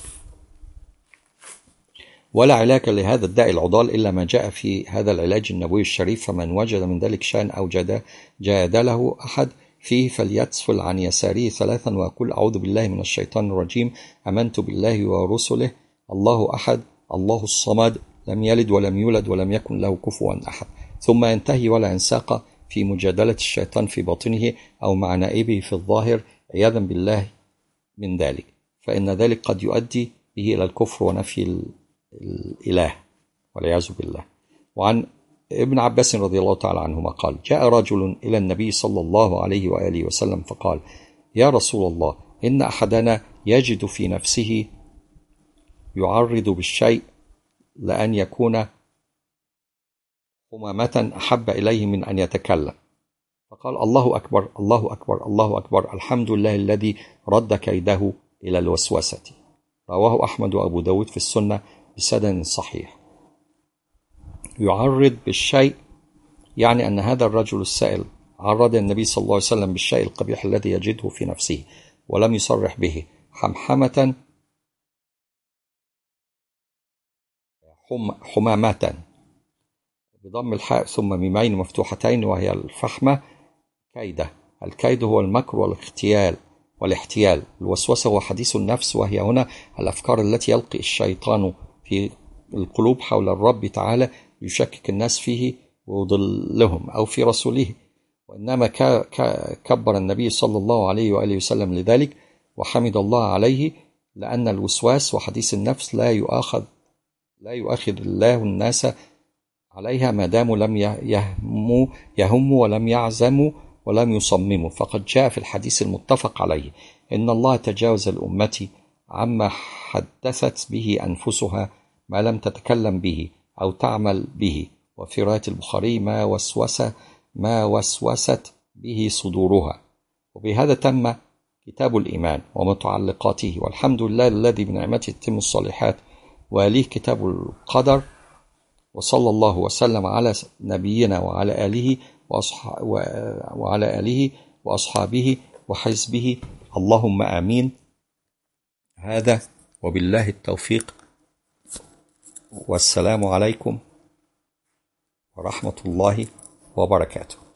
ولا علاج لهذا الداء العضال إلا ما جاء في هذا العلاج النبوي الشريف: فمن وجد من ذلك شيئا أو جادله أحد فيه فليتسفل عن يساره ثلاثا ويقول: أعوذ بالله من الشيطان الرجيم، آمنت بالله ورسله، الله أحد الله الصمد لم يلد ولم يولد ولم يكن له كفوا أحد. ثم ينتهي ولا ينساق في مجادلة الشيطان في باطنه أو مع نائبه في الظاهر عياذا بالله من ذلك، فإن ذلك قد يؤدي به إلى الكفر ونفي الإله والعياذ بالله. وعن ابن عباس رضي الله تعالى عنهما قال: جاء رجل إلى النبي صلى الله عليه وآله وسلم فقال: يا رسول الله، إن أحدنا يجد في نفسه يعرض بالشيء لأن يكون همامة أحب إليه من أن يتكلم. فقال: الله أكبر الله أكبر الله أكبر، الحمد لله الذي رد كيده إلى الوسوسة. رواه أحمد وأبو داود في السنة بسند صحيح. يعرض بالشيء يعني أن هذا الرجل السائل عرض النبي صلى الله عليه وسلم بالشيء القبيح الذي يجده في نفسه ولم يصرح به، حمحمة حم حمامة بضم الحاء ثم ميمين مفتوحتين وهي الفحمة كيدة. الكيد هو المكر والاختيال والاحتيال. الوسوسة هو حديث النفس، وهي هنا الأفكار التي يلقي الشيطان في القلوب حول الرب تعالى يشكك الناس فيه ويضلهم أو في رسوله وإنما كبر النبي صلى الله عليه وآله وسلم لذلك وحمد الله عليه، لأن الوسواس وحديث النفس لا يؤاخذ لا يؤاخذ الله الناس عليها ما داموا لم يهموا يهموا ولم يعزموا ولم يصمموا. فقد جاء في الحديث المتفق عليه إن الله تجاوز الأمة عما حدثت به أنفسها ما لم تتكلم به أو تعمل به. وفي رواية البخاري ما وسوس ما وسوست به صدورها. وبهذا تم كتاب الإيمان ومتعلقاته، والحمد لله الذي بنعمته تتم الصالحات، ويليه كتاب القدر. وصلى الله وسلم على نبينا وعلى آله وأصحابه وعلى آله وأصحابه وحزبه، اللهم آمين. هذا وبالله التوفيق، والسلام عليكم ورحمة الله وبركاته.